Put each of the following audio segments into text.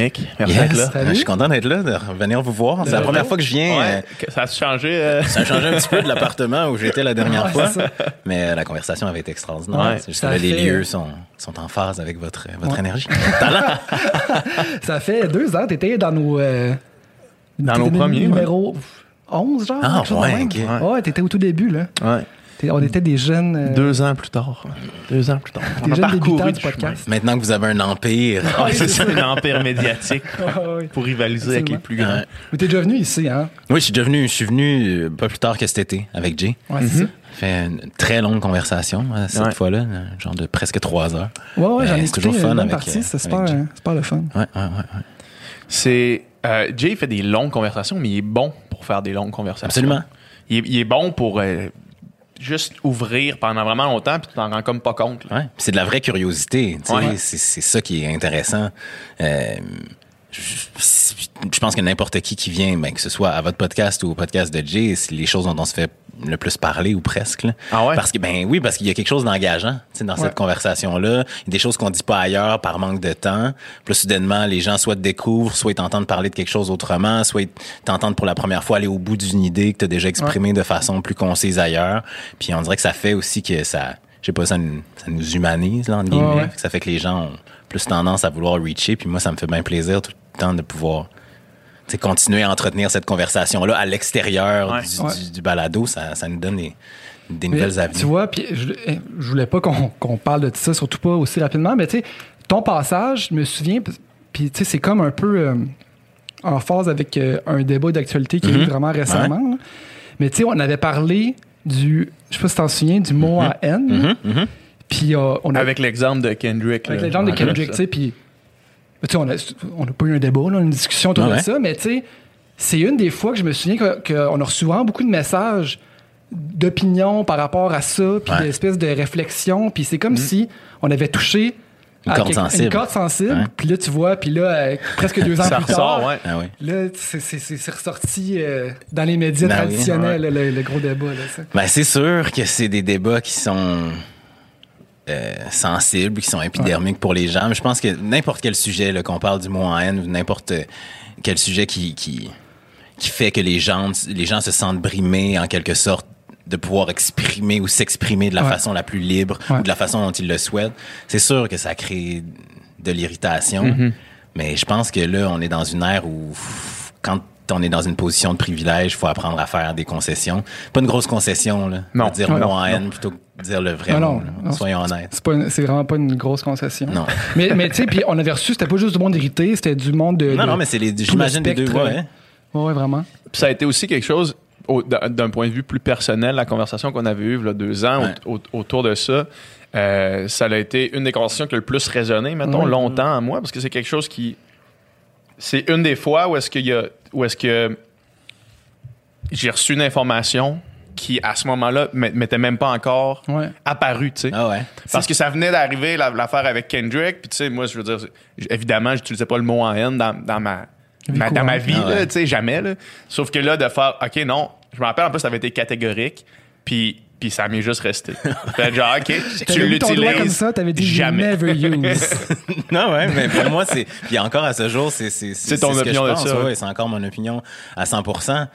Nick. Merci d'être là. Je suis content d'être là, de revenir vous voir. C'est la première fois que je viens. Ouais, ça a changé. Ça a changé un petit peu de l'appartement où j'étais la dernière fois. Mais la conversation avait été extraordinaire. Ouais, c'est juste que là, les lieux sont en phase avec votre énergie. Talent! Ça fait 2 ans, t'étais dans nos... dans nos premiers. Numéro 11, genre? Ah, ouais, OK. Ouais, t'étais au tout début, là. Ouais. On était des jeunes... 2 ans plus tard. 2 ans plus tard. Des jeunes débutants du podcast. Maintenant que vous avez un empire. C'est ça, un empire médiatique pour rivaliser avec les plus grands. Mais t'es déjà venu ici, hein? Oui, je suis venu pas plus tard que cet été avec Jay. Ouais, c'est ça. Fait une très longue conversation cette fois-là, genre de presque 3 heures. Ouais, j'en ai c'est toujours écouté fun une bonne avec, partie, c'est super le fun. Ouais. C'est... Jay fait des longues conversations, mais il est bon pour faire des longues conversations. Absolument. Il est bon pour juste ouvrir pendant vraiment longtemps, puis tu t'en rends comme pas compte. Ouais. C'est de la vraie curiosité. Ouais. C'est ça qui est intéressant. Je pense que n'importe qui vient, que ce soit à votre podcast ou au podcast de Jay, c'est les choses dont on se fait le plus parler ou presque. Là. Ah ouais? Parce qu'il y a quelque chose d'engageant dans cette conversation-là. Il y a des choses qu'on dit pas ailleurs par manque de temps. Puis là, soudainement, les gens soit te découvrent, soit ils t'entendent parler de quelque chose autrement, soit ils t'entendent pour la première fois aller au bout d'une idée que tu as déjà exprimée de façon plus concise ailleurs. Puis on dirait que ça fait aussi que ça nous humanise, là, entre guillemets. Ouais. Ça fait que les gens ont plus tendance à vouloir reacher. Puis moi, ça me fait bien plaisir tout le temps de pouvoir continuer à entretenir cette conversation-là à l'extérieur du balado. Ça nous donne des nouvelles avenues. Tu vois, puis je voulais pas qu'on parle de ça, surtout pas aussi rapidement, mais tu sais, ton passage, je me souviens, puis tu sais, c'est comme un peu en phase avec un débat d'actualité qui a eu vraiment récemment. Là. Mais tu sais, on avait parlé je sais pas si t'en souviens, du mot à haine. Puis avec l'exemple de Kendrick. Avec l'exemple de Kendrick, tu sais, puis tu sais, on n'a pas eu un débat, là, une discussion autour de ça, mais tu sais, c'est une des fois que je me souviens qu'on a reçu souvent beaucoup de messages d'opinion par rapport à ça, puis d'espèces de réflexion, puis c'est comme si on avait touché une corde sensible. Puis là, tu vois, puis là, presque 2 ans plus tard, là, c'est ressorti dans les médias traditionnels, le gros débat. Là, c'est sûr que c'est des débats qui sont sensibles, qui sont épidermiques pour les gens. Mais je pense que n'importe quel sujet, là, qu'on parle du mot en haine, ou n'importe quel sujet qui fait que les gens se sentent brimés, en quelque sorte, de pouvoir exprimer ou s'exprimer de la façon la plus libre ou de la façon dont ils le souhaitent, c'est sûr que ça crée de l'irritation. Mais je pense que là, on est dans une ère où, quand on est dans une position de privilège, il faut apprendre à faire des concessions. Pas une grosse concession, là. Non. De dire mot en haine plutôt que de dire le vrai mot. Soyons honnêtes. C'est vraiment pas une grosse concession. Non. mais tu sais, puis on avait reçu, c'était pas juste du monde irrité, c'était du monde de... Non, mais j'imagine des deux. Ouais, vraiment. Puis ça a été aussi quelque chose, d'un point de vue plus personnel, la conversation qu'on avait eue il y a 2 ans autour de ça, ça a été une des conversations qui a le plus résonné, mettons, longtemps à moi, parce que c'est quelque chose qui... C'est une des fois où est-ce que j'ai reçu une information qui, à ce moment-là, m'était même pas encore apparue, tu sais. Ah ouais. Parce que ça venait d'arriver, l'affaire avec Kendrick, puis tu sais, moi, je veux dire, évidemment, j'utilisais pas le mot en haine dans ma vie, tu sais, jamais, là. Sauf que là, de faire, OK, non, je me rappelle, en plus, ça avait été catégorique, puis ça m'est juste resté. Fait genre, OK, tu l'utilises comme ça, t'avais dit jamais. Never use. Non, mais pour moi, puis encore à ce jour, c'est ton ce opinion que je pense, de ça. c'est encore mon opinion à 100%.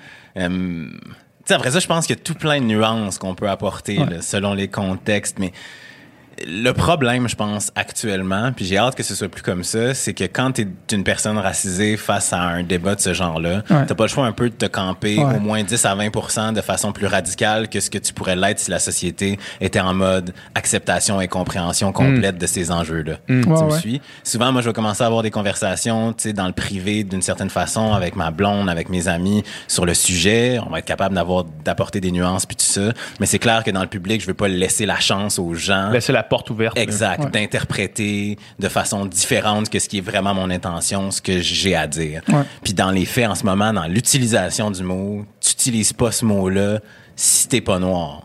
Après ça, je pense qu'il y a tout plein de nuances qu'on peut apporter là, selon les contextes, mais le problème, je pense, actuellement, puis j'ai hâte que ce soit plus comme ça, c'est que quand t'es une personne racisée face à un débat de ce genre-là, t'as pas le choix un peu de te camper au moins 10 à 20% de façon plus radicale que ce que tu pourrais l'être si la société était en mode acceptation et compréhension complète de ces enjeux-là. Tu me suis? Souvent, moi, je vais commencer à avoir des conversations, tu sais, dans le privé, d'une certaine façon, avec ma blonde, avec mes amis, sur le sujet. On va être capable d'apporter des nuances puis tout ça. Mais c'est clair que dans le public, je veux pas laisser la chance aux gens. Laisser la porte ouverte. Exact. D'interpréter de façon différente que ce qui est vraiment mon intention, ce que j'ai à dire. Puis dans les faits, en ce moment, dans l'utilisation du mot, tu n'utilises pas ce mot-là si t'es pas noir.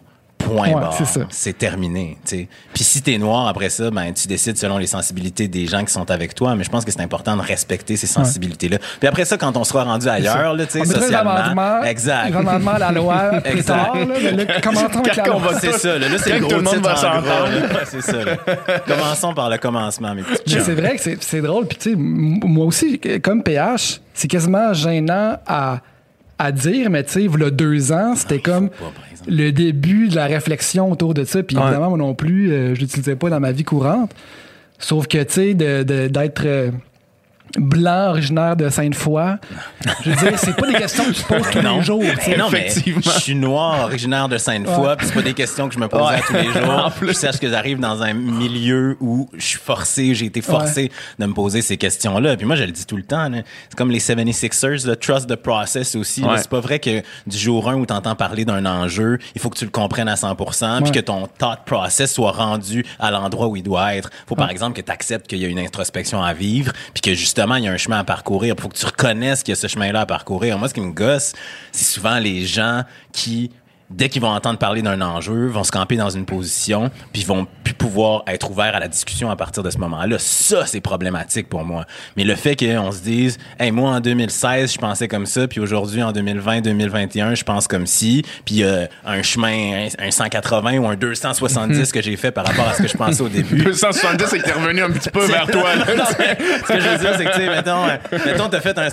point barre. C'est ça. C'est terminé, tu sais. Puis si t'es noir, après ça, ben, tu décides selon les sensibilités des gens qui sont avec toi, mais je pense que c'est important de respecter ces sensibilités-là. Puis après ça, quand on sera rendu ailleurs, là, tu sais, socialement. Exact. L'amendement à la loi plus tard, là, mais là, commençons avec la loi. C'est ça, là, c'est le gros titre en gros. C'est ça, là. Commençons par le commencement, mes petits chums. Mais c'est vrai que c'est drôle, puis tu sais, moi aussi, comme PH, c'est quasiment gênant à dire, mais tu sais, il y a 2 ans, c'était comme le début de la réflexion autour de ça. Puis évidemment, moi non plus, je l'utilisais pas dans ma vie courante. Sauf que, tu sais, d'être blanc, originaire de Sainte-Foy, je veux dire, c'est pas des questions que tu poses tous les jours. Non, mais je suis noir, originaire de Sainte-Foy, puis c'est pas des questions que je me posais tous les jours. Je sache que j'arrive dans un milieu où je suis forcé, j'ai été forcé de me poser ces questions-là. Puis moi, je le dis tout le temps, là, c'est comme les 76ers, le trust the process aussi. Là, c'est pas vrai que du jour 1 où t'entends parler d'un enjeu, il faut que tu le comprennes à 100%, puis que ton thought process soit rendu à l'endroit où il doit être. Faut par exemple que tu acceptes qu'il y a une introspection à vivre, puis que justement, il y a un chemin à parcourir. Il faut que tu reconnaisses qu'il y a ce chemin-là à parcourir. Moi, ce qui me gosse, c'est souvent les gens qui, dès qu'ils vont entendre parler d'un enjeu, vont se camper dans une position, puis ils vont plus pouvoir être ouverts à la discussion à partir de ce moment-là. Ça, c'est problématique pour moi. Mais le fait qu'on se dise, hey, moi, en 2016, je pensais comme ça, puis aujourd'hui, en 2020, 2021, je pense comme si, puis un chemin, un 180 ou un 270 que j'ai fait par rapport à ce que je pensais au début. 270, c'est que t'es revenu un petit peu vers toi. Là, non, ce que je veux dire, c'est que, tu sais, mettons, t'as fait un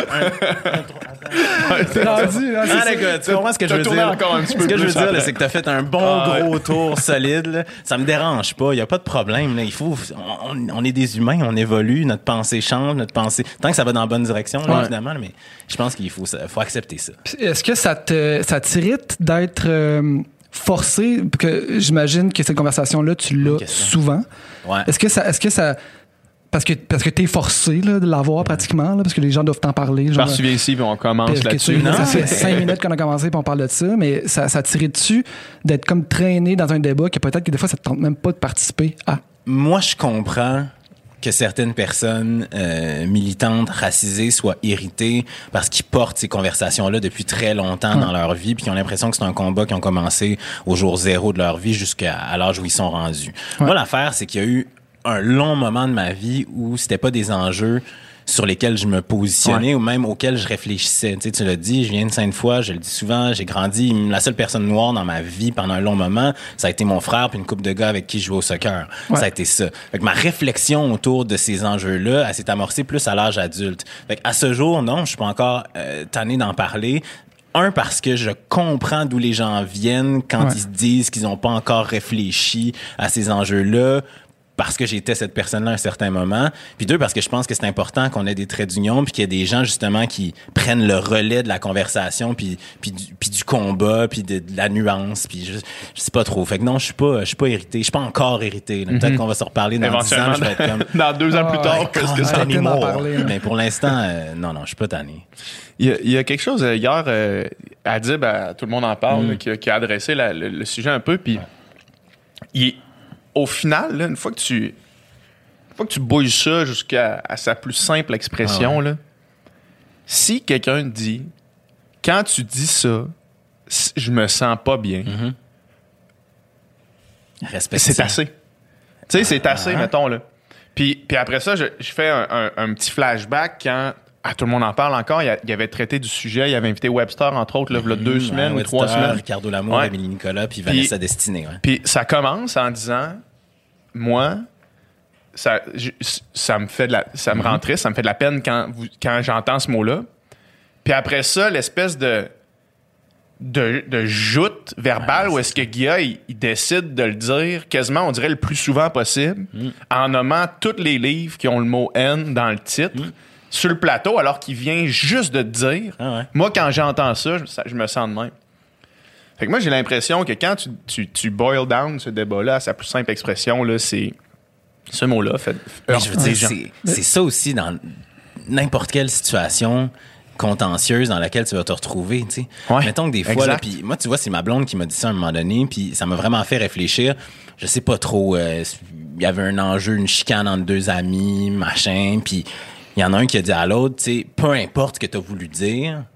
c'est rendu, là. Les gars, tu comprends ce que je veux dire? Ce que je veux dire, là, c'est que t'as fait un bon gros tour solide, là. Ça me dérange pas. Il y a pas de problème, là. On est des humains, on évolue, notre pensée change, notre pensée, tant que ça va dans la bonne direction, là, évidemment, mais je pense qu'il faut accepter ça. Est-ce que ça t'irrite d'être forcé, que j'imagine que cette conversation-là, tu l'as souvent. Ouais. Est-ce que ça parce que t'es forcé là, de l'avoir pratiquement, là, parce que les gens doivent t'en parler. Genre, je viens ici puis on commence là-dessus. Ça fait 5 minutes qu'on a commencé puis on parle de ça, mais ça tirait dessus d'être comme traîné dans un débat que peut-être que des fois ça te tente même pas de participer à. Moi, je comprends que certaines personnes militantes, racisées, soient irritées parce qu'ils portent ces conversations-là depuis très longtemps dans leur vie puis qu'ils ont l'impression que c'est un combat qui ont commencé au jour 0 de leur vie jusqu'à l'âge où ils sont rendus. Moi, l'affaire, c'est qu'il y a eu un long moment de ma vie où c'était pas des enjeux sur lesquels je me positionnais ou même auxquels je réfléchissais. Tu sais, tu l'as dit, je viens de Sainte-Foy, je le dis souvent, j'ai grandi, la seule personne noire dans ma vie pendant un long moment, ça a été mon frère puis une couple de gars avec qui je jouais au soccer. Ça a été ça. Fait que ma réflexion autour de ces enjeux-là, elle s'est amorcée plus à l'âge adulte. Fait que à ce jour, non, je suis pas encore tanné d'en parler. Parce que je comprends d'où les gens viennent quand ils se disent qu'ils n'ont pas encore réfléchi à ces enjeux-là, parce que j'étais cette personne-là à un certain moment. Puis 2, parce que je pense que c'est important qu'on ait des traits d'union puis qu'il y ait des gens, justement, qui prennent le relais de la conversation puis du combat puis de la nuance puis je sais pas trop. Fait que non, je suis pas irrité. Je suis pas encore irrité. Peut-être qu'on va se reparler dans 10 ans. Je vais être comme... dans 2 ans plus tard, qu'est-ce que c'est anymore? Mais pour l'instant, non, je suis pas tanné. Il y a quelque chose, hier, Adib, tout le monde en parle, qui a adressé le sujet un peu, puis au final, là, une fois que tu bouilles ça jusqu'à sa plus simple expression, là, si quelqu'un dit « Quand tu dis ça, je me sens pas bien c'est assez. Tu sais, c'est assez, mettons. Là. Puis après ça, je fais un petit flashback quand... tout le monde en parle encore. Il avait traité du sujet. Il avait invité Webster, entre autres, là, 2 semaines ou 3 semaines. Ricardo Lamour, Émilie Nicolas, puis Vanessa Destinée. Puis ça commence en disant... Moi, ça me fait ça me rend triste, ça me fait de la peine quand j'entends ce mot-là. Puis après ça, l'espèce de joute verbale où est-ce que Guilla, il décide de le dire quasiment, on dirait, le plus souvent possible, en nommant tous les livres qui ont le mot « haine » dans le titre, sur le plateau, alors qu'il vient juste de te dire. Moi, quand j'entends ça, je me sens de même. Fait que moi, j'ai l'impression que quand tu boil down ce débat-là à sa plus simple expression, là, c'est ce mot-là. Je veux dire, c'est ça aussi dans n'importe quelle situation contentieuse dans laquelle tu vas te retrouver, tu sais. Mettons que des fois, là, puis moi, tu vois, c'est ma blonde qui m'a dit ça à un moment donné, puis ça m'a vraiment fait réfléchir. Je sais pas trop, il y avait un enjeu, une chicane entre 2 amis, machin, puis il y en a un qui a dit à l'autre, tu sais, peu importe ce que tu as voulu dire,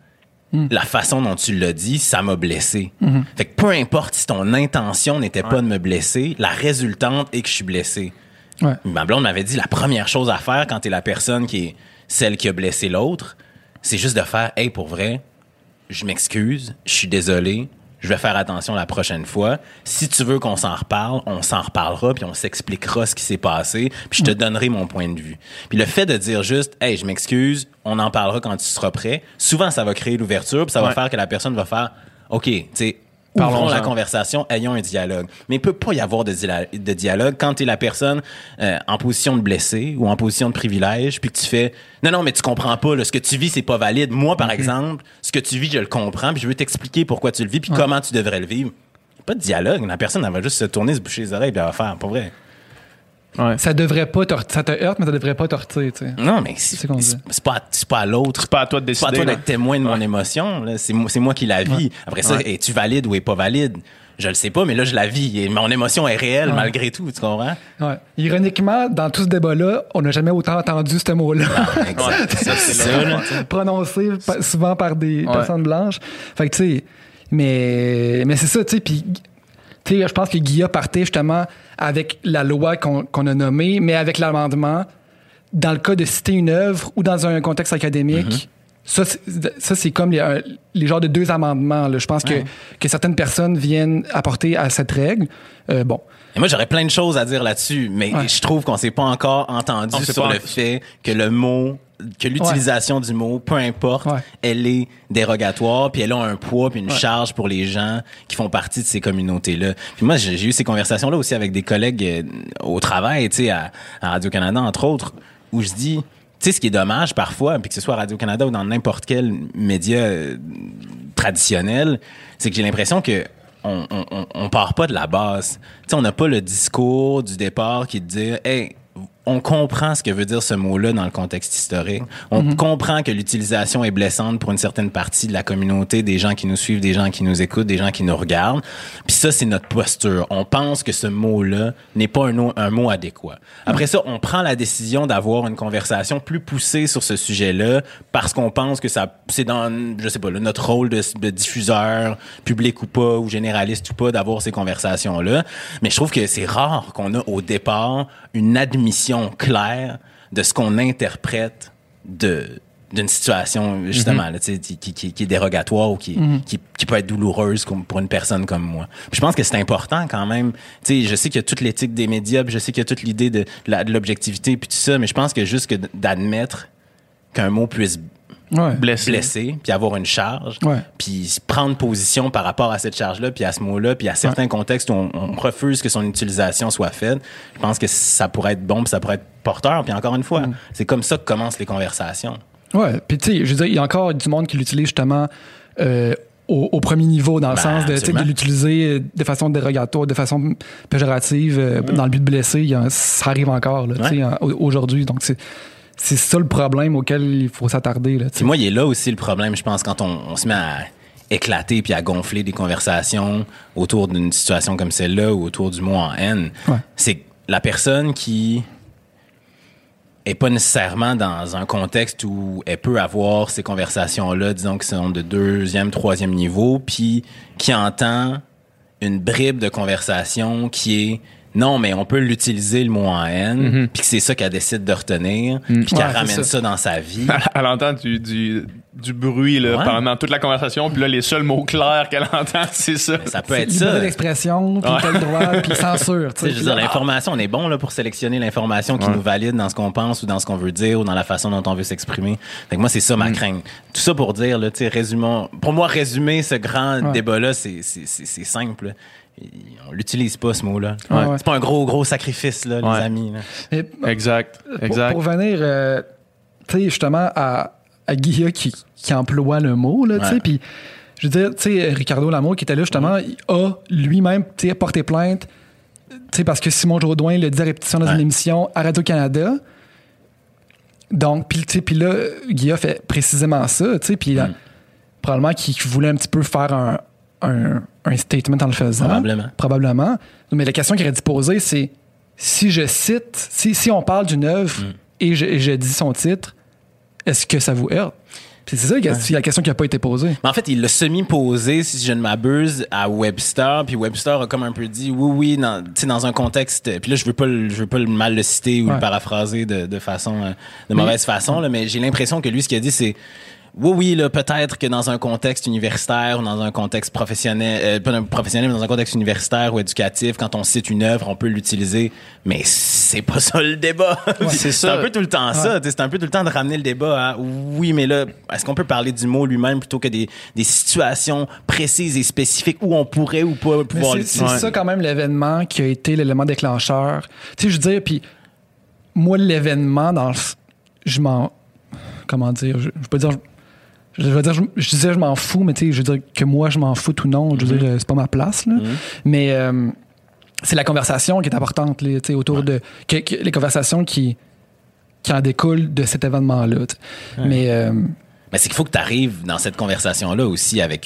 la façon dont tu l'as dit, ça m'a blessé. Fait que peu importe si ton intention n'était pas de me blesser, la résultante est que je suis blessé. Ouais. Ma blonde m'avait dit, la première chose à faire quand t'es la personne qui est celle qui a blessé l'autre, c'est juste de faire, hey, pour vrai, je m'excuse, je suis désolé, je vais faire attention la prochaine fois. Si tu veux qu'on s'en reparle, on s'en reparlera, puis on s'expliquera ce qui s'est passé, puis je te donnerai mon point de vue. Puis le fait de dire juste, hey, je m'excuse, on en parlera quand tu seras prêt, souvent ça va créer l'ouverture, puis ça va faire que la personne va faire, OK, tu sais, ouvrons la conversation, ayons un dialogue. Mais il peut pas y avoir de dialogue quand tu es la personne en position de blessé ou en position de privilège, puis que tu fais non, mais tu comprends pas, là, ce que tu vis, c'est pas valide. Moi, par exemple, ce que tu vis, je le comprends, puis je veux t'expliquer pourquoi tu le vis, puis comment tu devrais le vivre. Pas de dialogue. La personne, elle va juste se tourner, se boucher les oreilles, puis elle va faire, pas vrai. Ouais. Ça devrait pas ça te heurte, mais ça devrait pas t'heurter, tu sais. Non, mais c'est pas à l'autre. C'est pas à toi de décider. C'est pas à toi d'être témoin de mon émotion. Là. C'est moi qui la vis. Après ça, es-tu valide ou est pas valide? Je le sais pas, mais là, je la vis. Et mon émotion est réelle malgré tout, tu comprends? Ouais. Ironiquement, dans tout ce débat-là, on n'a jamais autant entendu ce mot-là. Non, exact. Ça, c'est ça, là. Prononcé souvent par des personnes blanches. Fait que, tu sais, mais c'est ça, tu sais, puis... Tu sais, je pense que Guilla partait justement avec la loi qu'on a nommée, mais avec l'amendement, dans le cas de citer une œuvre ou dans un contexte académique, ça, c'est comme les genres de 2 amendements. Là. Je pense que certaines personnes viennent apporter à cette règle. Bon. Et moi, j'aurais plein de choses à dire là-dessus, mais je trouve qu'on s'est pas encore entendu sur le fait que l'utilisation du mot, peu importe, elle est dérogatoire, puis elle a un poids, puis une charge pour les gens qui font partie de ces communautés-là. Puis moi, j'ai eu ces conversations-là aussi avec des collègues au travail, tu sais, à Radio-Canada, entre autres, où je dis, tu sais, ce qui est dommage parfois, puis que ce soit à Radio-Canada ou dans n'importe quel média traditionnel, c'est que j'ai l'impression que on part pas de la base. Tu sais, on n'a pas le discours du départ qui est de dire, hey, on comprend ce que veut dire ce mot-là dans le contexte historique. On comprend que l'utilisation est blessante pour une certaine partie de la communauté, des gens qui nous suivent, des gens qui nous écoutent, des gens qui nous regardent. Puis ça, c'est notre posture. On pense que ce mot-là n'est pas un mot adéquat. Après ça, on prend la décision d'avoir une conversation plus poussée sur ce sujet-là parce qu'on pense que c'est dans, je sais pas, là, notre rôle de diffuseur, public ou pas, ou généraliste ou pas, d'avoir ces conversations-là. Mais je trouve que c'est rare qu'on a au départ une admission claire de ce qu'on interprète d'une situation, justement, là, qui est dérogatoire ou qui peut être douloureuse pour une personne comme moi. Puis je pense que c'est important quand même. Tu sais, je sais qu'il y a toute l'éthique des médias, puis je sais qu'il y a toute l'idée de l'objectivité, puis tout ça, mais je pense que juste d'admettre qu'un mot puisse blesser, puis avoir une charge, puis prendre position par rapport à cette charge-là, puis à ce mot-là, puis à certains contextes où on refuse que son utilisation soit faite, je pense que ça pourrait être bon, puis ça pourrait être porteur. Puis encore une fois, c'est comme ça que commencent les conversations. Ouais, puis tu sais, je veux dire, il y a encore du monde qui l'utilise justement au premier niveau, dans le sens de l'utiliser de façon dérogatoire, de façon péjorative, dans le but de blesser. Ça arrive encore là, aujourd'hui. Donc, c'est ça le problème auquel il faut s'attarder. Là, moi, il est là aussi le problème, je pense, quand on se met à éclater puis à gonfler des conversations autour d'une situation comme celle-là ou autour du mot en haine. C'est la personne qui est pas nécessairement dans un contexte où elle peut avoir ces conversations-là, disons que sont de 2e, 3e niveau, puis qui entend une bribe de conversation qui est non, mais on peut l'utiliser, le mot en haine, puis que c'est ça qu'elle décide de retenir, puis qu'elle ramène ça dans sa vie. Elle entend du bruit là, pendant toute la conversation, puis là, les seuls mots clairs qu'elle entend, c'est ça. Mais ça peut être ça. Liberté d'expression, puis t'as le droit, puis censure. Je veux dire, l'information, on est bon là, pour sélectionner l'information qui nous valide dans ce qu'on pense ou dans ce qu'on veut dire ou dans la façon dont on veut s'exprimer. Fait que moi, c'est ça ma crainte. Tout ça pour dire, là, pour moi, résumer ce grand débat-là, c'est simple. Là. On l'utilise pas, ce mot-là. C'est pas un gros sacrifice, là, les amis. Là. Exact. Pour venir, tu sais, justement, à Guilla qui emploie le mot, là, tu sais, puis je veux dire, tu sais, Ricardo Lamour qui était là, justement, il a lui-même, tu sais, porté plainte, tu sais, parce que Simon Jourdouin le dit à répétition dans une émission à Radio-Canada. Donc, puis là, Guilla fait précisément ça, tu sais, puis probablement qu'il voulait un petit peu faire un statement en le faisant. Probablement. Mais la question qu'il aurait dû poser, c'est si je cite, si on parle d'une œuvre et je dis son titre, est-ce que ça vous heurte? Puis c'est ça, c'est la question qui n'a pas été posée. Mais en fait, il l'a semi-posé, si je ne m'abuse, à Webster. Puis Webster a comme un peu dit, oui, dans un contexte... Puis là, je veux pas le mal le citer ou le paraphraser de façon... de mauvaise façon, là, mais j'ai l'impression que lui, ce qu'il a dit, c'est... Oui, là, peut-être que dans un contexte universitaire ou dans un contexte professionnel, pas professionnel, mais dans un contexte universitaire ou éducatif, quand on cite une œuvre, on peut l'utiliser, mais c'est pas ça le débat. C'est un peu tout le temps ça. C'est un peu tout le temps de ramener le débat à oui, mais là, est-ce qu'on peut parler du mot lui-même plutôt que des situations précises et spécifiques où on pourrait ou pas pouvoir l'utiliser? C'est ça quand même l'événement qui a été l'élément déclencheur. Tu sais, je veux dire, puis moi, l'événement, je m'en... Comment dire? Je peux dire... Je disais je m'en fous, mais tu sais, je veux dire que moi je m'en fous ou non, je veux dire c'est pas ma place là. Mais c'est la conversation qui est importante là, tu sais, autour de les conversations qui en découlent de cet événement là. Mais c'est qu'il faut que tu arrives dans cette conversation là aussi avec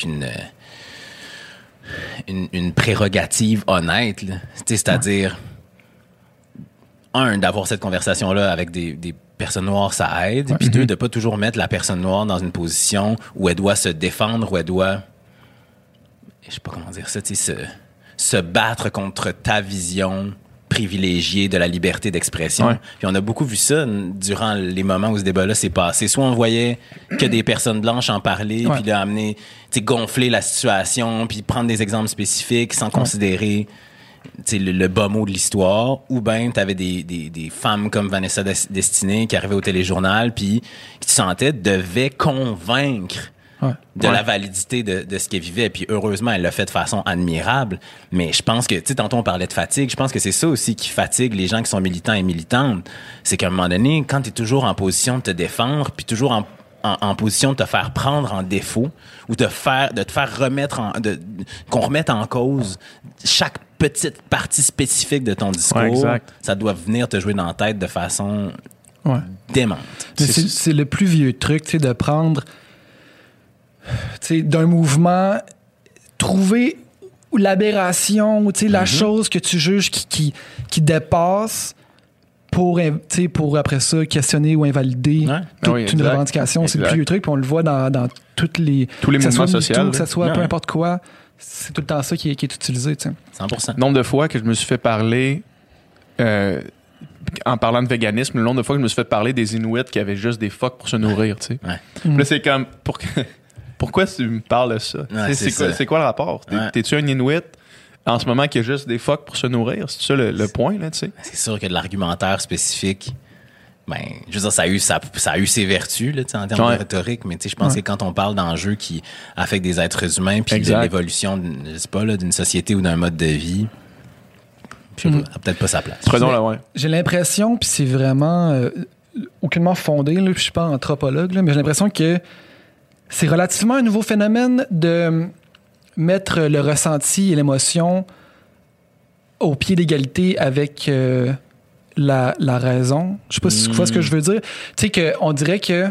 une prérogative honnête, là. C'est-à-dire d'avoir cette conversation là avec des personnes noires, ça aide. Puis deux, de pas toujours mettre la personne noire dans une position où elle doit se défendre, où elle doit, je sais pas comment dire ça, tu sais, se battre contre ta vision privilégiée de la liberté d'expression. Ouais. Puis on a beaucoup vu ça durant les moments où ce débat-là s'est passé. Soit on voyait que des personnes blanches en parler, puis là, amener, tu sais, gonfler la situation, puis prendre des exemples spécifiques sans considérer le bas mot de l'histoire, ou bien t'avais des femmes comme Vanessa Destinée qui arrivaient au téléjournal puis qui, tu sentais, devaient convaincre de la validité de ce qu'elle vivait. Puis heureusement, elle l'a fait de façon admirable. Mais je pense que, tu sais, tantôt on parlait de fatigue, je pense que c'est ça aussi qui fatigue les gens qui sont militants et militantes. C'est qu'à un moment donné, quand t'es toujours en position de te défendre, puis toujours en position de te faire prendre en défaut ou de te faire remettre qu'on remette en cause chaque petite partie spécifique de ton discours, ça doit venir te jouer dans la tête de façon démente. C'est le plus vieux truc, tu sais, de prendre, tu sais, d'un mouvement, trouver l'aberration, tu sais, la chose que tu juges qui dépasse pour après ça questionner ou invalider toute une revendication. C'est le plus vieux truc, puis on le voit dans tous les mouvements sociaux. Que ce soit peu importe quoi, c'est tout le temps ça qui est utilisé. T'sais. 100%. Nombre de fois que je me suis fait parler, en parlant de véganisme, le nombre de fois que je me suis fait parler des Inuits qui avaient juste des phoques pour se nourrir. Tu sais. Là, c'est comme, pourquoi tu me parles de ça? C'est quoi le rapport? T'es-tu un Inuit en ce moment qui a juste des phoques pour se nourrir? C'est ça le point, là, tu sais? C'est sûr que de l'argumentaire spécifique, ben, je veux dire, ça a eu ses vertus, là, en termes de rhétorique, mais tu sais, je pense que quand on parle d'enjeux qui affectent des êtres humains, puis de l'évolution, je sais pas, là, d'une société ou d'un mode de vie, je sais pas, ça a peut-être pas sa place. J'ai l'impression, puis c'est vraiment aucunement fondé, là, puis je suis pas anthropologue, là, mais j'ai l'impression que c'est relativement un nouveau phénomène de mettre le ressenti et l'émotion au pied d'égalité avec la raison. Je sais pas si tu vois ce que je veux dire. Tu sais, qu'on dirait que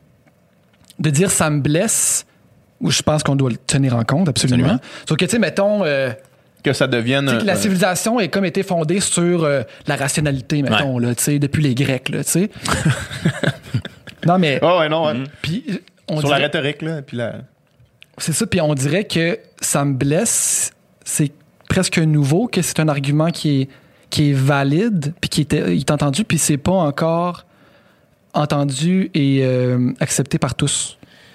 de dire ça me blesse, ou je pense qu'on doit le tenir en compte, absolument. Sauf que, tu sais, mettons... que ça devienne... Que la civilisation ait comme été fondée sur la rationalité, mettons, là, tu sais, depuis les Grecs, là, tu sais. Non, mais... Puis, sur la rhétorique, là, puis la... C'est ça, puis on dirait que ça me blesse, c'est presque nouveau, que c'est un argument qui est valide, puis qui est entendu, puis c'est pas encore entendu et accepté par tous.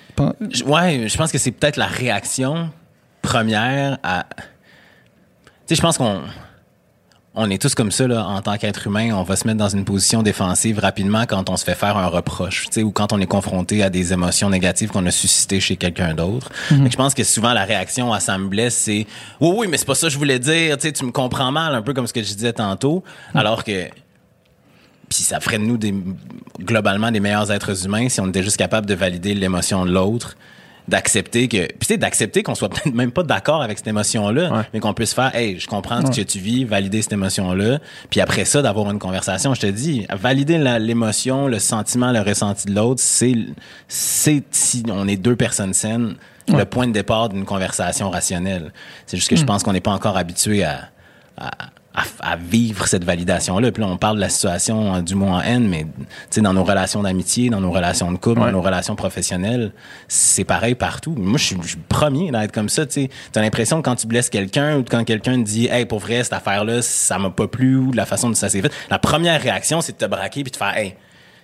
Je pense que c'est peut-être la réaction première à... Tu sais, je pense qu'on est tous comme ça, là, en tant qu'être humain. On va se mettre dans une position défensive rapidement quand on se fait faire un reproche, tu sais, ou quand on est confronté à des émotions négatives qu'on a suscitées chez quelqu'un d'autre. Donc, je pense que souvent, la réaction à ça me blesse, c'est « Oui, mais c'est pas ça que je voulais dire, tu sais, tu me comprends mal », un peu comme ce que je disais tantôt, alors que... Puis ça ferait de nous globalement des meilleurs êtres humains si on était juste capable de valider l'émotion de l'autre, d'accepter qu'on soit peut-être même pas d'accord avec cette émotion-là, mais qu'on puisse faire, hey, je comprends ce que tu vis, valider cette émotion-là, puis après ça, d'avoir une conversation. Je te dis, valider l'émotion, le sentiment, le ressenti de l'autre, c'est si on est deux personnes saines, le point de départ d'une conversation rationnelle. C'est juste que je pense qu'on n'est pas encore habitué à vivre cette validation-là. Puis là, on parle de la situation du mot en haine, mais dans nos relations d'amitié, dans nos relations de couple, dans nos relations professionnelles, c'est pareil partout. Moi, je suis le premier à être comme ça. Tu as l'impression que quand tu blesses quelqu'un ou quand quelqu'un te dit « Hey, pour vrai, cette affaire-là, ça m'a pas plu » ou la façon dont ça s'est fait, la première réaction, c'est de te braquer puis de faire « Hey,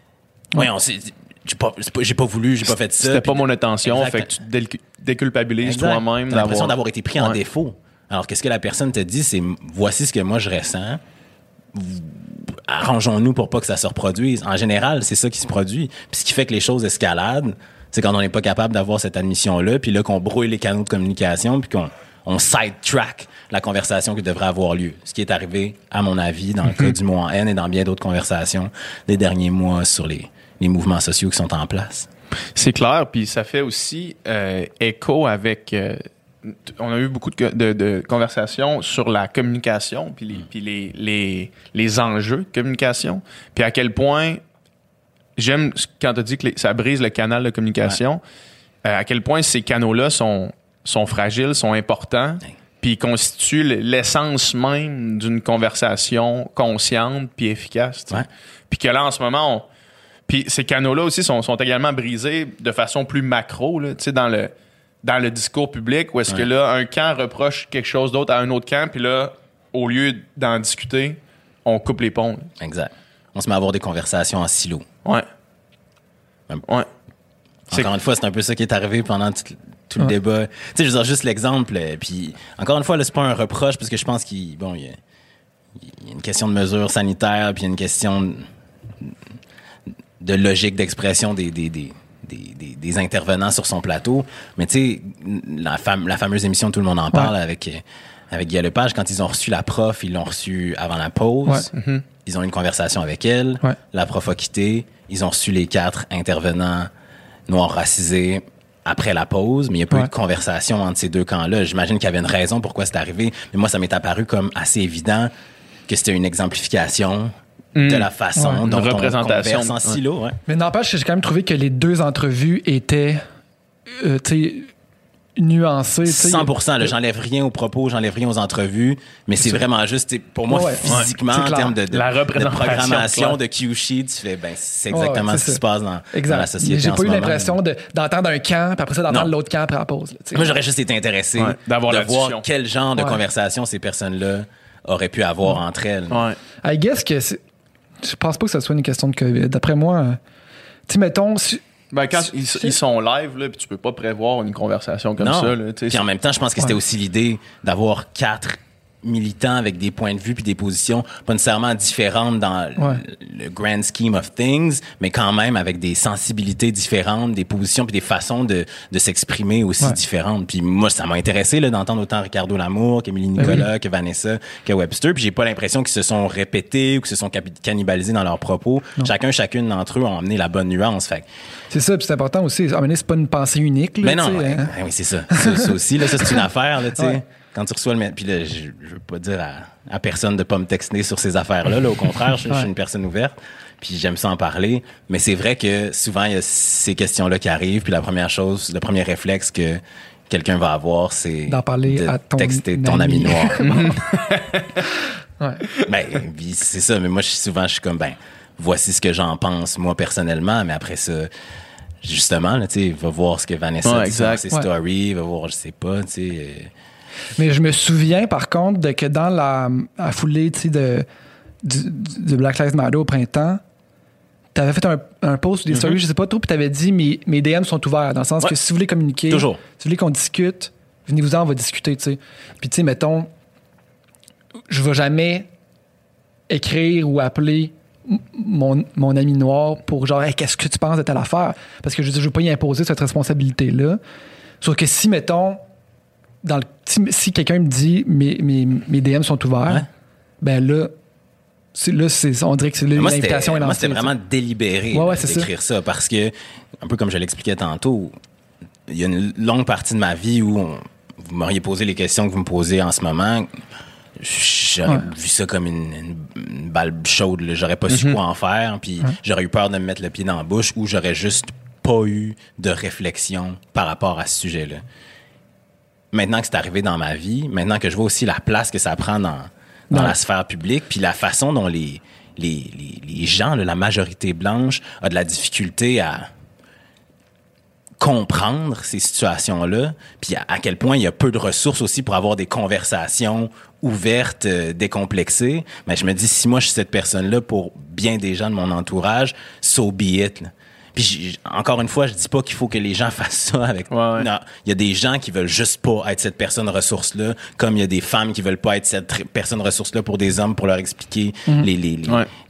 j'ai pas voulu, j'ai pas fait ça. » C'était pas mon intention, fait que tu te déculpabilises toi-même. T'as l'impression d'avoir été pris en défaut. Alors, qu'est-ce que la personne te dit, c'est voici ce que moi je ressens. Arrangeons-nous pour pas que ça se reproduise. En général, c'est ça qui se produit. Puis ce qui fait que les choses escaladent, c'est quand on n'est pas capable d'avoir cette admission-là, puis là qu'on brouille les canaux de communication, puis qu'on sidetrack la conversation qui devrait avoir lieu. Ce qui est arrivé, à mon avis, dans le cas du mot en haine et dans bien d'autres conversations des derniers mois sur les mouvements sociaux qui sont en place. C'est clair, puis ça fait aussi écho avec... on a eu beaucoup de conversations sur la communication puis les enjeux de communication. Puis à quel point, j'aime quand tu as dit que ça brise le canal de communication, à quel point ces canaux-là sont fragiles, sont importants, puis constituent l'essence même d'une conversation consciente puis efficace. Puis que là, en ce moment, puis ces canaux-là aussi sont également brisés de façon plus macro, là, dans le discours public, où est-ce que là, un camp reproche quelque chose d'autre à un autre camp, puis là, au lieu d'en discuter, on coupe les ponts. Là. Exact. On se met à avoir des conversations en silo. Ouais. Encore une fois, c'est un peu ça qui est arrivé pendant tout le débat. Tu sais, je veux dire, juste l'exemple, puis encore une fois, là, c'est pas un reproche, parce que je pense qu'il y a une question de mesures sanitaires, puis il y a une question de logique d'expression des intervenants sur son plateau. Mais tu sais, la fameuse émission Tout le monde en parle avec Guy Lepage, quand ils ont reçu la prof, ils l'ont reçue avant la pause. Ils ont eu une conversation avec elle. La prof a quitté. Ils ont reçu les 4 intervenants noirs racisés après la pause, mais il n'y a pas eu de conversation entre ces deux camps-là. J'imagine qu'il y avait une raison pourquoi c'est arrivé. Mais moi, ça m'est apparu comme assez évident que c'était une exemplification de la façon dont on converse en silo. Mais n'empêche, j'ai quand même trouvé que les 2 entrevues étaient nuancées. 100%. Là, j'enlève rien aux propos, j'enlève rien aux entrevues, mais c'est vraiment juste, pour moi, physiquement, en termes de programmation, de cue sheet, tu fais, c'est exactement ce qui se passe dans la société. J'ai pas eu l'impression d'entendre un camp, puis après ça, d'entendre l'autre camp après la pause. Moi, j'aurais juste été intéressé de voir quel genre de conversation ces personnes-là auraient pu avoir entre elles. I guess que je pense pas que ce soit une question de COVID. D'après moi, tu sais, mettons... quand ils sont live, là, puis tu peux pas prévoir une conversation comme ça. Là, puis en même temps, je pense que c'était aussi l'idée d'avoir 4 militants avec des points de vue puis des positions pas nécessairement différentes dans le grand scheme of things, mais quand même avec des sensibilités différentes, des positions puis des façons de s'exprimer aussi différentes. Puis moi, ça m'a intéressé là, d'entendre autant Ricardo Lamour qu'Émilie Nicolas, que Vanessa, que Webster. Puis j'ai pas l'impression qu'ils se sont répétés ou qu'ils se sont cannibalisés dans leurs propos. Chacune d'entre eux ont amené la bonne nuance. Fait c'est ça, puis c'est important aussi. C'est pas une pensée unique. Là, mais non, oui, c'est ça. Ça aussi, là, ça c'est une affaire, là, tu sais. Quand tu reçois puis là, je veux pas dire à personne de pas me texter sur ces affaires-là. Là, au contraire, je suis une personne ouverte. Puis j'aime ça en parler. Mais c'est vrai que souvent, il y a ces questions-là qui arrivent. Puis le premier réflexe que quelqu'un va avoir, c'est d'en parler de à texter ton ami noir. C'est ça. Mais moi, souvent, je suis comme, voici ce que j'en pense, moi, personnellement. Mais après ça, justement, là, tu sais, va voir ce que Vanessa dit sur ses stories, va voir, je sais pas, tu sais... Mais je me souviens, par contre, que dans la foulée de Black Lives Matter au printemps, tu avais fait un post ou des stories, je sais pas trop, puis tu avais dit mes DM sont ouverts, dans le sens que si vous voulez communiquer, toujours. Si vous voulez qu'on discute, venez-vous-en, on va discuter, tu sais. Puis, tu sais, mettons, je vais jamais écrire ou appeler mon ami noir pour genre, hey, qu'est-ce que tu penses de telle affaire? Parce que je veux pas y imposer cette responsabilité-là. Sauf que si, mettons, si quelqu'un me dit mes DM sont ouverts, là, on dirait que l'invitation est lancée. Moi, c'était vraiment délibéré d'écrire ça parce que, un peu comme je l'expliquais tantôt, il y a une longue partie de ma vie où vous m'auriez posé les questions que vous me posez en ce moment. J'aurais vu ça comme une balle chaude. Là. J'aurais pas su quoi en faire. Puis j'aurais eu peur de me mettre le pied dans la bouche ou j'aurais juste pas eu de réflexion par rapport à ce sujet-là. Maintenant que c'est arrivé dans ma vie, maintenant que je vois aussi la place que ça prend dans la sphère publique, puis la façon dont les gens, là, la majorité blanche, a de la difficulté à comprendre ces situations-là, puis à quel point il y a peu de ressources aussi pour avoir des conversations ouvertes, décomplexées. Mais je me dis, si moi je suis cette personne-là pour bien des gens de mon entourage, so be it. Là. Puis encore une fois, je dis pas qu'il faut que les gens fassent ça avec. Ouais. Non, il y a des gens qui veulent juste pas être cette personne ressource-là, comme il y a des femmes qui veulent pas être cette personne ressource-là pour des hommes pour leur expliquer les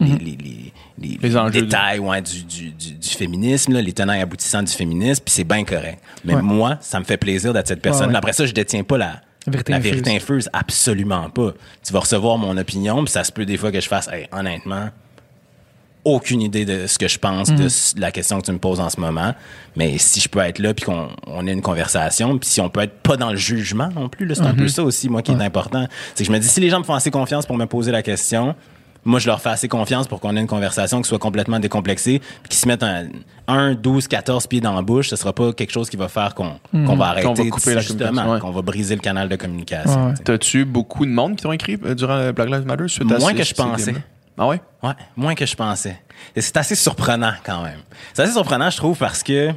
enjeux détails du féminisme, là, les tenants et aboutissants du féminisme, puis c'est bien correct. Mais moi, ça me fait plaisir d'être cette personne. Après ça, je détiens pas la vérité infuse, absolument pas. Tu vas recevoir mon opinion, puis ça se peut des fois que je fasse, hey, honnêtement, aucune idée de ce que je pense de la question que tu me poses en ce moment. Mais si je peux être là puis qu'on ait une conversation, puis si on peut être pas dans le jugement non plus, là, c'est un peu ça aussi, moi, qui est important. C'est que je me dis, si les gens me font assez confiance pour me poser la question, moi, je leur fais assez confiance pour qu'on ait une conversation qui soit complètement décomplexée, puis qu'ils se mettent 12, 14 pieds dans la bouche. Ce sera pas quelque chose qui va faire qu'on va arrêter, qu'on va couper la communication, qu'on va briser le canal de communication. T'as-tu beaucoup de monde qui t'ont écrit durant Black Lives Matter suite à Moins que je pensais. Ah ouais? Ouais, moins que je pensais. Et c'est assez surprenant quand même. C'est assez surprenant, je trouve, parce que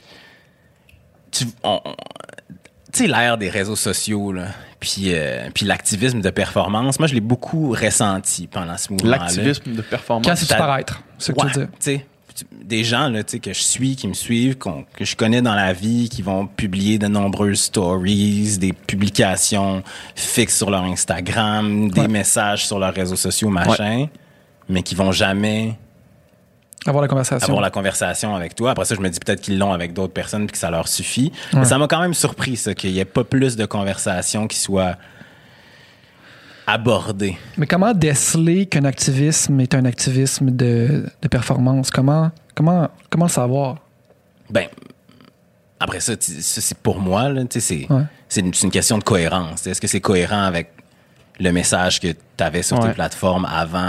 tu sais, l'ère des réseaux sociaux, là, puis l'activisme de performance, moi, je l'ai beaucoup ressenti pendant ce mouvement-là. L'activisme de performance. Quand c'est paraître, c'est ce que tu veux dire. Tu sais, des gens là, que je suis, qui me suivent, que je connais dans la vie, qui vont publier de nombreuses stories, des publications fixes sur leur Instagram, des messages sur leurs réseaux sociaux, machin, mais qui vont jamais avoir la conversation avec toi. Après ça, je me dis peut-être qu'ils l'ont avec d'autres personnes puis que ça leur suffit. Mais ça m'a quand même surpris, ça, qu'il n'y ait pas plus de conversations qui soient abordées. Mais comment déceler qu'un activisme est un activisme de performance? Comment le savoir? Ben, après ça, c'est pour moi, là, c'est une question de cohérence. Est-ce que c'est cohérent avec le message que tu avais sur tes plateformes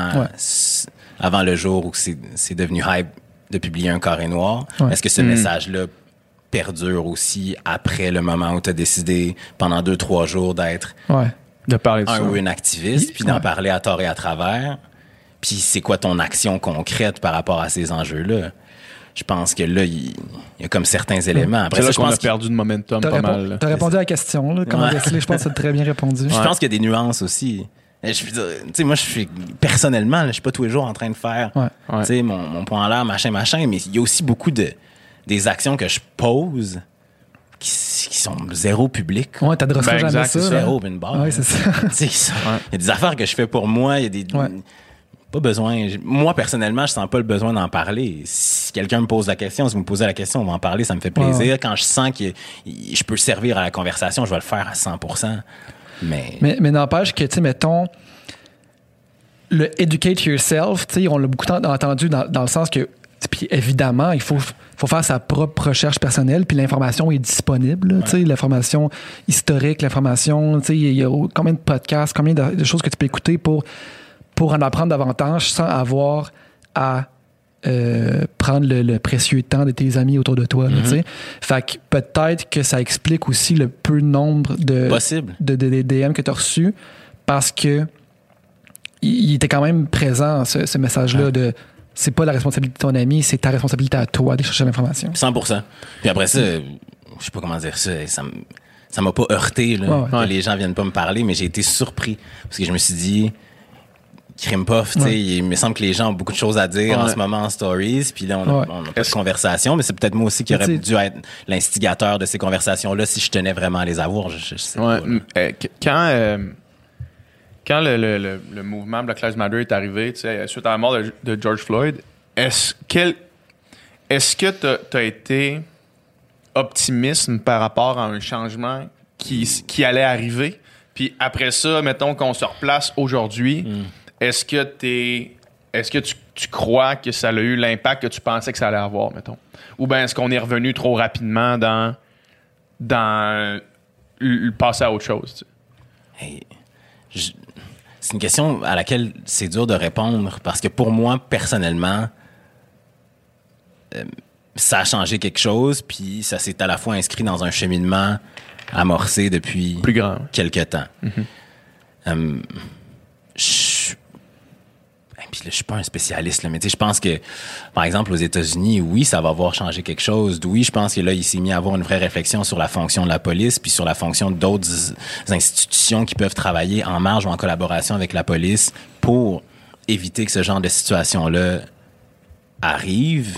avant le jour où c'est devenu hype de publier un carré noir? Est-ce que ce message-là perdure aussi après le moment où tu as décidé pendant 2-3 jours d'être de parler de un ça. ou une activiste, puis d'en parler à tort et à travers? Puis c'est quoi ton action concrète par rapport à ces enjeux-là? Je pense que là, il y a comme certains éléments. Après ça, je pense qu'on a perdu de momentum pas mal. Tu as répondu à la question. Là, comment déceler, je pense que tu as très bien répondu. Je pense qu'il y a des nuances aussi. Je veux dire, tu sais, moi, je suis personnellement, je suis pas tous les jours en train de faire, tu sais, mon point en l'air, machin, mais il y a aussi beaucoup des actions que je pose qui sont zéro public. Ouais, t'adresseras jamais ça. Zéro open bar. Ouais, c'est ça. Il y a des affaires que je fais pour moi, il y a des pas besoin. Moi, personnellement, je sens pas le besoin d'en parler. Si quelqu'un me pose la question, si vous me posez la question, on va en parler, ça me fait plaisir. Quand je sens que je peux servir à la conversation, je vais le faire à 100%. Mais n'empêche que, tu sais, mettons, le educate yourself, tu sais, on l'a beaucoup entendu dans le sens que, puis évidemment, il faut faire sa propre recherche personnelle, puis l'information est disponible, tu sais, l'information historique, l'information, tu sais, il y a combien de podcasts, combien de choses que tu peux écouter pour en apprendre davantage sans avoir à prendre le précieux temps de tes amis autour de toi. Là, fait que peut-être que ça explique aussi le peu nombre de DM que tu as reçus parce que il était quand même présent, ce message-là de c'est pas la responsabilité de ton ami, c'est ta responsabilité à toi de chercher l'information. 100%. Puis après ça, je sais pas comment dire ça m'a pas heurté là, que les gens viennent pas me parler, mais j'ai été surpris parce que je me suis dit crime puff, tu sais, il me semble que les gens ont beaucoup de choses à dire en ce moment en stories, puis là on a pas de conversation, mais c'est peut-être moi aussi qui aurais dû être l'instigateur de ces conversations-là si je tenais vraiment à les avoir, je sais pas. Quand le mouvement Black Lives Matter est arrivé, tu sais, suite à la mort de George Floyd, est-ce que tu as été optimiste par rapport à un changement qui allait arriver? Puis après ça, mettons qu'on se replace aujourd'hui, est-ce que tu crois que ça a eu l'impact que tu pensais que ça allait avoir, mettons? Ou bien est-ce qu'on est revenu trop rapidement dans le passer à autre chose? Tu sais? C'est une question à laquelle c'est dur de répondre parce que pour moi, personnellement, ça a changé quelque chose, puis ça s'est à la fois inscrit dans un cheminement amorcé depuis plus grand quelque temps. Je puis là, je suis pas un spécialiste, là, mais tu sais, je pense que, par exemple, aux États-Unis, oui, ça va avoir changé quelque chose. Oui, je pense que là, il s'est mis à avoir une vraie réflexion sur la fonction de la police, puis sur la fonction d'autres institutions qui peuvent travailler en marge ou en collaboration avec la police pour éviter que ce genre de situation-là arrive.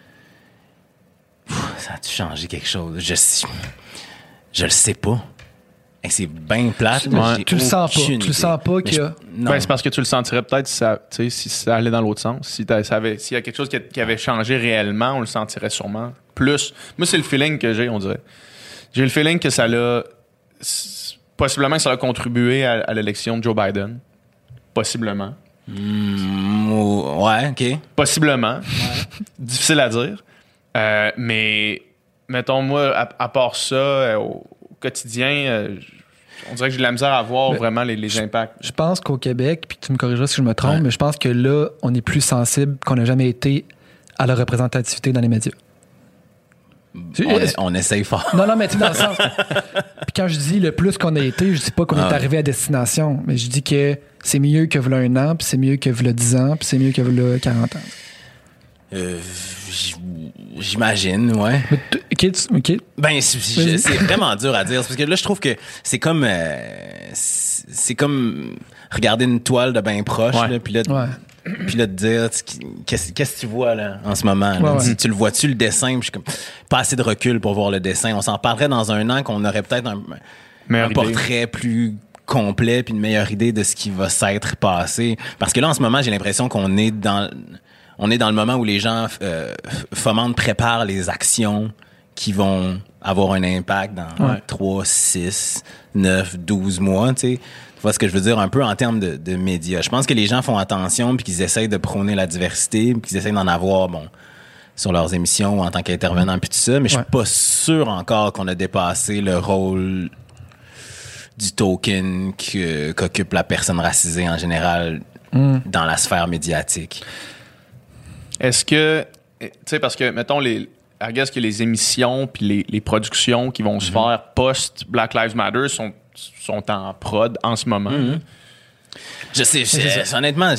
Ça a-tu changé quelque chose? Je le sais pas. Et c'est bien plate. Tu le sens pas. Tu le sens pas qu'il y a... Ben, c'est parce que tu le sentirais peut-être si ça allait dans l'autre sens. S'il y a quelque chose qui avait changé réellement, on le sentirait sûrement plus. Moi, c'est le feeling que j'ai, on dirait. J'ai le feeling que ça l'a... Possiblement que ça a contribué à l'élection de Joe Biden. Possiblement. Ouais, OK. Possiblement. Difficile à dire. Mais, mettons, moi, à part ça, au quotidien, on dirait que j'ai de la misère à voir vraiment les impacts. Je pense qu'au Québec, puis tu me corrigeras si je me trompe, mais je pense que là, on est plus sensible qu'on n'a jamais été à la représentativité dans les médias. On essaye fort. Non, mais tu sais, dans le sens... Puis quand je dis le plus qu'on a été, je dis pas qu'on est arrivé à destination, mais je dis que c'est mieux que v'là 1 an, puis c'est mieux que v'là 10 ans, puis c'est mieux que v'là 40 ans. J'imagine, ouais. OK. Ben, c'est vraiment dur à dire. Parce que là, je trouve que c'est comme regarder une toile de bien proche, là, puis là, de dire qu'est-ce que tu vois là en ce moment. Là? Tu le vois-tu, le dessin? Puis je suis comme pas assez de recul pour voir le dessin. On s'en parlerait dans 1 an qu'on aurait peut-être un portrait plus complet puis une meilleure idée de ce qui va s'être passé. Parce que là, en ce moment, j'ai l'impression qu'on est dans le moment où les gens préparent les actions qui vont avoir un impact dans 3, 6, 9, 12 mois, tu sais. Tu vois ce que je veux dire un peu en termes de médias. Je pense que les gens font attention puis qu'ils essayent de prôner la diversité puis qu'ils essayent d'en avoir, sur leurs émissions ou en tant qu'intervenants puis tout ça, mais je suis pas sûr encore qu'on a dépassé le rôle du token qu'occupe la personne racisée en général dans la sphère médiatique. Est-ce que, tu sais, parce que, mettons, I guess que les émissions puis les productions qui vont se faire post-Black Lives Matter sont en prod en ce moment. Je sais, honnêtement,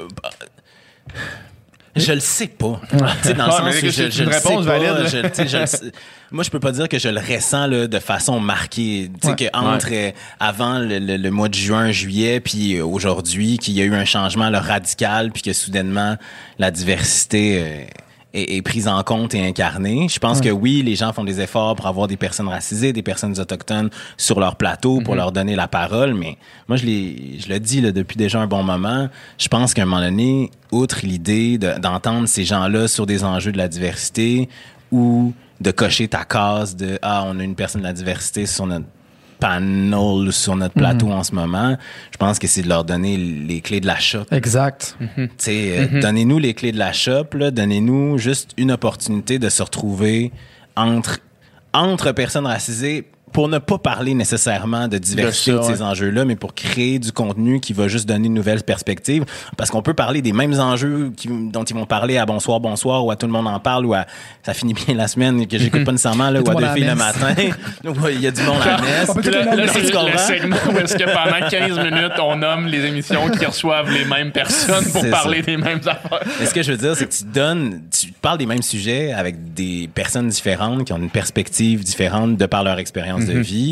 je le sais pas. Tu sais, dans le sens où je le sais pas. Moi, je peux pas dire que je le ressens là, de façon marquée. Tu sais, qu'entre avant le mois de juin, juillet, puis aujourd'hui, qu'il y a eu un changement là, radical, puis que soudainement, la diversité est prise en compte et incarnée. Je pense que oui, les gens font des efforts pour avoir des personnes racisées, des personnes autochtones sur leur plateau pour leur donner la parole, mais moi, je le dis là, depuis déjà un bon moment, je pense qu'à un moment donné, outre l'idée d'entendre ces gens-là sur des enjeux de la diversité ou de cocher ta case de « Ah, on a une personne de la diversité sur notre panel, sur notre plateau en ce moment », je pense que c'est de leur donner les clés de la shop. Exact. Tu sais, donnez-nous les clés de la shop, là, donnez-nous juste une opportunité de se retrouver entre personnes racisées pour ne pas parler nécessairement de diversité de ces enjeux-là, mais pour créer du contenu qui va juste donner une nouvelle perspective. Parce qu'on peut parler des mêmes enjeux dont ils vont parler à Bonsoir, Bonsoir, ou à Tout le monde en parle, ou à Ça finit bien la semaine, que j'écoute pas nécessairement, là, ou à Deux filles le matin. Il y a du monde à la messe. Le segment où est-ce que pendant 15 minutes, on nomme les émissions qui reçoivent les mêmes personnes pour parler des mêmes affaires. Mais ce que je veux dire, c'est que tu parles des mêmes sujets avec des personnes différentes qui ont une perspective différente de par leur expérience de vie.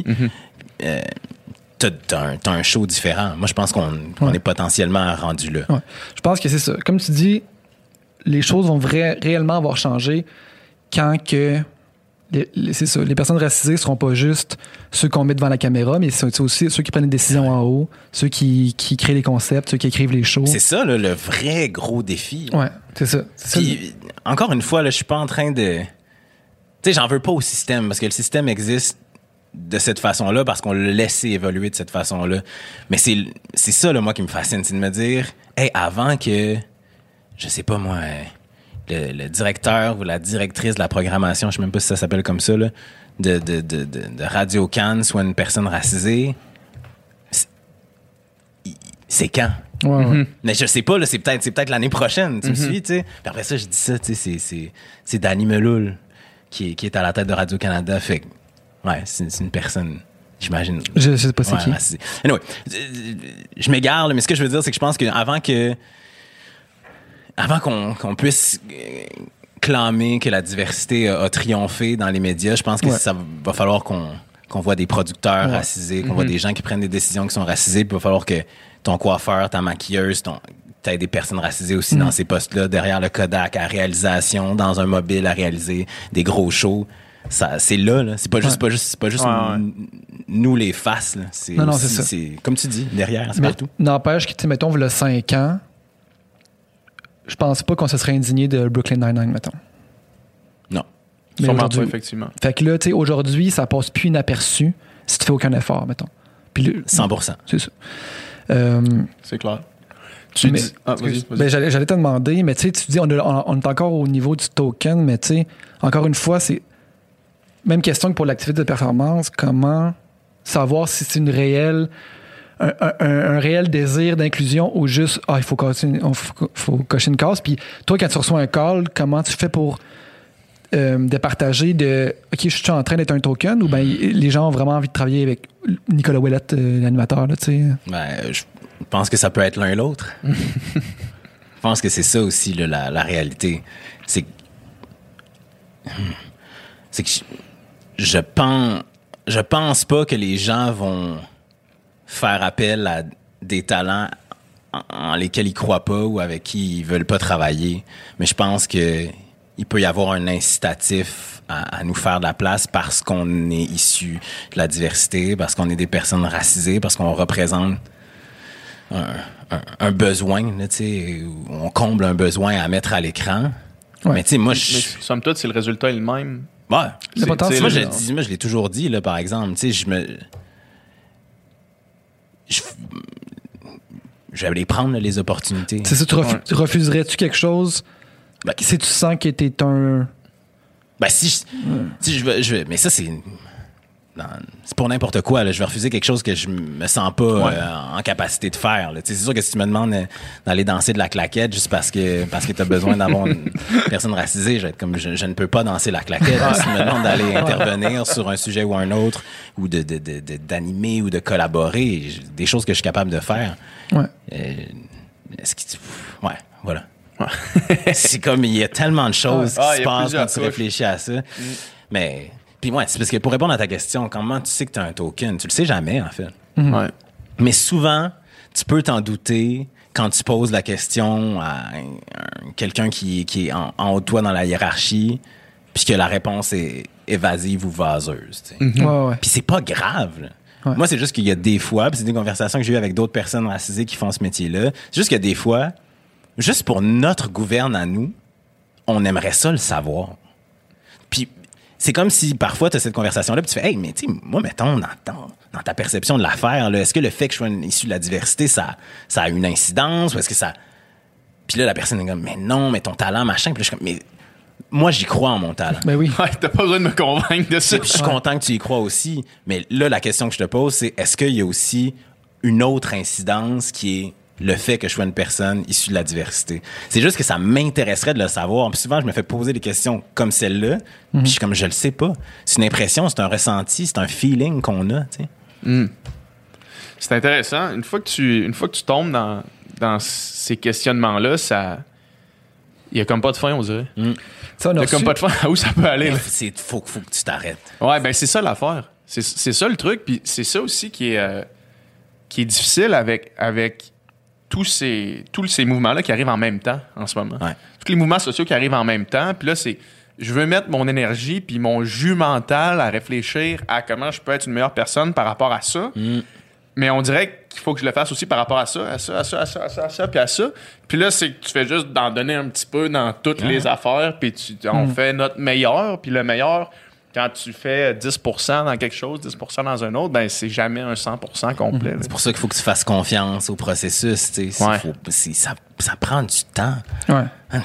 T'as un show différent. Moi, je pense qu'on est potentiellement rendu là. Ouais. Je pense que c'est ça. Comme tu dis, les choses vont réellement avoir changé quand que c'est ça, les personnes racisées ne seront pas juste ceux qu'on met devant la caméra, mais c'est aussi ceux qui prennent les décisions en haut, ceux qui créent les concepts, ceux qui écrivent les shows. C'est ça, là, le vrai gros défi. Ouais, c'est ça. Puis, encore une fois, là, je suis pas en train de... Tu sais, j'en veux pas au système, parce que le système existe de cette façon-là, parce qu'on l'a laissé évoluer de cette façon-là. Mais c'est ça, là, moi, qui me fascine, c'est de me dire, hey, avant que, je sais pas moi, le directeur ou la directrice de la programmation, je sais même pas si ça s'appelle comme ça, là, de Radio Cannes soit une personne racisée, c'est quand? Ouais. Mais je sais pas, là, c'est peut-être l'année prochaine, tu me suis, tu sais. Puis après ça, je dis ça, tu sais, c'est Danny Meloul qui est à la tête de Radio-Canada, fait que, ouais, c'est une personne, j'imagine. Je sais pas c'est qui. Anyway, je m'égare, mais ce que je veux dire, c'est que je pense qu'avant que avant qu'on puisse clamer que la diversité a triomphé dans les médias, je pense que ça va falloir qu'on voit des producteurs racisés, qu'on voit des gens qui prennent des décisions qui sont racisées, puis il va falloir que ton coiffeur, ta maquilleuse, t'as des personnes racisées aussi dans ces postes-là, derrière le Kodak, à réalisation, dans un mobile, à réaliser des gros shows. Ça, c'est là. C'est pas juste nous les faces. Là. Non, c'est ça. C'est, comme tu dis, derrière, c'est partout. N'empêche que, mettons, il y a 5 ans, je pense pas qu'on se serait indigné de Brooklyn Nine-Nine, mettons. Non. Mais sûrement pas, effectivement. Fait que là, tu sais, aujourd'hui, ça passe plus inaperçu si tu fais aucun effort, mettons. Puis 100%. C'est ça. C'est clair. Vas-y. Ben, j'allais te demander, mais tu dis, on est encore au niveau du token, mais tu sais, encore une fois, c'est même question que pour l'activité de performance, comment savoir si c'est une réelle, un réel désir d'inclusion ou juste, il faut cocher une case. Puis toi, quand tu reçois un call, comment tu fais pour départager de, OK, je suis en train d'être un token ou bien les gens ont vraiment envie de travailler avec Nicolas Ouellette, l'animateur, là, tu sais? Ben, je pense que ça peut être l'un et l'autre. Je pense que c'est ça aussi, là, la réalité. C'est que je pense pas que les gens vont faire appel à des talents en lesquels ils croient pas ou avec qui ils veulent pas travailler. Mais je pense que il peut y avoir un incitatif à nous faire de la place parce qu'on est issu de la diversité, parce qu'on est des personnes racisées, parce qu'on représente un besoin, là, tu sais, on comble un besoin à mettre à l'écran. Ouais. Mais tu sais, moi, somme toute, si le résultat est le même. Ouais. Moi, je l'ai toujours dit, là, par exemple. Tu sais, je vais aller prendre là, les opportunités. C'est ça, tu refuserais-tu quelque chose si tu sens que t'es un... Ben, si je veux... Mais ça, c'est pour n'importe quoi. Là. Je vais refuser quelque chose que je me sens pas en capacité de faire. Là. C'est sûr que si tu me demandes d'aller danser de la claquette juste parce que tu as besoin d'avoir une personne racisée, je vais être comme je ne peux pas danser la claquette. Si tu me demandes d'aller intervenir sur un sujet ou un autre ou d'animer ou de collaborer, des choses que je suis capable de faire. Ouais. Voilà. C'est comme il y a tellement de choses qui se passent quand tu réfléchis à ça. Mais... Puis c'est parce que pour répondre à ta question, comment tu sais que tu as un token? Tu le sais jamais, en fait. Ouais. Mais souvent, tu peux t'en douter quand tu poses la question à quelqu'un qui est en haut de toi dans la hiérarchie, puis que la réponse est évasive ou vaseuse. Puis c'est pas grave. Là. Ouais. Moi, c'est juste qu'il y a des fois, puis c'est des conversations que j'ai eues avec d'autres personnes racisées qui font ce métier-là, c'est juste qu'il y a des fois, juste pour notre gouverne à nous, on aimerait ça le savoir. Puis c'est comme si parfois tu as cette conversation-là puis tu fais « Hey, mais tu sais, moi, mettons, dans ta perception de l'affaire, là, est-ce que le fait que je sois issu de la diversité, ça a une incidence ou est-ce que ça... » Puis là, la personne est comme « Mais non, mais ton talent, machin. » Puis là, je suis comme « Mais moi, j'y crois en mon talent. » Ben oui. Ouais, t'as pas besoin de me convaincre de ça. Puis je suis content que tu y crois aussi. Mais là, la question que je te pose, c'est est-ce qu'il y a aussi une autre incidence qui est le fait que je sois une personne issue de la diversité. C'est juste que ça m'intéresserait de le savoir. Puis souvent, je me fais poser des questions comme celle-là, puis je suis comme, je le sais pas. C'est une impression, c'est un ressenti, c'est un feeling qu'on a, tu sais. C'est intéressant. Une fois que tu tombes dans ces questionnements-là, il y a comme pas de fin, on dirait. Il y a comme pas de fin à où ça peut aller. Faut que tu t'arrêtes. Ouais, ben c'est ça l'affaire. C'est ça le truc, puis c'est ça aussi qui est difficile avec tous ces mouvements-là qui arrivent en même temps en ce moment. Ouais. Tous les mouvements sociaux qui arrivent en même temps. Puis là, je veux mettre mon énergie puis mon jus mental à réfléchir à comment je peux être une meilleure personne par rapport à ça. Mais on dirait qu'il faut que je le fasse aussi par rapport à ça, puis à ça. Puis là, c'est que tu fais juste d'en donner un petit peu dans toutes les affaires, puis on fait notre meilleur. Puis le meilleur, quand tu fais 10% dans quelque chose, 10% dans un autre, ben c'est jamais un 100% complet. C'est pour ça qu'il faut que tu fasses confiance au processus. Tu sais. Ça prend du temps. Ouais.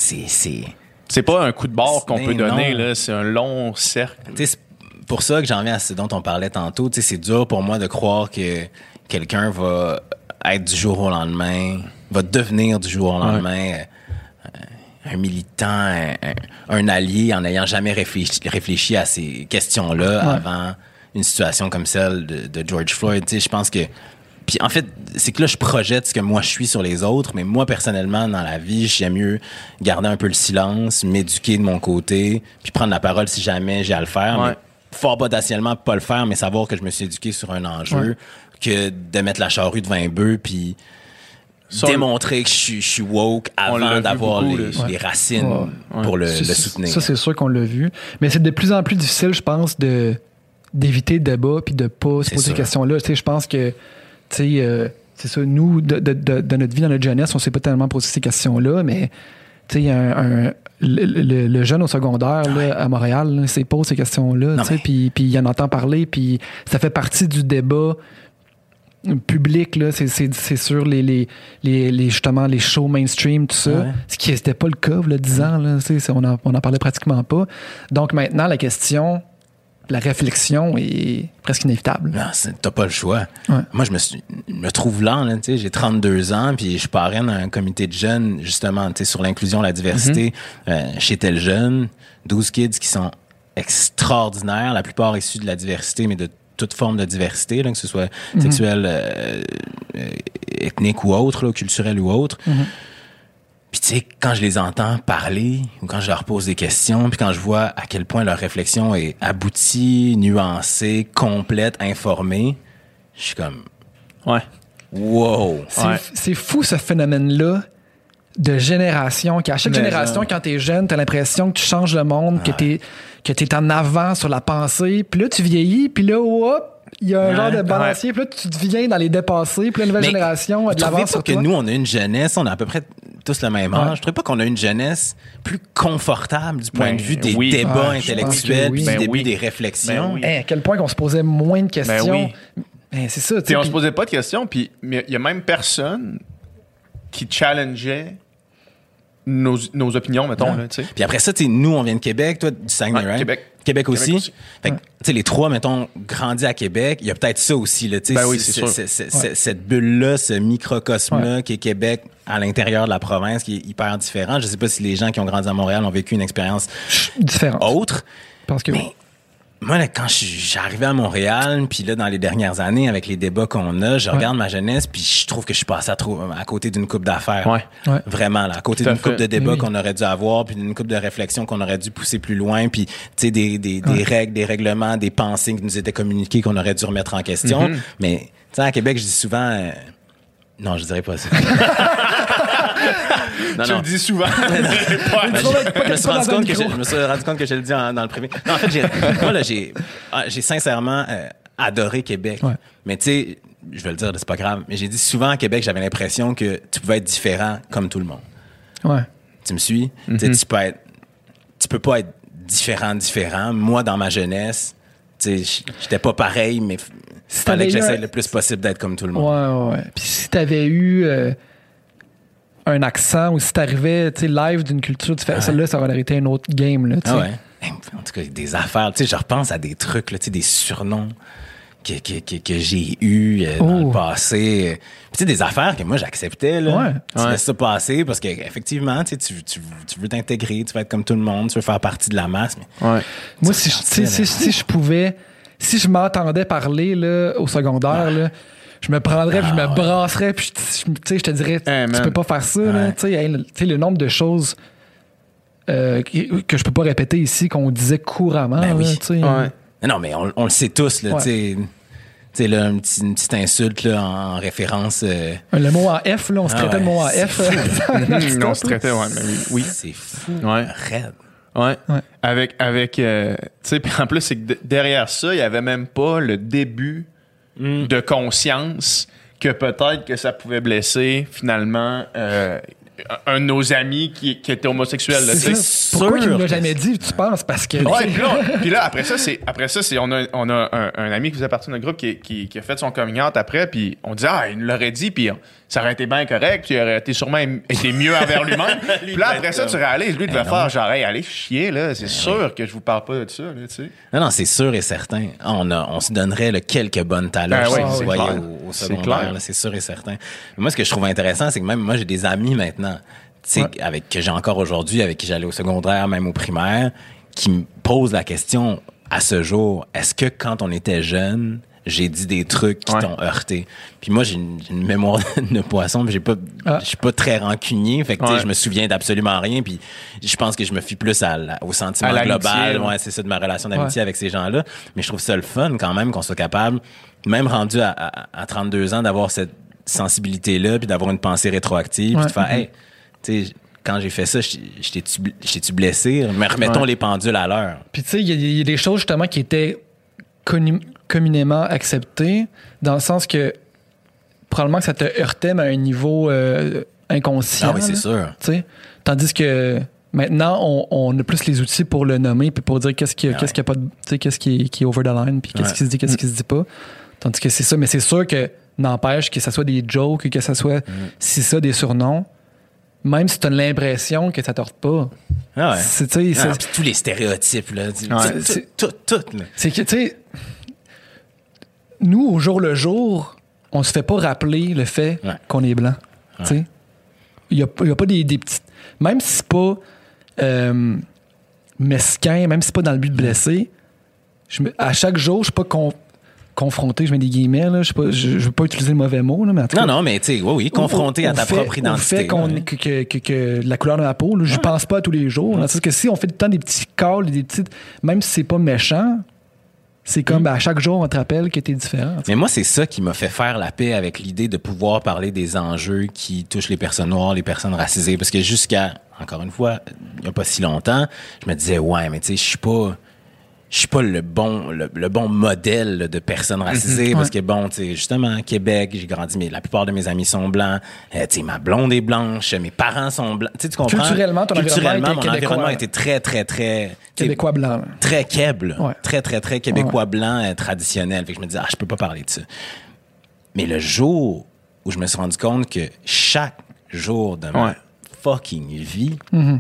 C'est pas un coup de barre qu'on peut donner, là, c'est un long cercle. C'est pour ça que j'en viens à ce dont on parlait tantôt. Tu sais, c'est dur pour moi de croire que quelqu'un va être du jour au lendemain, va devenir du jour au lendemain un militant, un allié en n'ayant jamais réfléchi à ces questions-là avant une situation comme celle de George Floyd. Tu sais, je pense que... Puis en fait, c'est que là, je projette ce que moi je suis sur les autres, mais moi, personnellement, dans la vie, j'aime mieux garder un peu le silence, m'éduquer de mon côté, puis prendre la parole si jamais j'ai à le faire. Ouais. Mais fort potentiellement pas le faire, mais savoir que je me suis éduqué sur un enjeu, que de mettre la charrue devant un bœuf, puis démontrer que je suis woke avant d'avoir beaucoup, les racines pour le soutenir. Ça, c'est sûr qu'on l'a vu. Mais c'est de plus en plus difficile, je pense, d'éviter le débat puis de pas se poser ces questions-là. Tu sais, je pense que, tu sais, c'est ça, nous, de notre vie, dans notre jeunesse, on s'est pas tellement posé ces questions-là, mais, tu sais, il y a le jeune au secondaire là, à Montréal, là, il pose ces questions-là, tu sais, puis il en entend parler, puis ça fait partie du débat public, là, c'est sur les justement les shows mainstream, tout ça, ce qui n'était pas le cas, là, 10 ans, là, on en parlait pratiquement pas. Donc maintenant, la question, la réflexion est presque inévitable. Non, t'as pas le choix. Ouais. Moi, je me trouve lent, là, j'ai 32 ans, puis je parraine un comité de jeunes, justement, sur l'inclusion, la diversité, chez Tel Jeune, 12 kids qui sont extraordinaires, la plupart issus de la diversité, mais de toute forme de diversité, là, que ce soit sexuelle, ethnique ou autre, là, culturelle ou autre. Puis tu sais, quand je les entends parler, ou quand je leur pose des questions, puis quand je vois à quel point leur réflexion est aboutie, nuancée, complète, informée, je suis comme... Ouais. Wow! C'est fou, ce phénomène-là de génération, qu'à chaque génération, quand t'es jeune, t'as l'impression que tu changes le monde, que t'es en avant sur la pensée, puis là, tu vieillis, puis là, hop, il y a un genre de balancier, puis là, tu deviens dans les dépassés, puis la nouvelle génération a de l'avance sur toi. Que nous, on a une jeunesse, on a à peu près tous le même âge. Je trouve pas qu'on a une jeunesse plus confortable du point de vue des débats intellectuels, du début des réflexions. À quel point qu'on se posait moins de questions. C'est ça. Puis on se posait pas de questions, puis il y a même personne qui challengeait nos opinions, mettons. Là, puis après ça, nous, on vient de Québec, toi, du Saguenay, right? Québec aussi. Fait que, les trois, mettons, grandis à Québec, il y a peut-être ça aussi, là, cette bulle-là, ce microcosme-là qui est Québec à l'intérieur de la province, qui est hyper différent. Je sais pas si les gens qui ont grandi à Montréal ont vécu une expérience différente. Autre. Parce que moi, là, quand j'arrivais à Montréal, puis là, dans les dernières années, avec les débats qu'on a, je regarde ma jeunesse, puis je trouve que je suis passé à côté d'une coupe d'affaires. Vraiment, là, à côté d'une coupe de débats qu'on aurait dû avoir, puis d'une coupe de réflexion qu'on aurait dû pousser plus loin, puis, tu sais, des règles, des règlements, des pensées qui nous étaient communiquées qu'on aurait dû remettre en question. Mais, tu sais, à Québec, je dis souvent... non, je dirais pas ça. Tu le dis souvent. Je me suis rendu compte que je le dis dans le privé. Non, en fait, j'ai sincèrement adoré Québec. Mais tu sais, je vais le dire, c'est pas grave, mais j'ai dit souvent à Québec, j'avais l'impression que tu pouvais être différent comme tout le monde. Tu me suis? Tu peux pas être différent. Moi, dans ma jeunesse, tu sais, j'étais pas pareil, mais fallait que j'essaie le plus possible d'être comme tout le monde. Puis si t'avais eu... un accent ou si t'arrivais live d'une culture différente, celle-là, ça aurait été un autre game. Là, en tout cas, des affaires. Je repense à des trucs, là, des surnoms que j'ai eus dans le passé. Puis des affaires que moi, j'acceptais. Là. Tu laisses ça passer parce qu'effectivement, tu veux t'intégrer, tu veux être comme tout le monde, tu veux faire partie de la masse. Mais moi, si je pouvais... Si je m'entendais parler là, au secondaire, là, je me prendrais, puis je me brasserais, puis je te dirais, tu peux pas faire ça. Là, le nombre de choses que je peux pas répéter ici, qu'on disait couramment. Non, mais on le sait tous. Là, là, une petite insulte là, en référence... Le mot en F, là, on se traitait le mot en F. On se traitait, oui. C'est fou. Raide. Avec tu sais, puis en plus, c'est que derrière ça, il y avait même pas le début de conscience que peut-être que ça pouvait blesser finalement un de nos amis qui était homosexuel. Là, pourquoi il ne l'a jamais dit, tu penses? Parce que... puis là, après ça, on a un ami qui faisait partie de notre groupe qui a fait son coming out après, puis on disait, il nous l'aurait dit, puis ça aurait été bien correct, puis il aurait été sûrement été mieux envers lui-même. Puis là, après ça, tu réalises, lui, devait faire genre, allez chier, là, c'est sûr que je vous parle pas de ça, là, tu sais. Non, c'est sûr et certain. On se donnerait quelques bonnes taloches si on se voyait au secondaire, c'est sûr et certain. Mais moi, ce que je trouve intéressant, c'est que même moi, j'ai des amis maintenant, tu sais, que j'ai encore aujourd'hui, avec qui j'allais au secondaire, même au primaire, qui me posent la question à ce jour, est-ce que quand on était jeune, j'ai dit des trucs qui t'ont heurté. Puis moi, j'ai une mémoire de poisson, puis je suis pas très rancunier. Fait que, tu sais, je me souviens d'absolument rien. Puis je pense que je me fie plus au sentiment global. Ouais, c'est ça, de ma relation d'amitié avec ces gens-là. Mais je trouve ça le fun, quand même, qu'on soit capable, même rendu à 32 ans, d'avoir cette sensibilité-là, puis d'avoir une pensée rétroactive, puis de faire, hey, tu sais, quand j'ai fait ça, je t'ai-tu blessé? Mais remettons les pendules à l'heure. Puis tu sais, il y a des choses, justement, qui étaient communément accepté, dans le sens que probablement que ça te heurtait, mais à un niveau inconscient. Ah oui, c'est sûr. T'sais? Tandis que maintenant, on a plus les outils pour le nommer puis pour dire qu'est-ce qui est pas qu'est-ce qui est over the line, puis qu'est-ce qui se dit, qu'est-ce qui se dit pas. Tandis que c'est ça, mais c'est sûr que n'empêche que ça soit des jokes, que ça soit si ça, des surnoms, même si tu as l'impression que ça t'heurte pas. Ah ouais. Puis tous les stéréotypes, là. Tout, là. C'est que, tu sais, nous, au jour le jour, on se fait pas rappeler le fait qu'on est blanc. Ouais. Il y a pas des petites... Même si c'est pas mesquin, même si c'est pas dans le but de blesser, à chaque jour, je suis pas confronté, je mets des guillemets, là, je veux pas utiliser le mauvais mot, là, mais en tout cas, non, mais tu sais, confronté à ta propre identité. Que la couleur de ma peau, là, je pense pas à tous les jours. Parce que si on fait tout le temps des petits calls, des petites... Même si c'est pas méchant, c'est comme à chaque jour, on te rappelle que t'es différent. Mais moi, c'est ça qui m'a fait faire la paix avec l'idée de pouvoir parler des enjeux qui touchent les personnes noires, les personnes racisées. Parce que jusqu'à, encore une fois, il n'y a pas si longtemps, je me disais, ouais, mais tu sais, je suis pas le bon modèle de personne racisée parce que bon, tu sais, justement, Québec, j'ai grandi, mais la plupart de mes amis sont blancs, tu sais, ma blonde est blanche, mes parents sont blancs, tu sais, tu comprends? Culturellement, mon environnement était très québécois blanc. Là. Très québécois, très québécois blanc traditionnel. Fait que je me disais, je peux pas parler de ça. Mais le jour où je me suis rendu compte que chaque jour de ma fucking vie,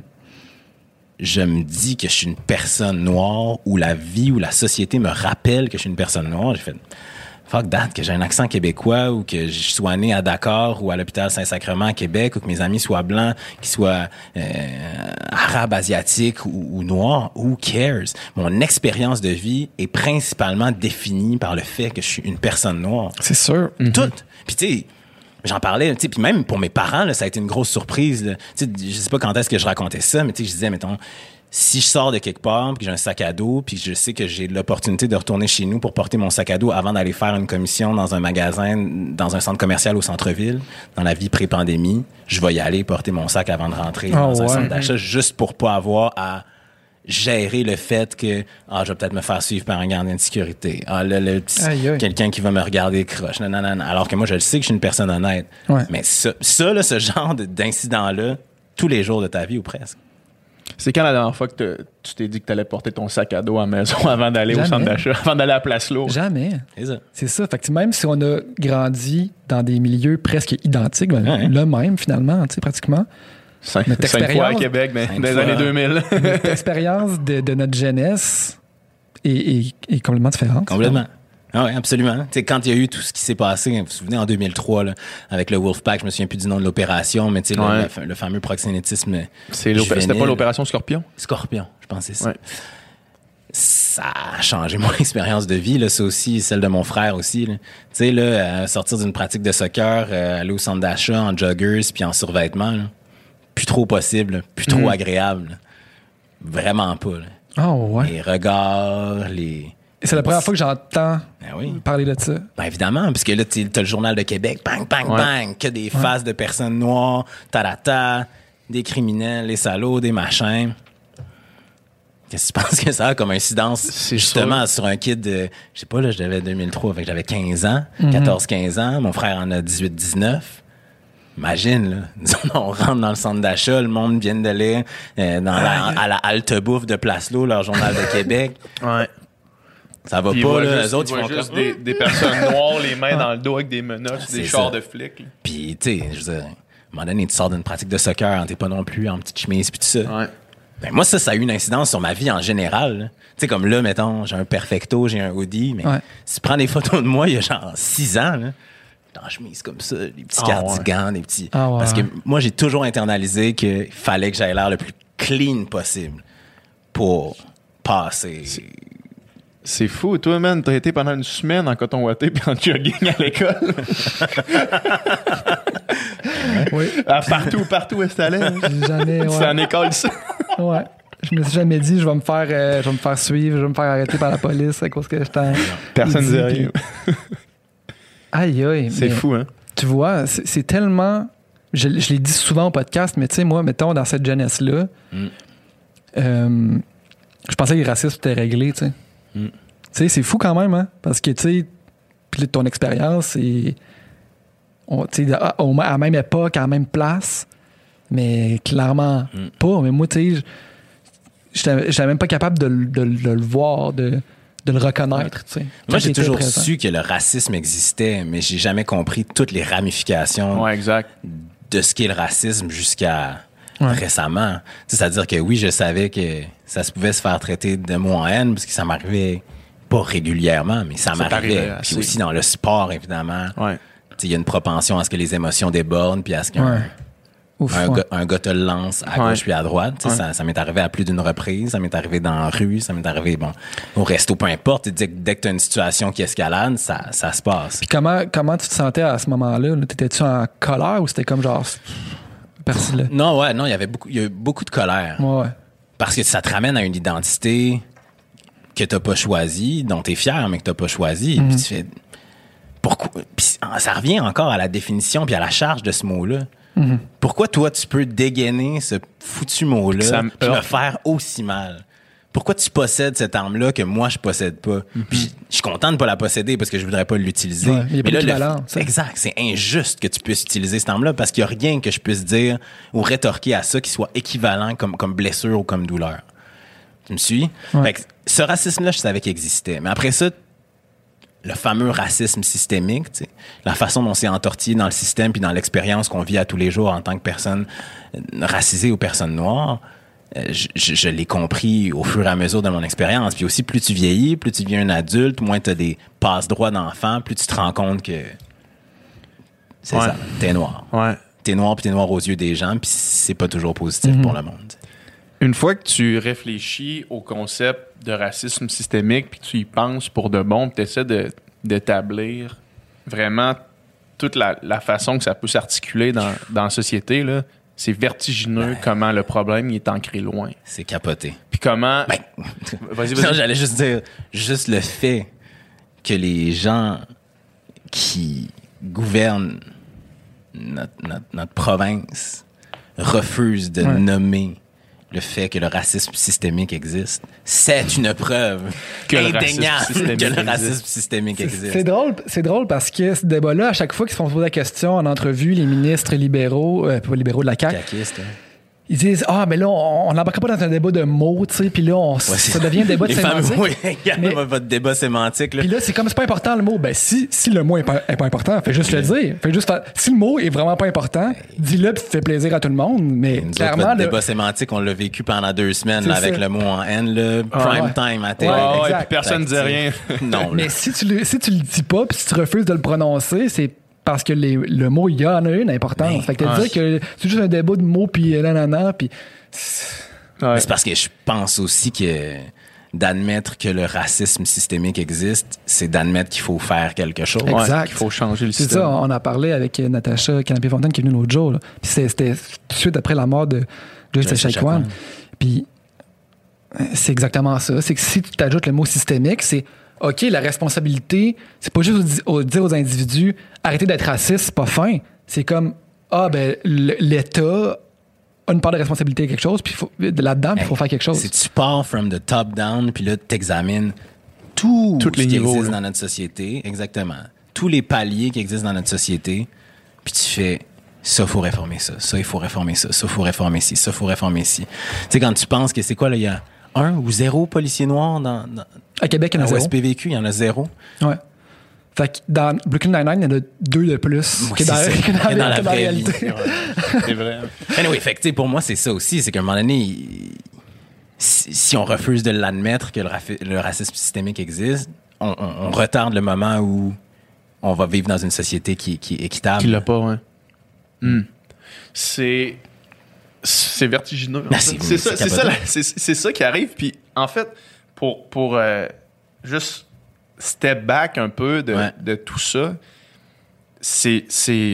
je me dis que je suis une personne noire, ou la vie ou la société me rappelle que je suis une personne noire, j'ai fait fuck that, que j'ai un accent québécois, ou que je sois né à Dakar ou à l'hôpital Saint-Sacrement à Québec, ou que mes amis soient blancs, qu'ils soient arabes, asiatiques ou noirs, who cares? Mon expérience de vie est principalement définie par le fait que je suis une personne noire. C'est sûr. Tout. Puis tu sais, j'en parlais, tu sais, puis même pour mes parents, là, ça a été une grosse surprise. Là. Tu sais, je sais pas quand est-ce que je racontais ça, mais tu sais, je disais, mettons, si je sors de quelque part, puis que j'ai un sac à dos, puis je sais que j'ai l'opportunité de retourner chez nous pour porter mon sac à dos avant d'aller faire une commission dans un magasin, dans un centre commercial au centre-ville, dans la vie pré-pandémie, je vais y aller porter mon sac avant de rentrer dans un centre d'achat, juste pour pas avoir à gérer le fait que je vais peut-être me faire suivre par un gardien de sécurité. Quelqu'un qui va me regarder croche. Non. Alors que moi, je le sais que je suis une personne honnête. Ouais. Mais ça là, ce genre d'incident-là, tous les jours de ta vie ou presque. C'est quand la dernière fois que tu t'es dit que tu allais porter ton sac à dos à la maison avant d'aller au centre d'achat, avant d'aller à la place Lourdes? Jamais. C'est ça. Fait que même si on a grandi dans des milieux presque identiques, le même finalement, tu sais, pratiquement. 5 fois à Québec dans les années 2000. Notre expérience de notre jeunesse est complètement différente. Complètement. Ah oui, absolument. Tu sais, quand il y a eu tout ce qui s'est passé, vous vous souvenez, en 2003, là, avec le Wolfpack, je me souviens plus du nom de l'opération, mais tu sais, le fameux proxénétisme. C'était pas l'opération Scorpion? Scorpion, je pense que c'est ça. Ouais. Ça a changé mon expérience de vie, là, ça aussi, celle de mon frère aussi. Tu sais, là, sortir d'une pratique de soccer, aller au centre d'achat en joggers puis en survêtement, là, plus trop possible, plus trop agréable. Là. Vraiment pas. Les regards, les... Et c'est la première fois que j'entends parler de ça. Ben évidemment, parce que là, t'as le Journal de Québec, bang, bang, bang, que des faces de personnes noires, tarata, des criminels, des salauds, des machins. Qu'est-ce que tu penses que ça a comme incidence? C'est justement sur un kid de, je sais pas, là, j'avais 2003, fait que j'avais 15 ans, 14-15 ans, mon frère en a 18-19. Imagine, là, on rentre dans le centre d'achat, le monde vient d'aller à la halte bouffe de Place-Lô, leur Journal de Québec. Ouais. Ça va puis pas, là. Les autres, ils font juste des personnes noires, les mains dans le dos avec des menottes, des chars de flics. Là. Puis, tu sais, je veux dire, à un moment donné, tu sors d'une pratique de soccer, t'es pas non plus en petite chemise, puis tout ça. Ouais. Ben, moi, ça a eu une incidence sur ma vie en général. Tu sais, comme là, mettons, j'ai un perfecto, j'ai un hoodie, mais si tu prends des photos de moi, il y a genre 6 ans, là, en chemise comme ça, des petits cardigans, des petits... Parce que moi, j'ai toujours internalisé qu'il fallait que j'aille l'air le plus clean possible pour passer... C'est fou. Toi, man, t'as été pendant une semaine en coton ouaté puis en jogging à l'école. Oui. Partout où est-ce que t'allais. J'ai jamais. C'est en école, ça. Ouais. Je me suis jamais dit, je vais me faire suivre, je vais me faire arrêter par la police à cause que j'étais en. Personne ne dit rien. Aïe, aïe. C'est fou, hein? Tu vois, c'est tellement. Je l'ai dit souvent au podcast, mais tu sais, moi, mettons, dans cette jeunesse-là, je pensais que le racisme était réglé, tu sais. Tu sais, c'est fou quand même, hein? Parce que, tu sais, puis ton expérience, c'est. Tu sais, à la même époque, à la même place, mais clairement pas. Mais moi, tu sais, j'étais même pas capable de le voir, de le reconnaître, tu sais. Moi, j'ai toujours su que le racisme existait, mais j'ai jamais compris toutes les ramifications de ce qu'est le racisme jusqu'à récemment. C'est-à-dire que oui, je savais que ça se pouvait se faire traiter de mots en haine, parce que ça m'arrivait pas régulièrement, mais ça m'arrivait. Puis aussi dans le sport, évidemment. Ouais. Il y a une propension à ce que les émotions débordent, puis à ce qu'un gars te lance à gauche puis à droite. Ça m'est arrivé à plus d'une reprise. Ça m'est arrivé dans la rue. Ça m'est arrivé au resto, peu importe. Dès que tu as une situation qui escalade, ça se passe. Puis comment tu te sentais à ce moment-là? T'étais-tu en colère ou c'était comme genre... Non, il y a eu beaucoup de colère. Ouais. Parce que ça te ramène à une identité que t'as pas choisie, dont t'es fier, mais que t'as pas choisie. Puis tu fais... Pourquoi? Puis ça revient encore à la définition puis à la charge de ce mot-là. Pourquoi toi, tu peux dégainer ce foutu mot-là puis me faire aussi mal? Pourquoi tu possèdes cette arme-là que moi, je possède pas? Puis je suis content de pas la posséder parce que je voudrais pas l'utiliser. Ouais, il y a pas de balance. Exact. C'est injuste que tu puisses utiliser cette arme-là parce qu'il y a rien que je puisse dire ou rétorquer à ça qui soit équivalent comme blessure ou comme douleur. Tu me suis? Ouais. Fait que ce racisme-là, je savais qu'il existait. Mais après ça, le fameux racisme systémique, la façon dont c'est entortillé dans le système puis dans l'expérience qu'on vit à tous les jours en tant que personne racisée ou personne noire, je l'ai compris au fur et à mesure de mon expérience. Puis aussi, plus tu vieillis, plus tu deviens un adulte, moins tu as des passe-droits d'enfant, plus tu te rends compte que c'est ça, t'es noir. Ouais. T'es noir puis t'es noir aux yeux des gens, puis c'est pas toujours positif pour le monde. Une fois que tu réfléchis au concept de racisme systémique puis que tu y penses pour de bon, puis tu essaies d'établir vraiment toute la façon que ça peut s'articuler dans la société, là, c'est vertigineux comment le problème il est ancré loin. C'est capoté. Puis comment... Vas-y. Non, j'allais juste dire, juste le fait que les gens qui gouvernent notre province refusent de nommer le fait que le racisme systémique existe, c'est une preuve indéniable que le racisme systémique existe. C'est drôle parce que ce débat-là, à chaque fois qu'ils se font poser la question en entrevue, les ministres libéraux, pas libéraux de la CAQ, ils disent mais là on n'embarque pas dans un débat de mots, tu sais, puis là ça devient un débat de sémantique. Oui, regarde votre débat sémantique là. Puis là c'est comme c'est pas important le mot, ben si le mot est pas important, fais juste le dire, si le mot est vraiment pas important, dis-le puis fais plaisir à tout le monde, mais clairement le débat sémantique on l'a vécu pendant 2 semaines là, avec le mot en haine le prime time à télé. Puis personne ne disait rien. Non. Mais si tu le dis pas puis si tu refuses de le prononcer, c'est parce que le mot, il y en a une importance. Fait que dire que c'est juste un débat de mots puis nanana, puis... C'est parce que je pense aussi que d'admettre que le racisme systémique existe, c'est d'admettre qu'il faut faire quelque chose. Exact. Qu'il faut changer le système. C'est ça, on a parlé avec Natacha Canapé-Fontaine qui est venue l'autre jour. Là. Puis c'était tout de suite après la mort de Joyce Echaquan. Puis c'est exactement ça. C'est que si tu t'ajoutes le mot systémique, c'est OK, la responsabilité, c'est pas juste dire aux individus arrêtez d'être raciste, c'est pas fin. C'est comme l'État a une part de responsabilité à quelque chose, puis là-dedans, il faut faire quelque chose. Si tu pars from the top down, puis là, tu examines tout ce qui existe dans notre société, exactement, tous les paliers qui existent dans notre société, puis tu fais ça, il faut réformer ça, il faut réformer ça, il faut réformer ci, ça, il faut réformer ci. Tu sais, quand tu penses que c'est quoi, là, il y a 1 ou 0 policiers noirs à Québec, il y en a 0. Au SPVQ, il y en a 0. Ouais. Fait que dans Brooklyn Nine-Nine, il y en a 2 de plus que dans la réalité. Ouais. C'est vrai. Anyway, fait que, pour moi, c'est ça aussi. C'est qu'à un moment donné, si on refuse de l'admettre que le racisme systémique existe, on retarde le moment où on va vivre dans une société qui est équitable. Qui l'a pas, ouais. C'est vertigineux. C'est ça qui arrive. Puis, en fait, pour juste step back un peu de tout ça, c'est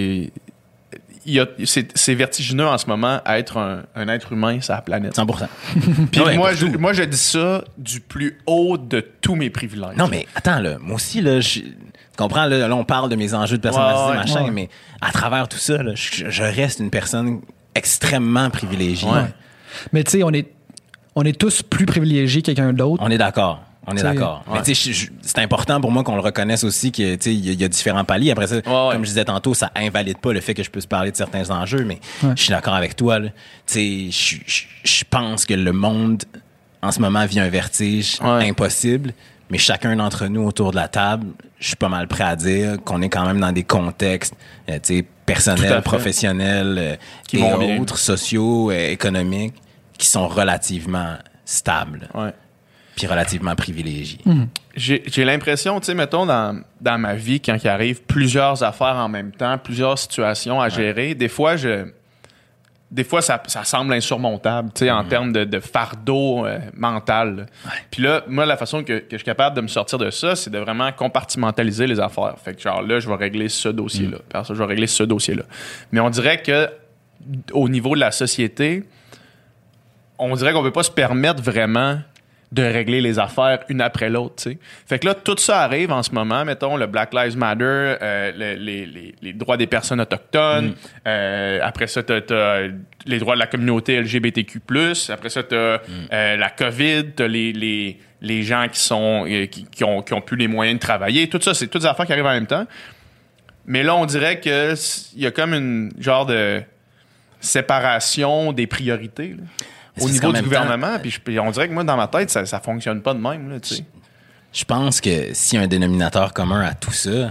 vertigineux en ce moment à être un être humain sur la planète. 100%. Puis moi, je dis ça du plus haut de tous mes privilèges. Non, mais attends, là, moi aussi, là, tu comprends, là, on parle de mes enjeux de personnalité, mais à travers tout ça, là, je reste une personne extrêmement privilégiée. Ouais. Mais tu sais, on est tous plus privilégiés que quelqu'un d'autre. On est d'accord. Mais tu sais, c'est important pour moi qu'on le reconnaisse aussi qu'il y a différents paliers. Après ça, comme je disais tantôt, ça invalide pas le fait que je puisse parler de certains enjeux, mais je suis d'accord avec toi. Tu sais, je pense que le monde, en ce moment, vit un vertige impossible, mais chacun d'entre nous autour de la table, je suis pas mal prêt à dire qu'on est quand même dans des contextes personnels, professionnels qui et autres, sociaux, économiques, qui sont relativement stables. Ouais. Puis relativement privilégié. J'ai l'impression, tu sais, mettons, dans ma vie, quand il arrive plusieurs affaires en même temps, plusieurs situations à gérer, des fois, ça semble insurmontable, tu sais, en termes de fardeau mental. Puis là, moi, la façon que je suis capable de me sortir de ça, c'est de vraiment compartimentaliser les affaires. Fait que genre là, je vais régler ce dossier-là. Puis ça, je vais régler ce dossier-là. Mais on dirait que au niveau de la société, on dirait qu'on ne peut pas se permettre vraiment de régler les affaires une après l'autre, tu sais. Fait que là, tout ça arrive en ce moment, mettons, le Black Lives Matter, les droits des personnes autochtones, après ça, t'as les droits de la communauté LGBTQ+, après ça, t'as la COVID, t'as les gens qui ont plus les moyens de travailler, tout ça, c'est toutes des affaires qui arrivent en même temps. Mais là, on dirait qu'il y a comme une genre de séparation des priorités, là. Au niveau du gouvernement, puis on dirait que moi, dans ma tête, ça fonctionne pas de même, là, tu sais. Je pense que s'il y a un dénominateur commun à tout ça,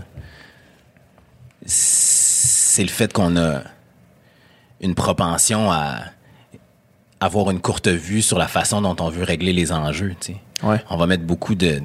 c'est le fait qu'on a une propension à avoir une courte vue sur la façon dont on veut régler les enjeux, tu sais. Ouais. On va mettre beaucoup de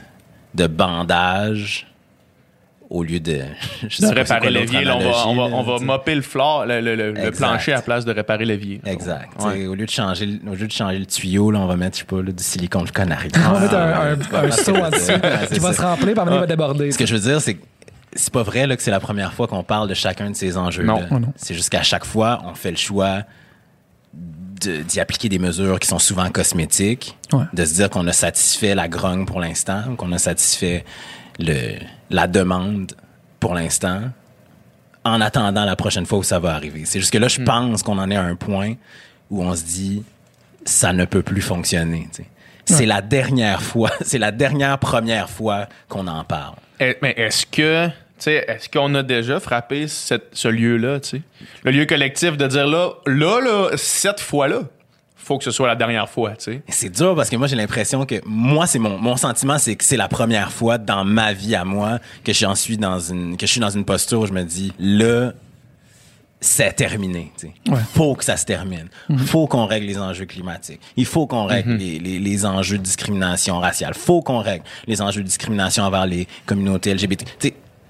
bandages au lieu de réparer l'évier. Là, on va mopper le plancher à la place de réparer l'évier. Exact. Au lieu de changer le tuyau, là, on va mettre, je sais pas, là, du silicone canarie. On va mettre un seau en dessous qui va se remplir, puis il va déborder. Ce que je veux dire, c'est que c'est pas vrai là, que c'est la première fois qu'on parle de chacun de ces enjeux-là. Non. C'est juste qu'à chaque fois, on fait le choix d'y appliquer des mesures qui sont souvent cosmétiques, de se dire qu'on a satisfait la grogne pour l'instant, qu'on a satisfait la demande pour l'instant, en attendant la prochaine fois où ça va arriver. C'est juste que là, je pense qu'on en est à un point où on se dit ça ne peut plus fonctionner. T'sais. C'est la dernière fois, c'est la première fois qu'on en parle. Mais est-ce qu'on a déjà frappé ce lieu-là, tu sais? Le lieu collectif de dire là, cette fois-là, faut que ce soit la dernière fois, tu sais. C'est dur parce que moi, j'ai l'impression que moi, c'est mon sentiment, c'est que c'est la première fois dans ma vie à moi que je suis dans une posture où je me dis, là, c'est terminé, tu sais. Faut que ça se termine. Faut qu'on règle les enjeux climatiques. Il faut qu'on règle les enjeux de discrimination raciale. Faut qu'on règle les enjeux de discrimination envers les communautés LGBT. Tu sais,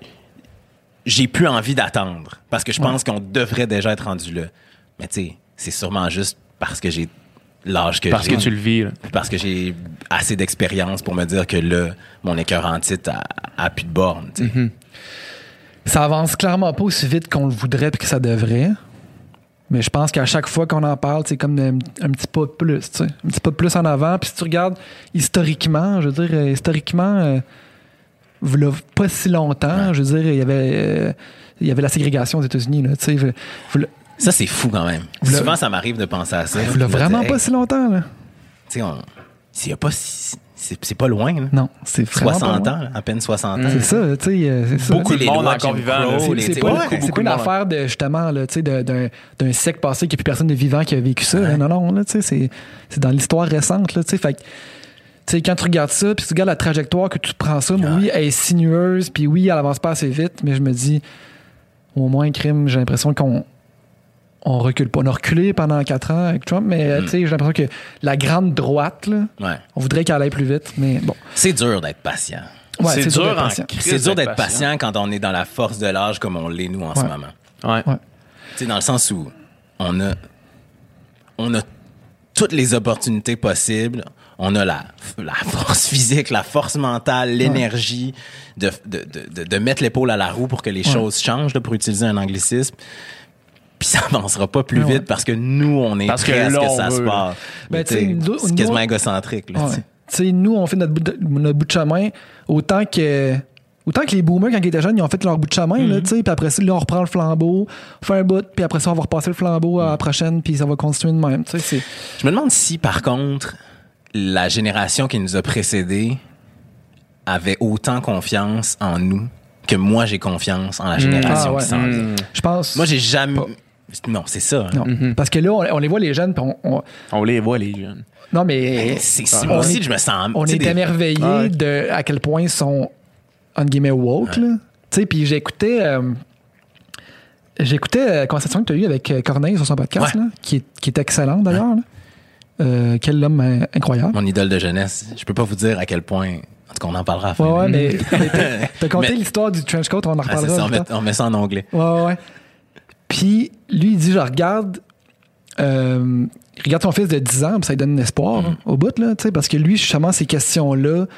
j'ai plus envie d'attendre parce que je pense qu'on devrait déjà être rendu là. Mais tu sais, c'est sûrement juste parce que j'ai l'âge que j'ai. Parce que tu le vis, là. Parce que j'ai assez d'expérience pour me dire que là, mon écœur en titre a plus de bornes, tu sais. Ça avance clairement pas aussi vite qu'on le voudrait et que ça devrait. Mais je pense qu'à chaque fois qu'on en parle, c'est comme un petit pas de plus, tu sais. Un petit pas de plus en avant. Puis si tu regardes historiquement, je veux dire, voilà pas si longtemps, je veux dire, il y avait la ségrégation aux États-Unis, là, tu sais. Ça, c'est fou quand même. Souvent, ça m'arrive de penser à ça. Il vraiment pas si longtemps, là. Tu sais, c'est pas loin, là. Non, c'est vraiment 60 ans, là, à peine 60 ans. C'est ça, tu sais. C'est ça. Beaucoup de monde encore vivant. C'est pas une affaire de, justement, là, tu sais, d'un siècle passé qu'il n'y a plus personne de vivant qui a vécu ça. Là. Non, là, tu sais, c'est dans l'histoire récente, là, tu sais. Fait que, tu sais, quand tu regardes ça, puis tu regardes la trajectoire que tu prends ça, oui, elle est sinueuse, puis oui, elle avance pas assez vite, mais je me dis, au moins, crime, j'ai l'impression qu'on recule pas. On a reculé pendant 4 ans avec Trump, mais tu sais, j'ai l'impression que la grande droite, là, on voudrait qu'elle aille plus vite, mais bon. C'est dur d'être patient. Ouais, c'est dur d'être patient. C'est dur d'être patient quand on est dans la force de l'âge comme on l'est, nous, en ce moment. Ouais. Tu sais, dans le sens où on a toutes les opportunités possibles, on a la force physique, la force mentale, l'énergie de mettre l'épaule à la roue pour que les choses changent, là, pour utiliser un anglicisme. Puis ça avancera pas plus vite parce que nous, on est prêts à ce que ça se passe. Ben, c'est quasiment égocentrique. Là, nous, on fait notre bout de chemin autant que les boomers, quand ils étaient jeunes, ils ont fait leur bout de chemin. Puis après ça, là, on reprend le flambeau, on fait un bout, puis après ça, on va repasser le flambeau à la prochaine, puis ça va continuer de même. Je me demande si, par contre, la génération qui nous a précédés avait autant confiance en nous que moi, j'ai confiance en la génération qui s'en vient. Je pense... Moi, j'ai jamais... Non, c'est ça. Non. Parce que là, on les voit, les jeunes, puis on les voit, les jeunes. Non, mais... moi aussi, je me sens... On est émerveillés de à quel point ils sont, entre guillemets, woke, là. Tu sais, puis j'écoutais la conversation que tu as eue avec Corneille sur son podcast, là, qui est excellente, d'ailleurs. Quel homme incroyable. Mon idole de jeunesse. Je peux pas vous dire à quel point... En tout cas, on en parlera à la fin. Ouais, mais t'as conté l'histoire du trench coat, on en reparlera. On met ça en anglais. Ouais. Puis, lui, il dit, je regarde son fils de 10 ans, puis ça lui donne un espoir au bout, là, parce que lui, justement, ces questions-là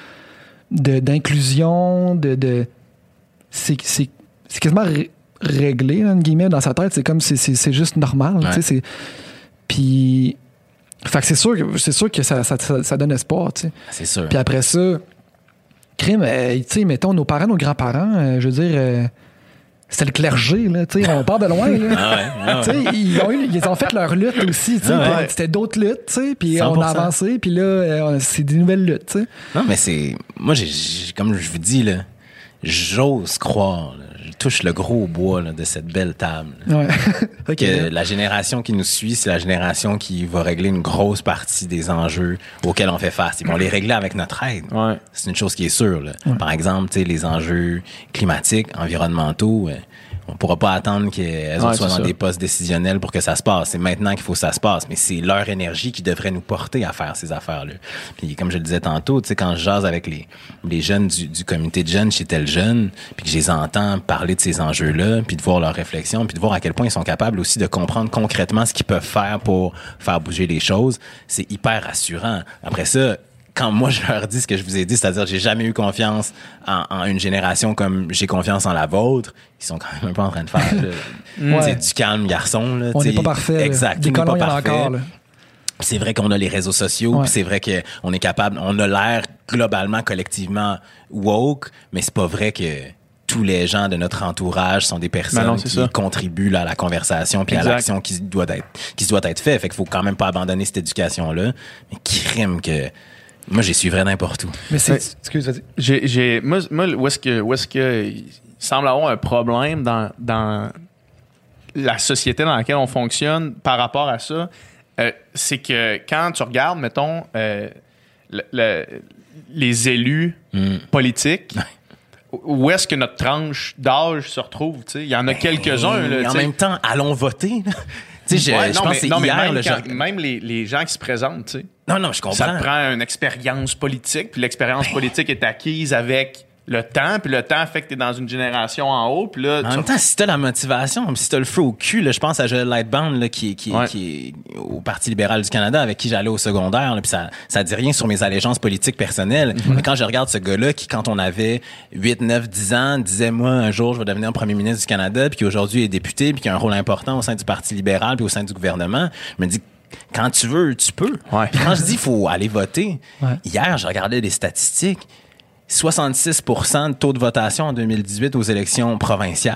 d'inclusion, c'est quasiment réglé, là, entre guillemets, dans sa tête. C'est comme, c'est juste normal. Ouais. Puis, fait que c'est sûr que ça donne espoir. T'sais. C'est sûr. Puis après ça, crime, mettons, nos parents, nos grands-parents, je veux dire... c'était le clergé, là, tu sais, on part de loin, là. Tu sais, ils ont fait leur lutte aussi, tu sais, c'était d'autres luttes, tu sais, puis on a avancé, puis là, c'est des nouvelles luttes, tu sais. Non, mais moi, comme je vous dis, là, j'ose croire, là, je touche le gros bois là, de cette belle table. Que la génération qui nous suit, c'est la génération qui va régler une grosse partie des enjeux auxquels on fait face. Ils vont les régler avec notre aide. C'est une chose qui est sûre. Là. Par exemple, les enjeux climatiques, environnementaux, on ne pourra pas attendre qu'elles soient dans des postes décisionnels pour que ça se passe. C'est maintenant qu'il faut que ça se passe. Mais c'est leur énergie qui devrait nous porter à faire ces affaires-là. Puis comme je le disais tantôt, quand je jase avec les jeunes du comité de jeunes chez Tel Jeune, puis que je les entends parler de ces enjeux-là, puis de voir leurs réflexions, puis de voir à quel point ils sont capables aussi de comprendre concrètement ce qu'ils peuvent faire pour faire bouger les choses, c'est hyper rassurant. Après ça, quand moi je leur dis ce que je vous ai dit, c'est-à-dire j'ai jamais eu confiance en une génération comme j'ai confiance en la vôtre, ils sont quand même un peu en train de faire du calme, garçon. Là, on n'est pas parfait. Exact. Des colons, il y en a encore. Là. C'est vrai qu'on a les réseaux sociaux, puis c'est vrai qu'on est capable, on a l'air globalement, collectivement woke, mais c'est pas vrai que tous les gens de notre entourage sont des personnes qui contribuent là, à la conversation puis à l'action qui se doit être fait. Fait qu'il faut quand même pas abandonner cette éducation-là. Mais crime que... Moi, j'y suivrais n'importe où. Mais c'est... Excuse, vas-y. Moi, où est-ce que il semble avoir un problème dans la société dans laquelle on fonctionne par rapport à ça, c'est que quand tu regardes, mettons, les élus politiques, où est-ce que notre tranche d'âge se retrouve? Il y en a quelques-uns. Là, en même temps, allons voter. Je pense que c'est hier. Même les gens qui se présentent, tu sais. Non, je comprends. Ça te prend une expérience politique, puis l'expérience politique est acquise avec le temps, puis le temps fait que t'es dans une génération en haut, puis là... En même temps, si t'as la motivation, si t'as le feu au cul, là, je pense à Joël Lightbound, là, qui est au Parti libéral du Canada, avec qui j'allais au secondaire, là, puis ça dit rien sur mes allégeances politiques personnelles. Mais quand je regarde ce gars-là, qui, quand on avait 8, 9, 10 ans, disait, moi, un jour, je vais devenir premier ministre du Canada, puis qui aujourd'hui est député, puis qui a un rôle important au sein du Parti libéral, puis au sein du gouvernement, je me dis, quand tu veux, tu peux. Puis quand je dis, il faut aller voter, hier, je regardais des statistiques, 66% de taux de votation en 2018 aux élections provinciales.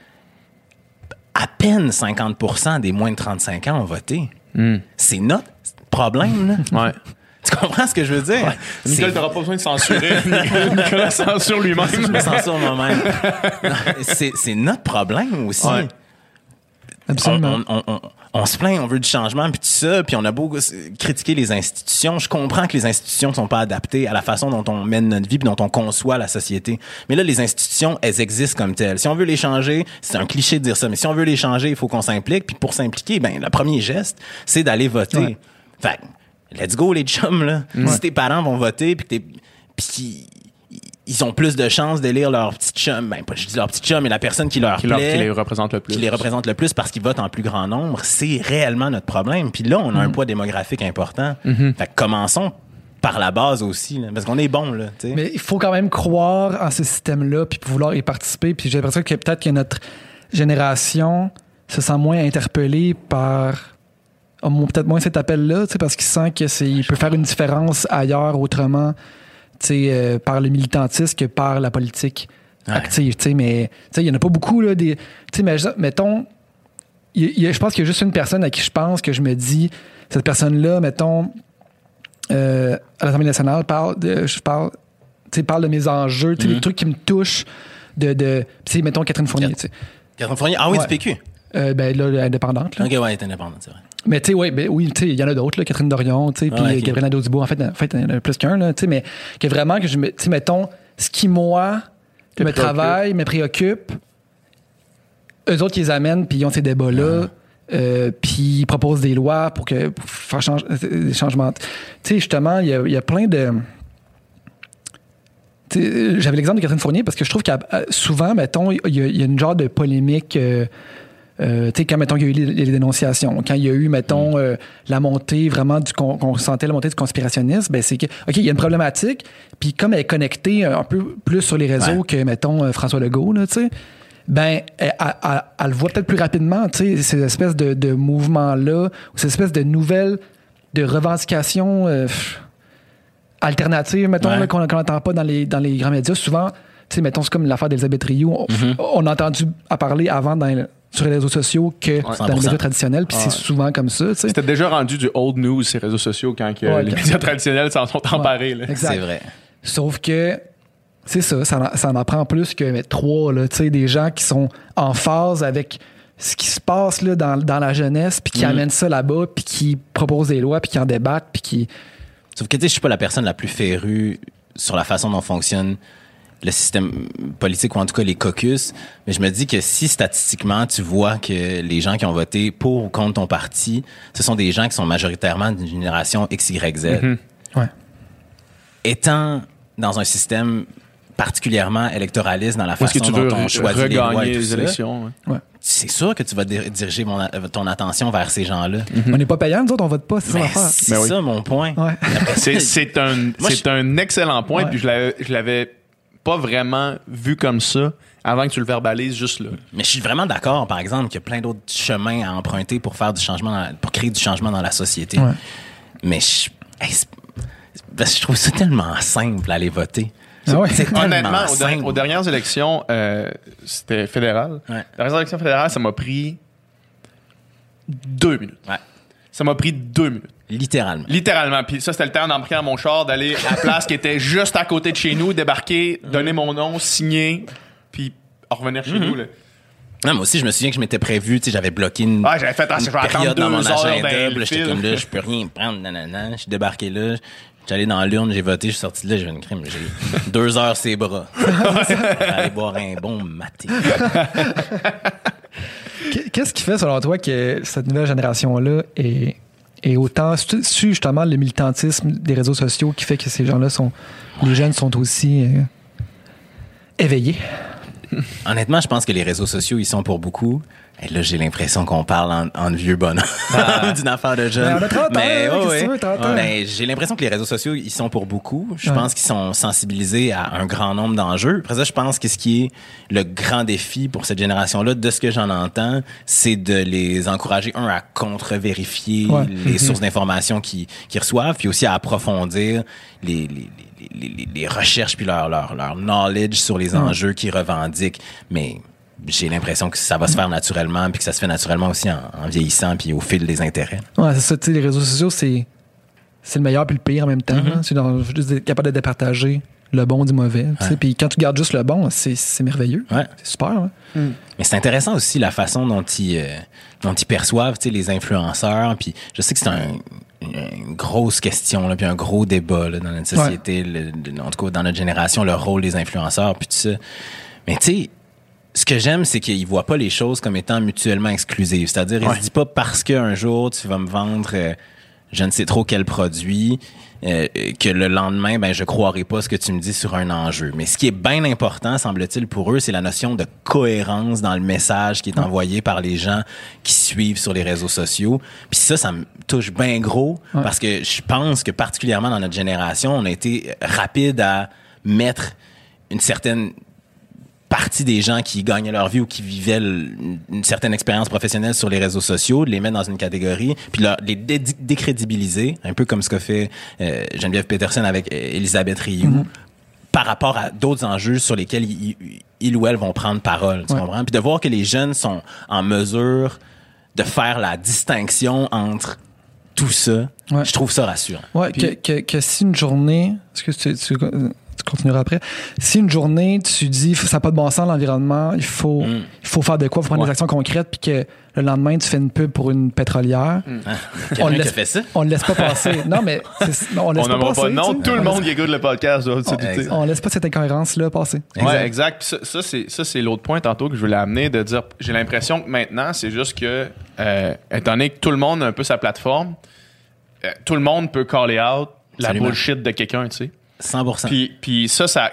À peine 50% des moins de 35 ans ont voté. C'est notre problème, là. Tu comprends ce que je veux dire? Nicolas, t'auras pas besoin de censurer. Nicolas censure lui-même. Je me censure moi-même. C'est notre problème aussi. Absolument. On se plaint, on veut du changement, puis tout ça, puis on a beau critiquer les institutions. Je comprends que les institutions ne sont pas adaptées à la façon dont on mène notre vie, puis dont on conçoit la société. Mais là, les institutions, elles existent comme telles. Si on veut les changer, c'est un cliché de dire ça, mais si on veut les changer, il faut qu'on s'implique. Puis pour s'impliquer, le premier geste, c'est d'aller voter. Fait let's go les chums, là. Si tes parents vont voter, puis ils ont plus de chances d'élire leur petit chum. Pas je dis leur petit chum, mais la personne qui leur plaît. Qui les représente le plus. Qui les représente le plus parce qu'ils votent en plus grand nombre. C'est réellement notre problème. Puis là, on a un poids démographique important. Fait que commençons par la base aussi, là, parce qu'on est bon, là, tu sais. Mais il faut quand même croire en ce système-là, puis vouloir y participer. Puis j'ai l'impression que peut-être que notre génération se sent moins interpellée par peut-être moins cet appel-là, parce qu'il sent qu'il peut faire une différence ailleurs, autrement, par le militantisme que par la politique active. Mais il n'y en a pas beaucoup. Là, mais mettons, je pense qu'il y a juste une personne à qui je pense que je me dis, cette personne-là, mettons, à l'Assemblée nationale, parle de mes enjeux, des trucs qui me touchent, mettons Catherine Fournier. Catherine Fournier, du PQ. Là, indépendante. Là. OK, ouais, elle est indépendante, c'est vrai. Mais tu sais, oui, il y en a d'autres, là, Catherine Dorion, puis Gabriel Nadeau-Dubois. En fait, il y en a plus qu'un, là, mais que vraiment, mettons, ce qui, moi, me travaille, me préoccupe, eux autres, ils les amènent, puis ils ont ces débats-là. Puis ils proposent des lois pour faire des changements. Tu sais, justement, il y a plein de... J'avais l'exemple de Catherine Fournier parce que je trouve qu'il y a souvent, mettons, il y a une genre de polémique... quand, mettons, il y a eu les dénonciations, quand il y a eu, mettons, la montée vraiment qu'on sentait la montée du conspirationnisme, c'est que, OK, il y a une problématique, puis comme elle est connectée un peu plus sur les réseaux que, mettons, François Legault, là, tu sais, elle le voit peut-être plus rapidement, tu sais, ces espèces de mouvements-là, ou ces espèces de nouvelles, de revendications alternatives, mettons, là, qu'on n'entend pas dans les grands médias. Souvent, tu sais, mettons, c'est comme l'affaire d'Elisabeth Rioux. On a entendu à parler avant sur les réseaux sociaux que dans les médias traditionnels, puis c'est souvent comme ça. T'sais. C'était déjà rendu du old news, ces réseaux sociaux, quand les médias traditionnels s'en sont emparés. Là. Exact. C'est vrai. Sauf que, c'est ça en prend plus que 3, là, des gens qui sont en phase avec ce qui se passe là, dans la jeunesse, puis qui amènent ça là-bas, puis qui proposent des lois, puis qui en débattent, puis qui... Sauf que, je suis pas la personne la plus férue sur la façon dont fonctionne le système politique, ou en tout cas les caucus, mais je me dis que si statistiquement tu vois que les gens qui ont voté pour ou contre ton parti, ce sont des gens qui sont majoritairement d'une génération XYZ. Ouais. Étant dans un système particulièrement électoraliste dans la façon dont on choisit les lois et tout ça, élections, c'est sûr que tu vas diriger ton attention vers ces gens-là. On n'est pas payants, nous autres, on vote pas, c'est ça l'affaire. C'est ça mon point. Ouais. C'est un excellent point, puis je l'avais pas vraiment vu comme ça avant que tu le verbalises juste là. Mais je suis vraiment d'accord, par exemple, qu'il y a plein d'autres chemins à emprunter pour faire du changement, pour créer du changement dans la société. Ouais. Mais je trouve ça tellement simple à aller voter. C'est honnêtement, aux dernières élections, c'était fédéral. Ouais. Les dernières élections fédérales, ça m'a pris 2 minutes. Ouais. Ça m'a pris 2 minutes. Littéralement. Puis ça, c'était le temps d'embarquer dans mon char, d'aller à la place qui était juste à côté de chez nous, débarquer, donner mon nom, signer, puis revenir chez nous. Là. Non, moi aussi, je me souviens que je m'étais prévu, tu sais, j'avais bloqué une période dans mon agenda, puis j'étais comme là, je peux rien prendre, nanana. Je suis débarqué là, j'étais allé dans l'urne, j'ai voté, je suis sorti de là, j'ai eu une crime, j'ai 2 heures ses bras. Aller boire un bon maté. Qu'est-ce qui fait, selon toi, que cette nouvelle génération-là est autant su justement le militantisme des réseaux sociaux qui fait que ces gens-là les jeunes sont aussi éveillés? Honnêtement, je pense que les réseaux sociaux, ils sont pour beaucoup. Et là, j'ai l'impression qu'on parle en vieux bonhomme d'une affaire de jeunes. Mais on a 30 ans, mais j'ai l'impression que les réseaux sociaux, ils sont pour beaucoup. Je pense qu'ils sont sensibilisés à un grand nombre d'enjeux. Après ça, je pense que ce qui est le grand défi pour cette génération-là, de ce que j'en entends, c'est de les encourager, à contre-vérifier les sources d'informations qu'ils reçoivent, puis aussi à approfondir les recherches puis leur knowledge sur les enjeux qu'ils revendiquent. Mais j'ai l'impression que ça va se faire naturellement, puis que ça se fait naturellement aussi en vieillissant, puis au fil des intérêts. Ouais, c'est ça. Tu sais, les réseaux sociaux, c'est le meilleur puis le pire en même temps. C'est juste être capable de départager le bon du mauvais. Puis quand tu gardes juste le bon, c'est merveilleux. Ouais. C'est super. Mais c'est intéressant aussi la façon dont ils perçoivent, tu sais, les influenceurs. Puis je sais que c'est une grosse question, là, puis un gros débat là, dans notre société, en tout cas dans notre génération, le rôle des influenceurs, puis tout ça. Mais tu sais, ce que j'aime, c'est qu'ils voient pas les choses comme étant mutuellement exclusives. C'est-à-dire, ils se disent pas parce qu'un jour tu vas me vendre je ne sais trop quel produit, que le lendemain, ben je croirai pas ce que tu me dis sur un enjeu. Mais ce qui est bien important, semble-t-il, pour eux, c'est la notion de cohérence dans le message qui est envoyé par les gens qui suivent sur les réseaux sociaux. Puis ça me touche bien gros parce que je pense que particulièrement dans notre génération, on a été rapide à mettre une certaine partie des gens qui gagnaient leur vie ou qui vivaient une certaine expérience professionnelle sur les réseaux sociaux, de les mettre dans une catégorie, puis les décrédibiliser, un peu comme ce qu'a fait Geneviève Peterson avec Elisabeth Rioux, par rapport à d'autres enjeux sur lesquels ils ou elles vont prendre parole, tu comprends? Puis de voir que les jeunes sont en mesure de faire la distinction entre tout ça, je trouve ça rassurant. Ouais, puis, que si une journée... Est-ce que tu continueras après. Si une journée, tu dis ça n'a pas de bon sens l'environnement, il faut faire de quoi, il faut prendre des actions concrètes, puis que le lendemain, tu fais une pub pour une pétrolière. On le laisse, fait ça? On le laisse pas passer. Non, mais on laisse pas passer. Non, tout le monde qui écoute le podcast doit se douter. On laisse pas cette incohérence-là passer. Ouais, exact. Puis ça, c'est l'autre point tantôt que je voulais amener, de dire, j'ai l'impression que maintenant, c'est juste que, étant donné que tout le monde a un peu sa plateforme, tout le monde peut call out la bullshit de quelqu'un, tu sais. 100%. Puis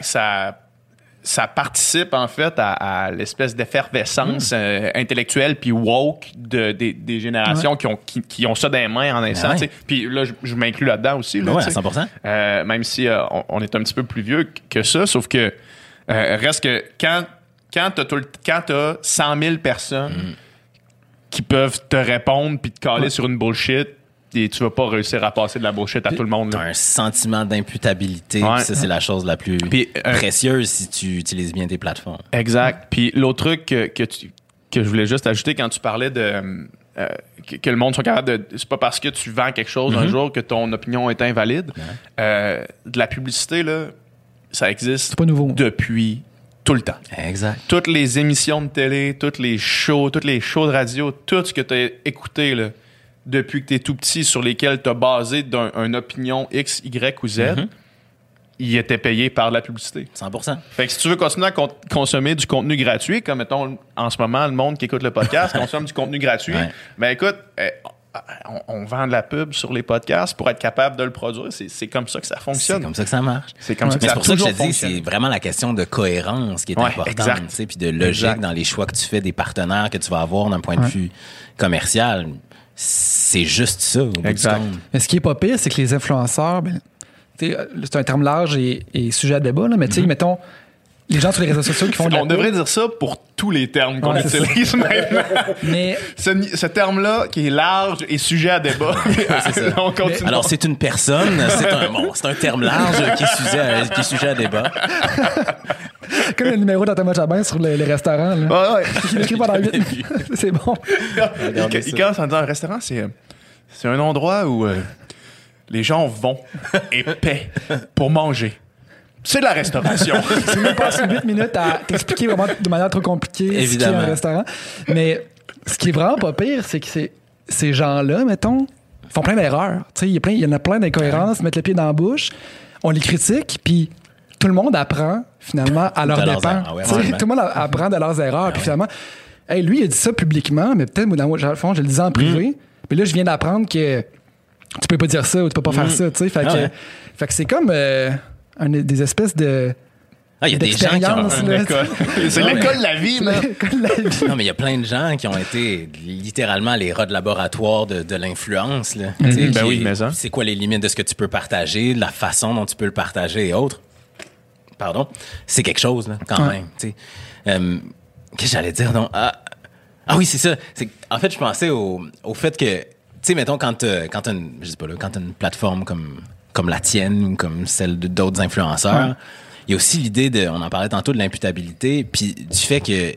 ça participe en fait à l'espèce d'effervescence intellectuelle puis woke des générations qui ont ça dans les mains en instant. Puis là, je m'inclus là-dedans aussi. Là, à 100%. Même si on est un petit peu plus vieux que ça, sauf que reste que quand t'as 100 000 personnes qui peuvent te répondre puis te caler sur une bullshit, et tu vas pas réussir à passer de la bullshit à tout le monde. T'as un sentiment d'imputabilité. Ça, c'est la chose la plus précieuse si tu utilises bien tes plateformes. Exact. Puis l'autre truc que je voulais juste ajouter quand tu parlais de que le monde soit capable de... C'est pas parce que tu vends quelque chose un jour que ton opinion est invalide. De la publicité, là, ça existe pas nouveau. Depuis tout le temps. Exact. Toutes les émissions de télé, tous les shows de radio, tout ce que tu as écouté, là, depuis que tu es tout petit, sur lesquels tu as basé une opinion X, Y ou Z, ils étaient payés par de la publicité. 100%. Fait que si tu veux continuer à consommer du contenu gratuit, comme mettons en ce moment, le monde qui écoute le podcast consomme du contenu gratuit, ben écoute, on vend de la pub sur les podcasts pour être capable de le produire. C'est comme ça que ça fonctionne. C'est comme ça que ça marche. C'est comme ça que ça pour ça que je te dis, c'est vraiment la question de cohérence qui est importante. Puis de logique dans les choix que tu fais, des partenaires que tu vas avoir d'un point de vue commercial. C'est juste ça. Exact. Mais ce qui est pas pire, c'est que les influenceurs, c'est un terme large et sujet à débat, là, mais tu sais, mettons, les gens sur les réseaux sociaux qui font de la On devrait dire ça pour tous les termes qu'on utilise maintenant. Mais ce terme-là, qui est large et sujet à débat, on continue. Alors, c'est une personne, c'est un terme large qui est sujet à débat. Comme le numéro d'Antoine Chabin sur les restaurants. Là. Ouais. Il écrit pendant 8 minutes. C'est bon. Il commence en disant, un restaurant, c'est un endroit où les gens vont et paient pour manger. C'est de la restauration. C'est même pas 8 minutes à t'expliquer vraiment de manière trop compliquée ce qu'est un restaurant. Mais ce qui est vraiment pas pire, c'est que ces gens-là, mettons, font plein d'erreurs. Il y en a plein d'incohérences, mettent le pied dans la bouche, on les critique, puis tout le monde apprend finalement à leur dépens. Tout le monde apprend de leurs erreurs. Puis finalement, hey, lui, il a dit ça publiquement, mais peut-être, dans le fond, je le disais en privé. Puis là, je viens d'apprendre que tu peux pas dire ça ou tu peux pas faire ça. Fait que c'est comme des espèces de... il y a des gens qui ont c'est l'école de la vie, là. Non, mais il y a plein de gens qui ont été littéralement les rats de laboratoire de l'influence. Là. C'est quoi les limites de ce que tu peux partager, de la façon dont tu peux le partager et autres. Pardon. C'est quelque chose, là, quand même. Qu'est-ce que j'allais dire? Donc, oui, c'est ça. En fait, je pensais au fait que, tu sais, mettons, quand t'as une plateforme comme la tienne ou comme celle d'autres influenceurs, il y a aussi l'idée on en parlait tantôt, de l'imputabilité, puis du fait que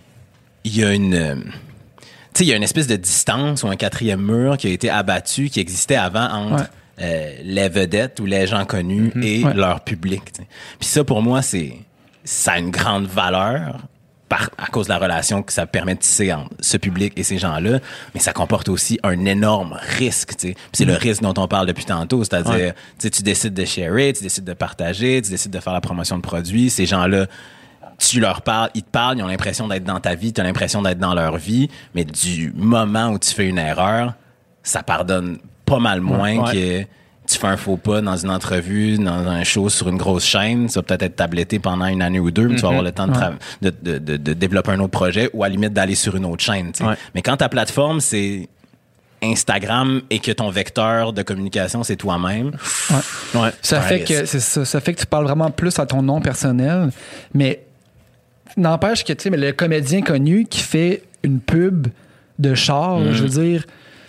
il y a une espèce de distance ou un quatrième mur qui a été abattu, qui existait avant entre les vedettes ou les gens connus et leur public. T'sais. Puis ça, pour moi, ça a une grande valeur à cause de la relation que ça permet de tisser entre ce public et ces gens-là, mais ça comporte aussi un énorme risque. T'sais. Puis c'est le risque dont on parle depuis tantôt, c'est-à-dire tu décides de sharer, tu décides de partager, tu décides de faire la promotion de produits. Ces gens-là, tu leur parles, ils te parlent, ils ont l'impression d'être dans ta vie, tu as l'impression d'être dans leur vie, mais du moment où tu fais une erreur, ça pardonne pas mal moins que tu fais un faux pas dans une entrevue, dans un show sur une grosse chaîne, ça va peut-être être tabletté pendant une année ou deux, mais tu vas avoir le temps de développer un autre projet ou à la limite d'aller sur une autre chaîne. Mais quand ta plateforme, c'est Instagram et que ton vecteur de communication, c'est toi-même. Ça fait que tu parles vraiment plus à ton nom personnel, mais n'empêche que, tu sais, le comédien connu qui fait une pub de char, je veux dire,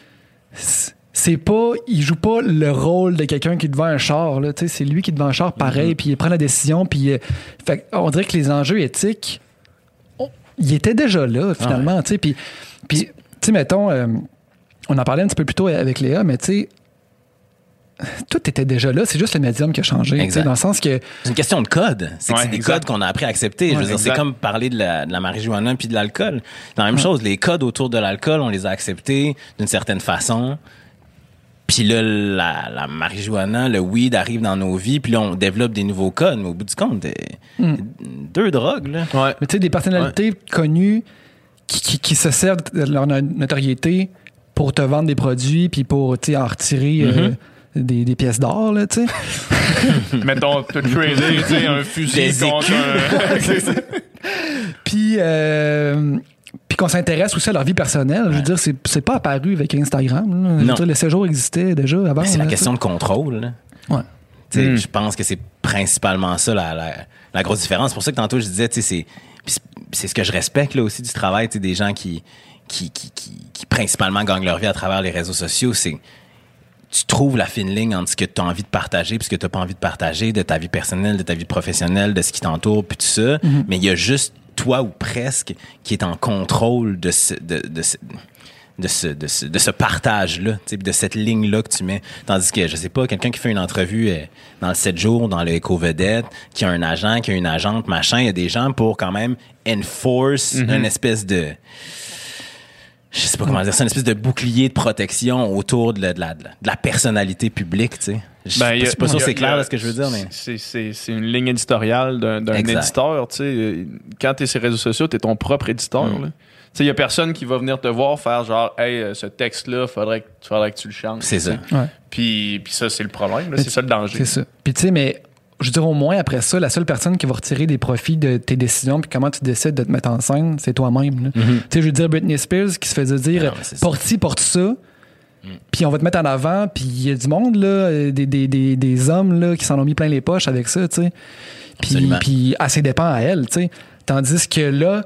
il joue pas le rôle de quelqu'un qui est devant un char, là, tu sais, c'est lui qui est devant un char pareil, puis il prend la décision, puis on dirait que les enjeux éthiques, ils étaient déjà là, finalement, tu sais, puis tu sais, mettons, on en parlait un petit peu plus tôt avec Léa, mais tu sais, tout était déjà là, c'est juste le médium qui a changé, dans le sens que... C'est une question de code. C'est des codes qu'on a appris à accepter. Je veux dire, c'est comme parler de la marijuana puis de l'alcool. C'est la même chose, les codes autour de l'alcool, on les a acceptés d'une certaine façon. Puis là, la marijuana, le weed arrive dans nos vies, puis là, on développe des nouveaux codes. Mais au bout du compte, deux drogues, là. Mais tu sais, des personnalités connues qui se servent de leur notoriété pour te vendre des produits puis pour, tu sais, en retirer... Des pièces d'or, là, tu sais. Mettons, tu peux trader, tu sais, un fusil contre un... Puis qu'on s'intéresse aussi à leur vie personnelle. Je veux dire, c'est pas apparu avec Instagram. Je veux dire, le séjour existait déjà avant. C'est la question de contrôle. Là. Je pense que c'est principalement ça la grosse différence. C'est pour ça que tantôt je disais, tu sais, c'est ce que je respecte là aussi du travail, tu sais, des gens qui principalement gagnent leur vie à travers les réseaux sociaux. C'est tu trouves la fine ligne entre ce que tu as envie de partager puis ce que tu n'as pas envie de partager, de ta vie personnelle, de ta vie professionnelle, de ce qui t'entoure, puis tout ça. Mais il y a juste toi ou presque qui est en contrôle de ce partage-là, de cette ligne-là que tu mets. Tandis que, je sais pas, quelqu'un qui fait une entrevue dans le 7 jours, dans le Éco-Vedette, qui a un agent, qui a une agente, machin, il y a des gens pour quand même enforce une espèce de... Je sais pas comment dire ça, une espèce de bouclier de protection autour de la personnalité publique, tu sais. Je suis pas sûr que c'est clair ce que je veux dire, mais... C'est une ligne éditoriale d'un éditeur, tu sais. Quand t'es sur les réseaux sociaux, t'es ton propre éditeur, là. Tu sais, il y a personne qui va venir te voir faire genre, hey, ce texte-là, faudrait que tu le changes. C'est ça. Puis ça, c'est le problème, là. C'est ça le danger. C'est ça. Puis tu sais, mais... Je veux dire, au moins, après ça, la seule personne qui va retirer des profits de tes décisions puis comment tu décides de te mettre en scène, c'est toi-même. Tu sais, je veux dire, Britney Spears qui se faisait dire « porte ci, porte ça », puis on va te mettre en avant, puis il y a du monde, là, des hommes là, qui s'en ont mis plein les poches avec ça, tu sais. Puis assez dépend à elle, tu sais. Tandis que là,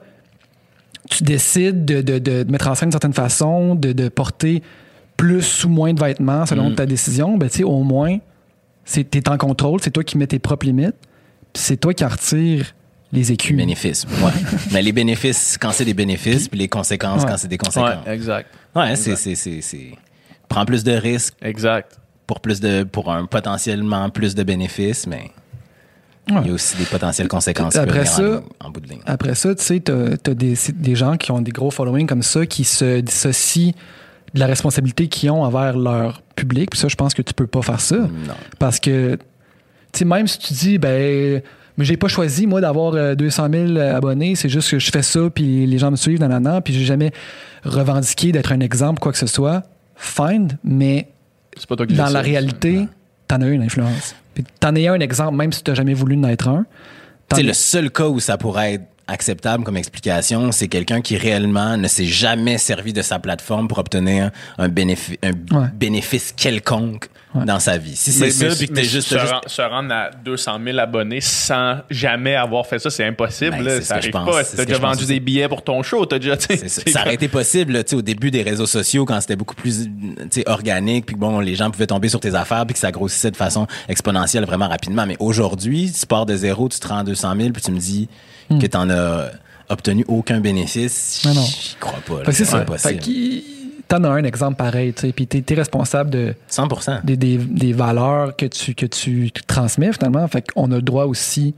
tu décides de mettre en scène d'une certaine façon, de porter plus ou moins de vêtements selon ta décision, ben tu sais, au moins... T'es en contrôle, c'est toi qui mets tes propres limites, puis c'est toi qui en retires les écus. Les bénéfices, ouais. Mais les bénéfices, quand c'est des bénéfices, puis les conséquences, quand c'est des conséquences. Ouais, exact. Ouais, c'est... Prends plus de risques. Exact. Pour un potentiellement plus de bénéfices, mais il y a aussi des potentielles conséquences après ça, en bout de ligne. Après ça, tu sais, t'as des gens qui ont des gros followings comme ça, qui se dissocient de la responsabilité qu'ils ont envers leur public. Puis ça, je pense que tu peux pas faire ça. Non. Parce que, tu sais, même si tu dis, ben, mais j'ai pas choisi, moi, d'avoir 200 000 abonnés, c'est juste que je fais ça, puis les gens me suivent, nanana, puis j'ai jamais revendiqué d'être un exemple, quoi que ce soit. Fine, mais c'est pas toi qui dans la réalité, t'en as eu une influence. Puis t'en as eu un exemple, même si t'as jamais voulu en être un. Tu sais, le seul cas où ça pourrait être acceptable comme explication, c'est quelqu'un qui réellement ne s'est jamais servi de sa plateforme pour obtenir un bénéfice quelconque dans sa vie. Si c'est ça, puis que t'es juste... Se rendre à 200 000 abonnés sans jamais avoir fait ça, c'est impossible. Ben, là, c'est ça arrive pas. T'as déjà vendu des billets pour ton show. T'as déjà... Ça aurait été possible là, au début des réseaux sociaux, quand c'était beaucoup plus organique, puis bon, les gens pouvaient tomber sur tes affaires, puis que ça grossissait de façon exponentielle vraiment rapidement. Mais aujourd'hui, tu pars de zéro, tu te rends à 200 000, puis tu me dis que t'en as obtenu aucun bénéfice. Non. J'y crois pas. C'est ça. Impossible. T'en as un exemple pareil, tu sais, puis t'es responsable de 100%. Des valeurs que tu transmets finalement. Fait qu'on a le droit aussi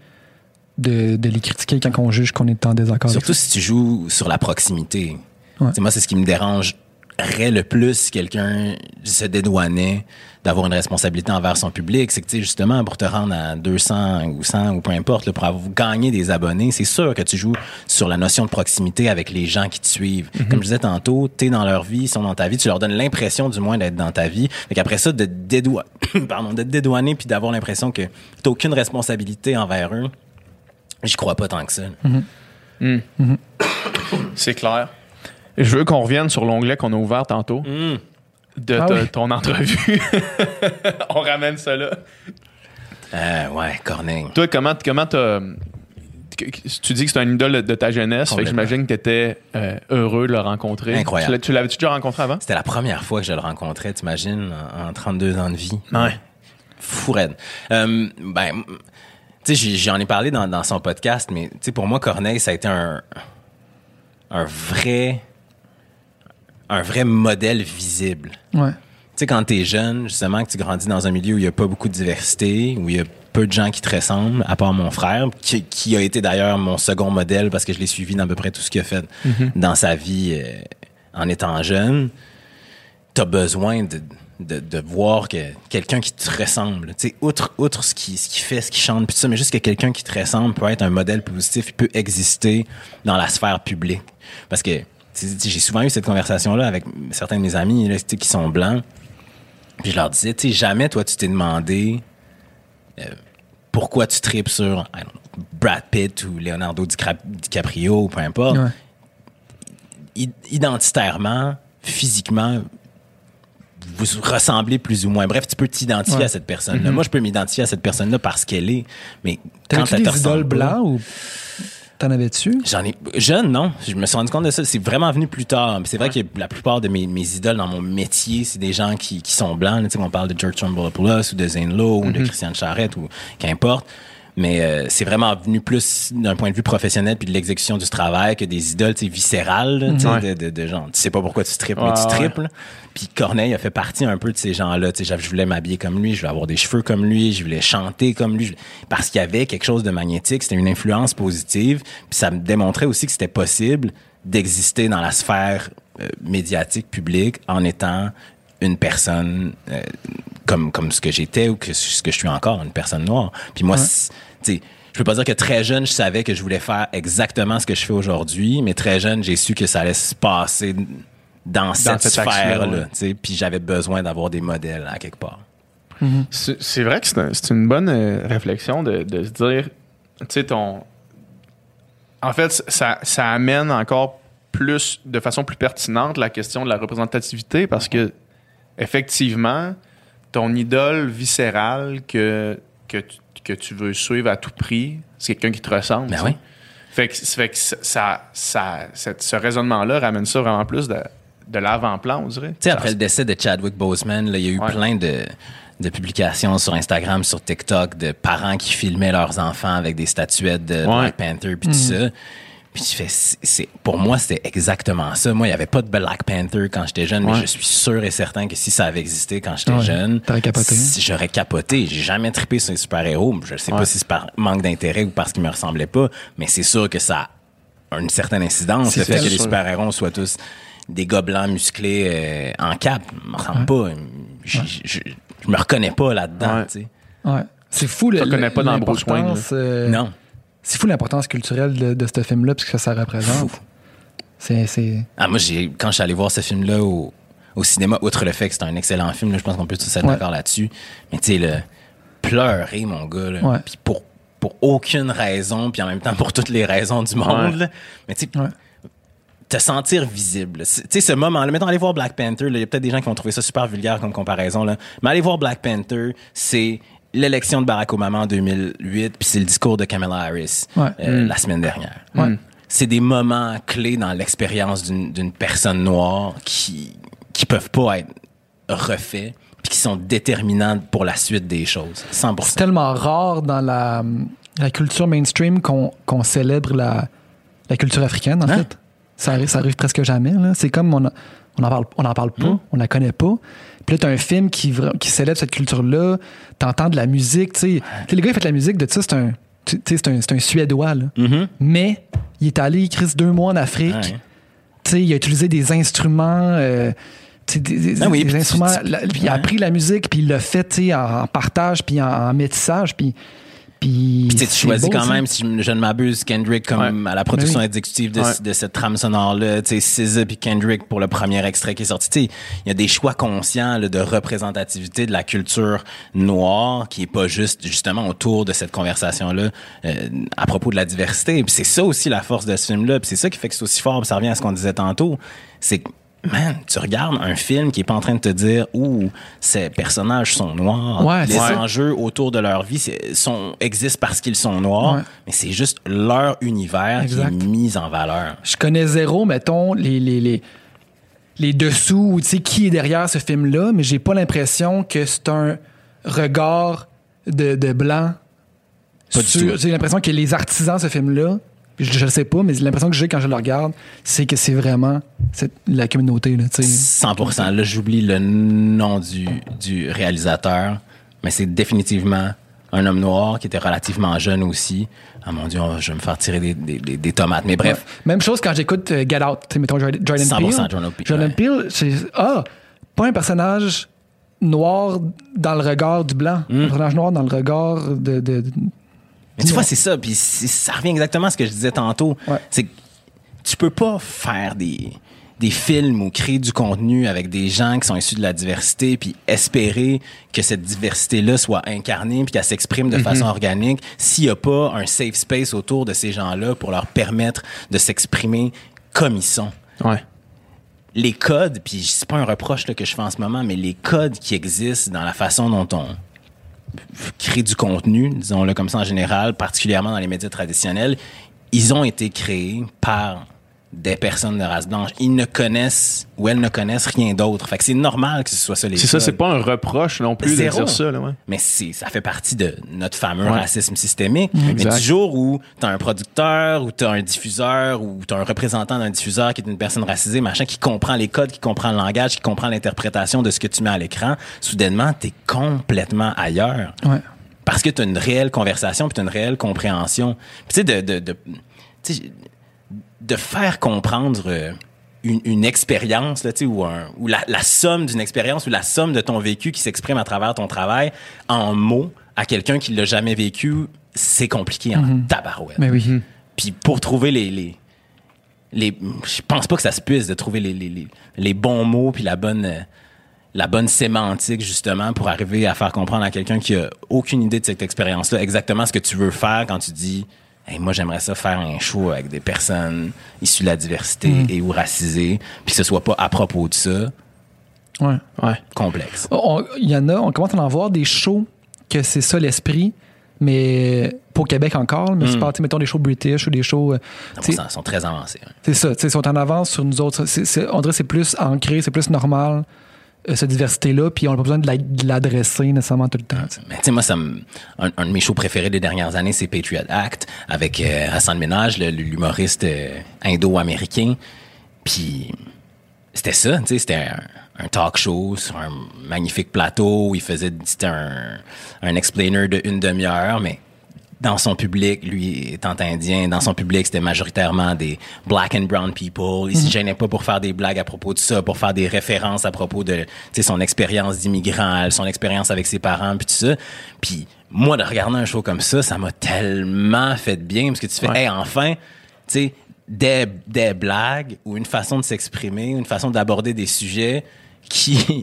de les critiquer quand on juge qu'on est en désaccord. Surtout si tu joues sur la proximité. Ouais. Moi, c'est ce qui me dérange m'effraierait le plus si quelqu'un se dédouanait d'avoir une responsabilité envers son public, c'est que, tu sais, justement, pour te rendre à 200 ou 100 ou peu importe, là, pour gagner des abonnés, c'est sûr que tu joues sur la notion de proximité avec les gens qui te suivent. Comme je disais tantôt, t'es dans leur vie, ils sont dans ta vie, tu leur donnes l'impression, du moins, d'être dans ta vie. Fait qu'après ça, de te dédouaner puis d'avoir l'impression que t'as aucune responsabilité envers eux, j'y crois pas tant que ça. C'est clair. Je veux qu'on revienne sur l'onglet qu'on a ouvert tantôt de ton entrevue. On ramène ça là. Ouais, Corneille. Toi, comment t'as... Tu dis que c'est un idole de ta jeunesse, fait que j'imagine que t'étais heureux de le rencontrer. Incroyable. Tu l'avais-tu déjà rencontré avant? C'était la première fois que je le rencontrais, t'imagines, en 32 ans de vie. Ouais. Fou raide. Tu sais, j'en ai parlé dans son podcast, mais tu sais, pour moi, Corneille, ça a été un vrai modèle visible. Ouais. Tu sais, quand t'es jeune, justement, que tu grandis dans un milieu où il y a pas beaucoup de diversité, où il y a peu de gens qui te ressemblent, à part mon frère, qui a été d'ailleurs mon second modèle parce que je l'ai suivi dans à peu près tout ce qu'il a fait dans sa vie en étant jeune, t'as besoin de voir que quelqu'un qui te ressemble, tu sais, outre ce qu'il fait, ce qu'il chante, puis tout ça, mais juste que quelqu'un qui te ressemble peut être un modèle positif, il peut exister dans la sphère publique. Parce que j'ai souvent eu cette conversation-là avec certains de mes amis là, qui sont blancs, puis je leur disais, tu sais, jamais toi tu t'es demandé pourquoi tu tripes sur Brad Pitt ou Leonardo DiCaprio, peu importe. Ouais. Identitairement, physiquement, vous ressemblez plus ou moins. Bref, tu peux t'identifier à cette personne-là. Moi, je peux m'identifier à cette personne-là parce qu'elle est. Mais quand t'as-tu des idoles blancs ou t'en avais-tu? J'en ai... Jeune, non. Je me suis rendu compte de ça. C'est vraiment venu plus tard. C'est vrai que la plupart de mes idoles dans mon métier, c'est des gens qui sont blancs. Tu sais, on parle de George Trumbullopoulos ou de Zane Lowe ou de Christiane Charette ou qu'importe. Mais c'est vraiment venu plus d'un point de vue professionnel puis de l'exécution du travail que des idoles, tu sais, viscérales, tu sais, de gens. Tu sais pas pourquoi tu tripes, mais tu tripes. Puis Corneille a fait partie un peu de ces gens-là. Tu sais, je voulais m'habiller comme lui, je voulais avoir des cheveux comme lui, je voulais chanter comme lui, parce qu'il y avait quelque chose de magnétique. C'était une influence positive. Puis ça me démontrait aussi que c'était possible d'exister dans la sphère médiatique publique en étant une personne comme ce que j'étais ou ce que je suis encore, une personne noire. Puis moi, tu sais, je peux pas dire que très jeune, je savais que je voulais faire exactement ce que je fais aujourd'hui, mais très jeune, j'ai su que ça allait se passer dans cette sphère-là. Puis j'avais besoin d'avoir des modèles à quelque part. C'est vrai que c'est une bonne réflexion de se dire, tu sais, en fait, ça amène encore plus, de façon plus pertinente, la question de la représentativité, parce que effectivement, ton idole viscérale que tu veux suivre à tout prix, c'est quelqu'un qui te ressemble. Ben oui. Fait que ce raisonnement-là ramène ça vraiment plus de l'avant-plan, on dirait. Tu sais, après le décès de Chadwick Boseman, il y a eu plein de publications sur Instagram, sur TikTok, de parents qui filmaient leurs enfants avec des statuettes de Black Panther puis tout ça. Puis tu fais, pour moi, c'était exactement ça. Moi, il n'y avait pas de Black Panther quand j'étais jeune, mais je suis sûr et certain que si ça avait existé quand j'étais jeune, j'aurais capoté. J'ai jamais trippé sur les super-héros. Je ne sais pas si c'est par manque d'intérêt ou parce qu'ils me ressemblaient pas, mais c'est sûr que ça a une certaine incidence. Le fait que les super-héros soient tous des gars blancs musclés en cap, me ressemble pas. Je me reconnais pas là-dedans. Tu sais. Ouais. C'est fou. Tu ne reconnais pas dans Bruce Wayne. Non. C'est fou l'importance culturelle de ce film-là, puisque ça représente. C'est... Ah, moi, quand je suis allé voir ce film-là au cinéma, outre le fait que c'est un excellent film, là, je pense qu'on peut tous être d'accord là-dessus, mais tu sais, pleurer, mon gars, puis pour aucune raison, puis en même temps pour toutes les raisons du monde, là, mais tu sais... te sentir visible. Tu sais, ce moment-là, mettons, aller voir Black Panther, il y a peut-être des gens qui vont trouver ça super vulgaire comme comparaison, là, mais aller voir Black Panther, c'est l'élection de Barack Obama en 2008, puis c'est le discours de Kamala Harris la semaine dernière. C'est des moments clés dans l'expérience d'une personne noire qui peuvent pas être refaits, puis qui sont déterminants pour la suite des choses. 100%. C'est tellement rare dans la culture mainstream qu'on célèbre la culture africaine, en fait. Ça arrive presque jamais. Là. C'est comme on en parle pas, on la connaît pas. Puis là, t'as un film qui célèbre cette culture-là, t'entends de la musique, tu sais. Le gars, il fait de la musique, de ça, c'est un Suédois, là. Mais il est allé, il crisse 2 mois en Afrique. Tu sais, il a utilisé des instruments... des instruments. Puis il a appris la musique, puis il l'a fait en partage, puis en métissage, puis tu choisis quand même, si je ne m'abuse, Kendrick comme à la production exécutive de cette trame sonore-là, SZA puis Kendrick pour le premier extrait qui est sorti. Il y a des choix conscients là, de représentativité de la culture noire qui est pas juste justement autour de cette conversation-là à propos de la diversité. Puis c'est ça aussi la force de ce film-là. Puis c'est ça qui fait que c'est aussi fort. Puis ça revient à ce qu'on disait tantôt. C'est que man, tu regardes un film qui est pas en train de te dire ces personnages sont noirs, les enjeux autour de leur vie existent parce qu'ils sont noirs, mais c'est juste leur univers qui est mis en valeur. Je connais zéro, mettons, les dessous, ou tu sais, qui est derrière ce film-là, mais j'ai pas l'impression que c'est un regard de blanc. J'ai l'impression que les artisans de ce film-là, je le sais pas, mais l'impression que j'ai quand je le regarde, c'est que c'est vraiment la communauté. Là, 100%. Là, j'oublie le nom du réalisateur, mais c'est définitivement un homme noir qui était relativement jeune aussi. Ah mon Dieu, je vais me faire tirer des tomates. Mais bref. Ouais. Même chose quand j'écoute Get Out. Mettons Jordan Peele. 100% Jordan Peele, c'est pas un personnage noir dans le regard du blanc. Un personnage noir dans le regard de mais tu vois, c'est ça. Puis ça revient exactement à ce que je disais tantôt. Ouais. C'est que tu peux pas faire des films ou créer du contenu avec des gens qui sont issus de la diversité puis espérer que cette diversité-là soit incarnée puis qu'elle s'exprime de façon organique s'il y a pas un safe space autour de ces gens-là pour leur permettre de s'exprimer comme ils sont. Ouais. Les codes, puis c'est pas un reproche là, que je fais en ce moment, mais les codes qui existent dans la façon dont on crée du contenu, disons-le comme ça en général, particulièrement dans les médias traditionnels, ils ont été créés par des personnes de race blanche. Ils ne connaissent ou elles ne connaissent rien d'autre. Fait que c'est normal que ce soit ça les C'est ça, c'est pas un reproche non plus de dire ça. Là, mais ça fait partie de notre fameux racisme systémique. Mais du jour où t'as un producteur, ou t'as un diffuseur, ou t'as un représentant d'un diffuseur qui est une personne racisée, machin, qui comprend les codes, qui comprend le langage, qui comprend l'interprétation de ce que tu mets à l'écran, soudainement, t'es complètement ailleurs. Ouais. Parce que t'as une réelle conversation puis t'as une réelle compréhension. Puis tu sais, de faire comprendre une expérience là, ou la somme d'une expérience ou la somme de ton vécu qui s'exprime à travers ton travail en mots à quelqu'un qui l'a jamais vécu, c'est compliqué en tabarouette. Mais oui. Puis pour trouver les je pense pas que ça se puisse de trouver les bons mots puis la bonne sémantique justement pour arriver à faire comprendre à quelqu'un qui a aucune idée de cette expérience-là exactement ce que tu veux faire quand tu dis hey, moi, j'aimerais ça faire un show avec des personnes issues de la diversité et ou racisées, puis que ce soit pas à propos de ça. Ouais. Complexe. Il y en a, on commence à en voir des shows que c'est ça l'esprit, mais pas au Québec encore, mais c'est pas, mettons, des shows british ou des shows... Ils sont très avancés. Hein. C'est ça, ils sont en avance sur nous autres. On dirait que c'est plus ancré, c'est plus normal, cette diversité-là, puis on n'a pas besoin de l'adresser nécessairement tout le temps. T'sais. Mais tu sais, moi, un de mes shows préférés des dernières années, c'est Patriot Act, avec Hassan Minhaj, l'humoriste indo-américain. Puis c'était ça, tu sais, c'était un talk show sur un magnifique plateau où c'était un explainer de 1 demi-heure, mais dans son public, lui étant indien, dans son public, c'était majoritairement des black and brown people. Il se gênait pas pour faire des blagues à propos de ça, pour faire des références à propos de, tu sais, son expérience d'immigrant, son expérience avec ses parents, puis tout ça. Puis moi, de regarder un show comme ça m'a tellement fait de bien, parce que tu fais, hey, enfin, tu sais, des blagues ou une façon de s'exprimer, une façon d'aborder des sujets qui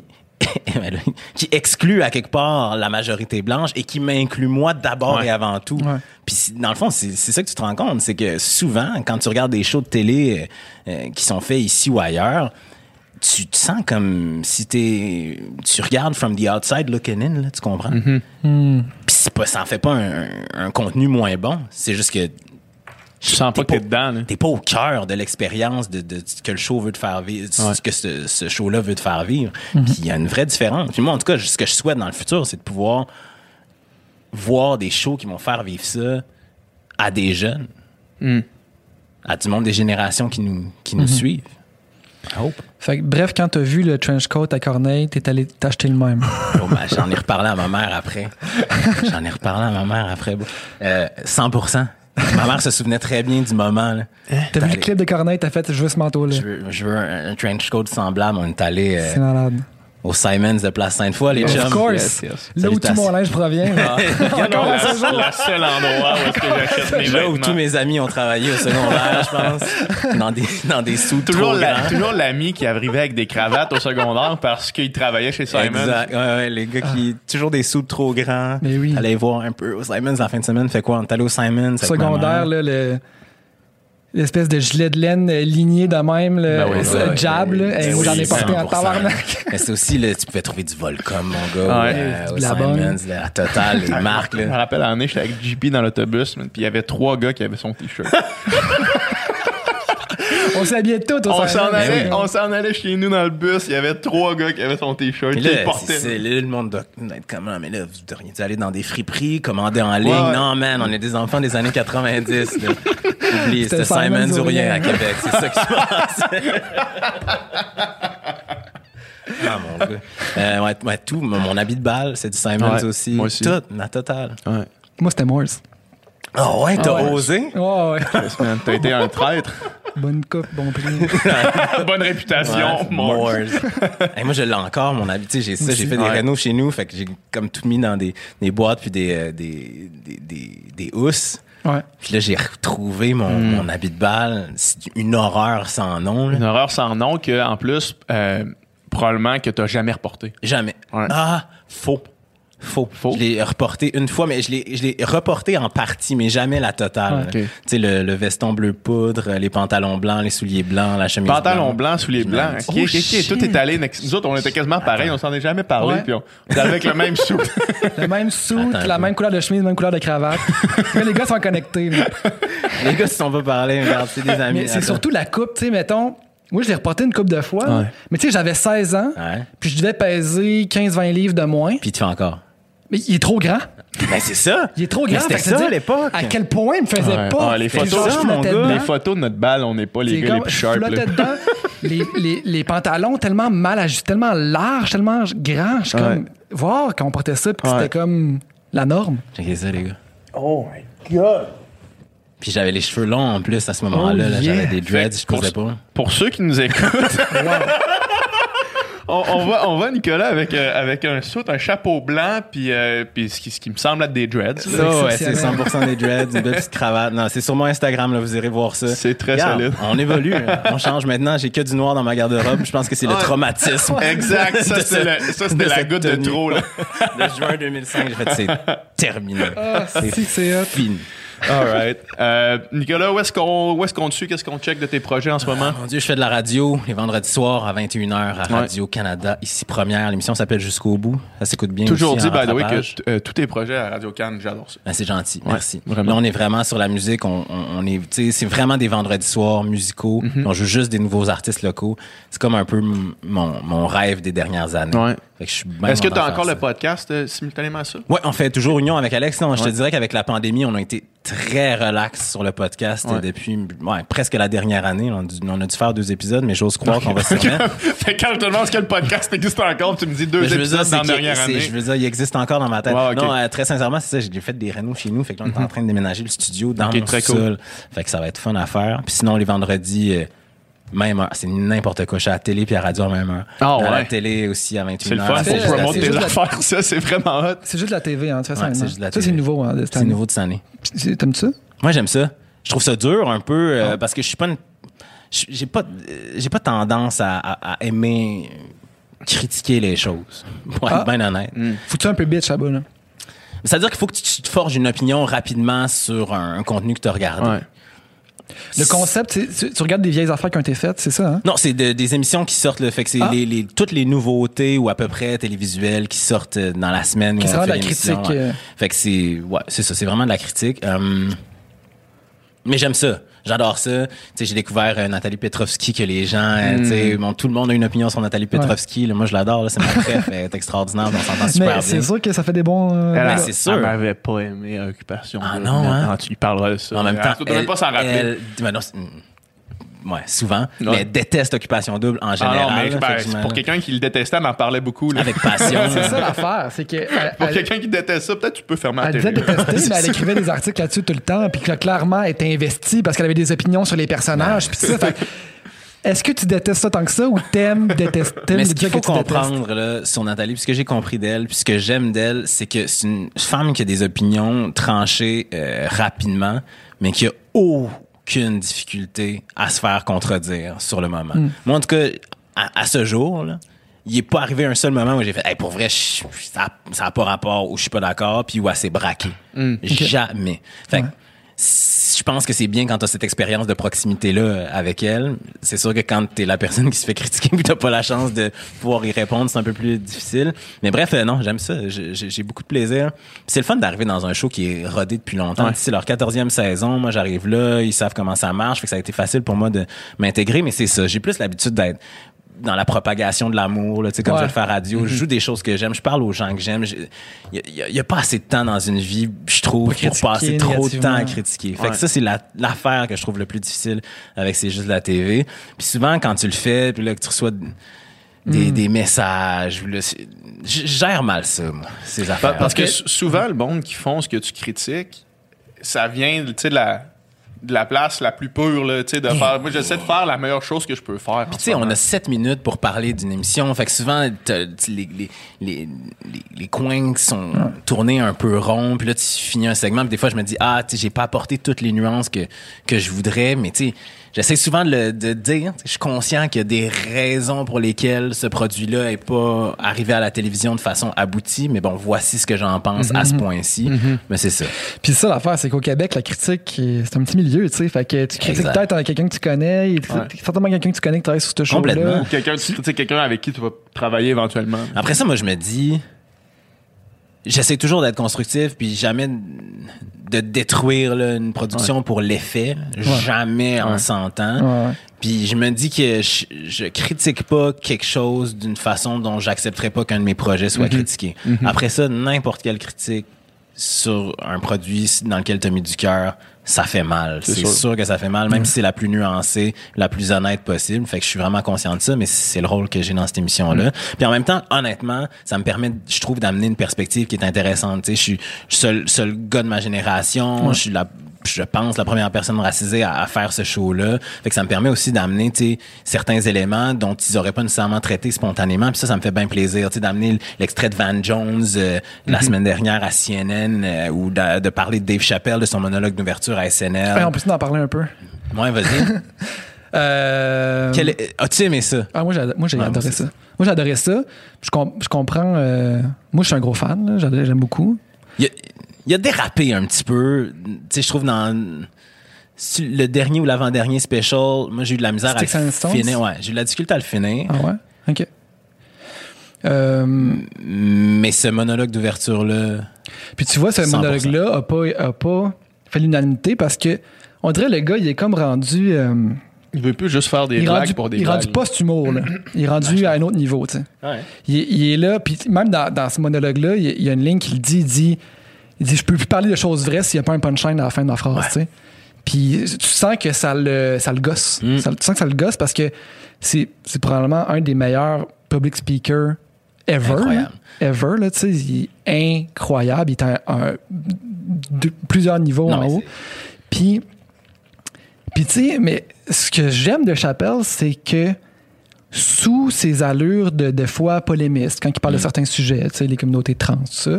exclut à quelque part la majorité blanche et qui m'inclut moi d'abord et avant tout. Ouais. Puis dans le fond, c'est ça que tu te rends compte, c'est que souvent, quand tu regardes des shows de télé qui sont faits ici ou ailleurs, tu te sens comme si tu regardes from the outside looking in, là, tu comprends? Puis ça en fait pas un contenu moins bon, c'est juste que tu sens pas que t'es dedans. Là. T'es pas au cœur de l'expérience de ce que le show veut te faire vivre, ce que ce show-là veut te faire vivre. Puis il y a une vraie différence. Puis moi, en tout cas, ce que je souhaite dans le futur, c'est de pouvoir voir des shows qui vont faire vivre ça à des jeunes, à du monde des générations qui nous suivent. I hope. Fait que, bref, quand t'as vu le trench coat à Corneille, t'es allé t'acheter le même. J'en ai reparlé à ma mère après. 100%. Ma mère se souvenait très bien du moment. Là. T'as vu le clip de Corneille, t'as fait juste ce manteau-là. Je veux un trench coat semblable. On est allé C'est malade. au Simons de Place Sainte-Foy, les chums. Of course. Yes, yes. Là où tout mon linge provient. Encore à ce jour. La seule endroit où est-ce que j'achète mes Là où vêtements. tous mes amis ont travaillé au secondaire, je pense. Dans des sous Toujours trop toujours l'ami qui arrivait avec des cravates au secondaire parce qu'il travaillait chez Simon. Exact. Ouais, les gars qui toujours des sous trop grands. Mais oui. Allez voir un peu au Simons la fin de semaine. Fait quoi? On est allé au Simons. Secondaire, là, l'espèce de gilet de laine ligné de même, Ben oui, jab, là. Hey, j'en ai porté un 100%. tabarnak. Mais c'est aussi, là, tu pouvais trouver du Volcom, mon gars. Ouais. Au La Simons, bonne. la totale, les marques, Je me là. rappelle l'année, j'étais avec JP dans l'autobus, man, puis il y avait 3 gars qui avaient son t-shirt. On s'habillait tous au on Simon. on s'en allait chez nous dans le bus, il y avait 3 gars qui avaient son t-shirt. Mais Qui le là, portaient. là, le monde doit être comme, non, mais là, vous devriez aller dans des friperies, commander en ligne. Ouais. Non, man, on est des enfants des années 90, là. Oublie, C'était c'était Simons Simons ou ou rien rien. à Québec, c'est ça qui se passe. Ah, mon gars. Ouais, tout. Mon habit de balle, c'est du Simons Ouais, aussi. moi aussi. Tout, la totale. Ouais. Moi, c'était Morse. Ah ouais, t'as ouais. osé? Ouais. Yes, man, t'as été un traître. Bonne coupe, bon prix. Bonne réputation, Ouais, Morse. Hey, moi, je l'ai encore, mon habit. Tu sais, j'ai ça, j'ai fait des Ouais. rénaux chez nous, fait que j'ai comme tout mis dans des boîtes puis des housses. Ouais. Puis là, j'ai retrouvé mon habit de balle. C'est une horreur sans nom. Là. Une horreur sans nom que, en plus, probablement que t'as jamais reporté. Jamais. Ouais. Ah, faux. Je l'ai reporté une fois, mais je l'ai reporté en partie, mais jamais la totale. Ouais. là. Ok. Tu sais, le veston bleu poudre, les pantalons blancs, les souliers blancs, la chemise Pantalon blanc, souliers blancs. Oh, Ok, shit. tout est allé. Nous autres, on était quasiment pareil, on s'en est jamais parlé, Ouais. puis on était avec le même sou. Le même suit, Attends la un peu. même couleur de chemise, même couleur de cravate. Mais les gars sont connectés. là. Les gars se sont pas parlé, regarde, c'est des amis. Mais c'est Attends. surtout la coupe, tu sais, mettons. Moi, je l'ai reporté une coupe de fois. là. Ouais. Mais tu sais, j'avais 16 ans. Ouais. Puis je devais peser 15-20 livres de moins. Puis tu fais encore. Mais il est trop grand. Ben, c'est ça. Il est trop Mais grand. c'était Fait que ça dire à l'époque. À quel point il me faisait Ouais. pas. Ah, les Fait que photos, genre, je ça, flottais mon gars. dedans. Les photos de notre balle, on n'est pas les C'est gars les comme, plus je sharp. flottais là. dedans. Les pantalons tellement mal ajustés, tellement larges, tellement grands. Je suis comme, voir quand on portait ça, puis Ouais. c'était comme la norme. Checkez ça, les gars. Oh my God! Puis j'avais les cheveux longs en plus à ce moment-là. Oh, là. yeah. J'avais des dreads, je posais pas. Pour ceux qui nous écoutent, on va Nicolas avec un suit, un chapeau blanc, puis ce qui me semble être des dreads. là. Ça, ouais, c'est exceptionnel. 100% des dreads, une belle petite cravate. Non, c'est sur mon Instagram, là, vous irez voir ça. C'est très Regarde, solide. On évolue, on change maintenant. J'ai que du noir dans ma garde-robe. Je pense que c'est le Ouais. traumatisme. Exact, ça de c'était de la cette goutte de tenue. trop. Là. De juin 2005, j'ai fait c'est terminé. c'est hot. fini. All right. Nicolas, où est-ce qu'on te suit? Qu'est-ce qu'on check de tes projets en ce moment? Mon Dieu, je fais de la radio les vendredis soirs à 21h à Radio-Canada, ici Première. L'émission s'appelle Jusqu'au bout. Ça s'écoute bien Toujours aussi dit, en by the way, rattrapage. que tous tes projets à Radio-Can, j'adore ça. Ben, c'est gentil, Ouais, merci. vraiment. Là, on est vraiment sur la musique. On est, tu sais, c'est vraiment des vendredis soirs musicaux. On joue juste des nouveaux artistes locaux. C'est comme un peu mon rêve des dernières années. Ouais. Fait que je suis bien Est-ce que tu content as de encore faire le ça. podcast simultanément à ça? Ouais, on fait toujours union avec Alex. Non, je te dirais qu'avec la pandémie, on a été très relax sur le podcast depuis presque la dernière année. On a dû faire 2 épisodes, mais j'ose croire qu'on va se remettre. Fait que quand je te demande que le podcast existe encore, tu me dis 2 Mais je veux dire, épisodes dans la c'est dernière année. je veux dire, il existe encore dans ma tête. Ouais, ok. Non, très sincèrement, c'est ça. J'ai fait des rénaux chez nous. Fait que là, on est en train de déménager le studio dans mon très sous-sol. Fait que ça va être fun à faire. Puis sinon, les vendredis, même heure. C'est n'importe quoi. Je suis à la télé puis à la radio à la même heure. Ah, À la ouais. télé aussi à 21h. C'est le fun C'est pour juste promouvoir la- tes c'est juste affaires, ça, c'est vraiment hot. C'est juste la TV, hein, de toute façon. Ouais, c'est maintenant. juste la Ça, TV. c'est nouveau, hein, de cette C'est année. nouveau de cette année. T'aimes ça? Moi, j'aime ça. Je trouve ça dur un peu parce que je suis pas une... J'ai pas tendance à aimer critiquer les choses. Pour être bien honnête. Faut-tu un peu bitch là-bas, là? C'est-à-dire qu'il faut que tu te forges une opinion rapidement sur un contenu que tu as regardé. Ouais. Le concept, tu regardes des vieilles affaires qui ont été faites, c'est ça, hein? Non, c'est des émissions qui sortent. Là, fait que c'est toutes les nouveautés ou à peu près télévisuelles qui sortent dans la semaine. C'est où on vraiment de fait la l'émission. critique. Fait que c'est ça, c'est vraiment de la critique. Mais j'aime ça. J'adore ça. Tu sais, j'ai découvert Nathalie Petrovski que les gens, tu sais, bon, tout le monde a une opinion sur Nathalie Petrovski. Là, moi, je l'adore. Là, c'est ma préf. Elle est extraordinaire. On s'entend super Mais bien. c'est sûr que ça fait des bons. Ben, c'est sûr. Elle m'avait pas aimé Occupation. Ah Double. non, hein? Tu lui parleras de ça. En même temps, tu dois même pas s'en rappeler. ben non, souvent, mais déteste Occupation Double en général. Pour quelqu'un qui le détestait, elle en parlait beaucoup. Là. Avec passion. C'est ça l'affaire, c'est que... Pour quelqu'un qui déteste ça, peut-être tu peux fermer la télé. Elle disait détester, mais elle écrivait des articles là-dessus tout le temps, puis que clairement, elle était investie parce qu'elle avait des opinions sur les personnages, puis ça, fait... Est-ce que tu détestes ça tant que ça ou t'aimes détester? Mais ce qu'il faut comprendre là, sur Nathalie, puis ce que j'ai compris d'elle, puis ce que j'aime d'elle, c'est que c'est une femme qui a des opinions tranchées rapidement, mais qui a aucune difficulté à se faire contredire sur le moment. Moi, en tout cas, à ce jour, là, il est pas arrivé un seul moment où j'ai fait hey, pour vrai, ça a pas rapport, ou je suis pas d'accord, puis où elle s'est braquée. Jamais. Fait que, je pense que c'est bien quand t'as cette expérience de proximité-là avec elle. C'est sûr que quand t'es la personne qui se fait critiquer et t'as pas la chance de pouvoir y répondre, c'est un peu plus difficile. Mais bref, non, j'aime ça. J'ai beaucoup de plaisir. Puis c'est le fun d'arriver dans un show qui est rodé depuis longtemps. C'est leur 14e saison. Moi, j'arrive là. Ils savent comment ça marche. Fait que ça a été facile pour moi de m'intégrer. Mais c'est ça. J'ai plus l'habitude d'être dans la propagation de l'amour, là, tu sais, comme je le fais à radio, je joue des choses que j'aime, je parle aux gens que j'aime. Il y a pas assez de temps dans une vie, je trouve, pour passer trop de temps à critiquer. Fait que ça, c'est l'affaire que je trouve le plus difficile avec C'est juste la TV. Puis souvent, quand tu le fais, puis là, que tu reçois des messages, là, je gère mal ça, moi, ces affaires. Parce que souvent, le monde qui font ce que tu critiques, ça vient, tu sais, de la place la plus pure, là, tu sais, de faire. Moi, j'essaie de faire la meilleure chose que je peux faire. Puis, tu sais, on a 7 minutes pour parler d'une émission. Fait que souvent, les coins qui sont tournés un peu ronds. Puis là, tu finis un segment. Puis des fois, je me dis, tu sais, j'ai pas apporté toutes les nuances que je voudrais. Mais, tu sais, j'essaie souvent de dire, je suis conscient qu'il y a des raisons pour lesquelles ce produit-là est pas arrivé à la télévision de façon aboutie, mais bon, voici ce que j'en pense à ce point-ci. Mais c'est ça. Puis ça, l'affaire, c'est qu'au Québec, la critique, c'est un petit milieu, tu sais. Fait que tu critiques peut-être quelqu'un que tu connais, certainement quelqu'un que tu connais qui travaille sur ce show-là. Complètement. Ou quelqu'un avec qui tu vas travailler éventuellement. Après ça, moi, je me dis... J'essaie toujours d'être constructif, puis jamais de détruire là, une production pour l'effet. Jamais en 100 ans. Puis je me dis que je critique pas quelque chose d'une façon dont j'accepterais pas qu'un de mes projets soit critiqué. Après ça, n'importe quelle critique sur un produit dans lequel tu as mis du cœur, ça fait mal. C'est sûr que ça fait mal, même si c'est la plus nuancée, la plus honnête possible. Fait que je suis vraiment conscient de ça, mais c'est le rôle que j'ai dans cette émission-là. Puis en même temps, honnêtement, ça me permet, je trouve, d'amener une perspective qui est intéressante. Tu sais, je suis seul gars de ma génération. Je pense, la première personne racisée à faire ce show-là. Fait que ça me permet aussi d'amener, tu sais, certains éléments dont ils auraient pas nécessairement traité spontanément. Puis ça me fait bien plaisir, tu sais, d'amener l'extrait de Van Jones la semaine dernière à CNN ou de parler de Dave Chappelle, de son monologue d'ouverture à SNL. On peut en parler un peu. Ouais, vas-y. As-tu aimé ça? Moi, j'ai adoré ça. Moi, j'ai adoré ça. Je comprends. Moi, je suis un gros fan. Là. J'aime beaucoup. Il a dérapé un petit peu. Tu sais, je trouve dans le dernier ou l'avant-dernier special, moi, j'ai eu de la misère à le finir. Ouais, j'ai eu de la difficulté à le finir. Ah ouais? OK. Mais ce monologue d'ouverture-là... Puis tu vois, ce 100%. Monologue-là a pas fait l'unanimité parce que on dirait le gars, il est comme rendu... il veut plus juste faire des blagues pour des blagues. Il est rendu post-humour, là. Il est rendu à un autre niveau, tu sais. Ouais. Il est là, puis même dans ce monologue-là, il y a une ligne qui le dit je peux plus parler de choses vraies s'il n'y a pas un punchline à la fin de la phrase, tu sais. Puis tu sens que ça le gosse. Tu sens que ça le gosse parce que c'est probablement un des meilleurs public speakers ever. Incroyable. Ever, là, tu sais. Il est incroyable. Il est à plusieurs niveaux en haut. Puis tu sais, mais ce que j'aime de Chappelle, c'est que sous ses allures de fois polémistes, quand il parle de certains sujets, tu sais, les communautés trans, tout ça,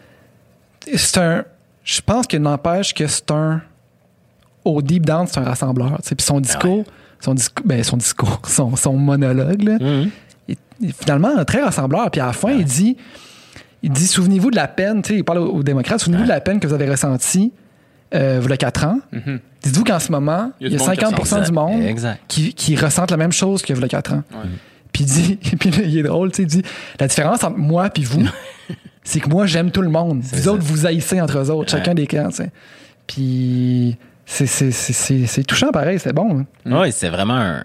je pense qu'il n'empêche que au deep down, c'est un rassembleur. Puis son discours, son monologue, là, est finalement très rassembleur. Puis à la fin, il dit souvenez-vous de la peine, il parle aux démocrates, souvenez-vous de la peine que vous avez ressentie il y a 4 ans. Dites-vous qu'en ce moment, il y a 50% du monde qui ressentent la même chose qu'il y a 4 ans. Puis il est drôle, il dit la différence entre moi et vous, c'est que moi, j'aime tout le monde. Vous autres, vous haïssez entre eux autres, chacun des camps. Puis c'est touchant pareil, c'est bon. Oui, c'est vraiment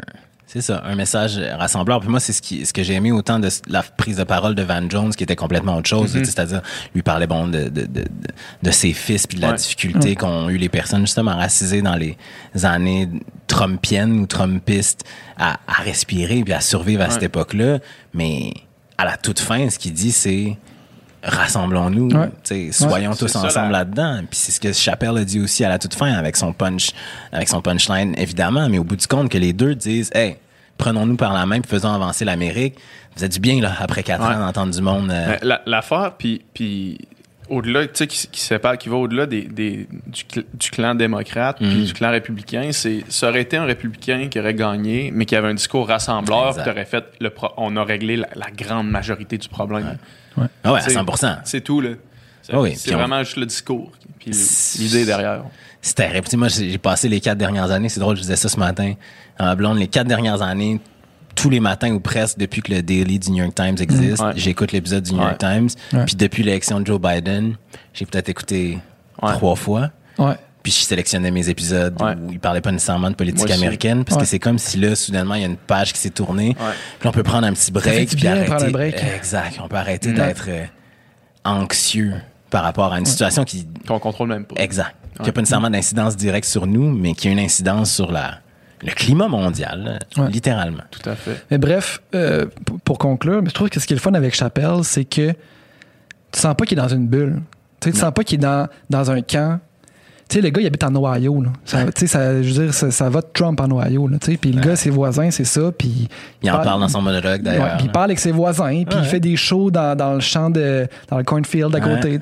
C'est ça, un message rassembleur. Puis moi, c'est ce que j'ai aimé autant de la prise de parole de Van Jones, qui était complètement autre chose. C'est-à-dire, lui parlait de ses fils puis de la difficulté qu'ont eu les personnes justement racisées dans les années trumpiennes ou trumpistes à respirer puis à survivre à cette époque-là. Mais à la toute fin, ce qu'il dit, c'est rassemblons-nous, soyons tous ensemble là-dedans. Puis c'est ce que Chappelle a dit aussi à la toute fin avec son punchline, évidemment, mais au bout du compte que les deux disent, hey, prenons-nous par la main puis faisons avancer l'Amérique. Vous êtes du bien là après 4 ans d'entendre du monde. L'affaire, puis au-delà, tu sais, qui va au-delà du clan démocrate puis du clan républicain, ça aurait été un républicain qui aurait gagné, mais qui avait un discours rassembleur, qui aurait fait on a réglé la grande majorité du problème. Ah ouais, à 100%. C'est tout, là. C'est vraiment juste le discours, puis l'idée derrière. C'est terrible. Moi, j'ai passé les 4 dernières années, c'est drôle, je disais ça ce matin, à ma blonde, les 4 dernières années, tous les matins ou presque, depuis que le Daily du New York Times existe, j'écoute l'épisode du New York Times. Puis depuis l'élection de Joe Biden, j'ai peut-être écouté 3 fois. Puis je sélectionnais mes épisodes où il parlait pas nécessairement de politique américaine, parce que c'est comme si là, soudainement, il y a une page qui s'est tournée. Puis on peut prendre un petit break. Puis arrêter. Exact. On peut arrêter d'être anxieux par rapport à une situation qu'on contrôle même pas. Exact. Qui n'a pas nécessairement d'incidence directe sur nous, mais qui a une incidence sur le climat mondial, littéralement. Tout à fait. Mais bref, pour conclure, je trouve que ce qui est le fun avec Chappelle, c'est que tu sens pas qu'il est dans une bulle. Tu sens pas qu'il est dans un camp. Tu sais, le gars, il habite en Ohio. Là. Je veux dire, ça vote Trump en Ohio. Puis le gars, ses voisins, c'est ça. Puis il en parle dans son monologue, d'ailleurs. Puis il parle avec ses voisins. Puis il fait des shows dans le champ dans le cornfield à côté.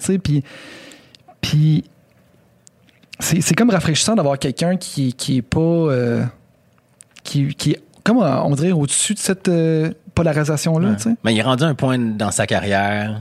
Puis c'est comme rafraîchissant d'avoir quelqu'un qui est pas... qui est, comme on dirait, au-dessus de cette polarisation-là. Mais il est rendu à un point dans sa carrière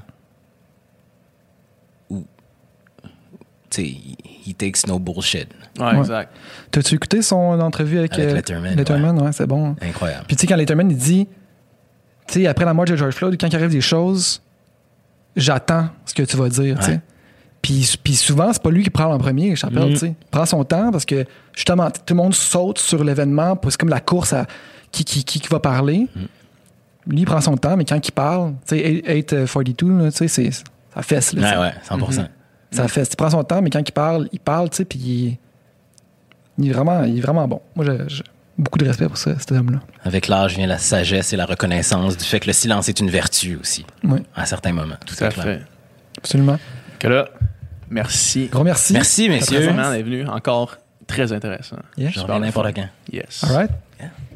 où, tu sais, he takes no bullshit. Ouais, exact. T'as-tu écouté son entrevue avec Letterman? Letterman, c'est bon. Incroyable. Puis tu sais, quand Letterman, il dit, tu sais, après la mort de George Floyd, quand il arrive des choses, j'attends ce que tu vas dire, tu sais. Puis souvent, c'est pas lui qui parle en premier, Chappelle, tu sais. Il prend son temps parce que, justement, tout le monde saute sur l'événement, c'est comme la course à qui va parler. Lui, il prend son temps, mais quand il parle, tu sais, 842, tu sais, ça fesse, là. Ouais, 100%. Ça fesse. Il prend son temps, mais quand il parle, tu sais, puis il est vraiment bon. Moi, j'ai beaucoup de respect pour ça, cet homme-là. Avec l'âge vient la sagesse et la reconnaissance du fait que le silence est une vertu aussi. Oui. À certains moments. Tout à fait. Absolument. Que là, merci. Gros merci. Merci, messieurs. Vraiment, d'être venu. Encore très intéressant. Yeah. Je reviens n'importe quand. Yes. All right. Yeah.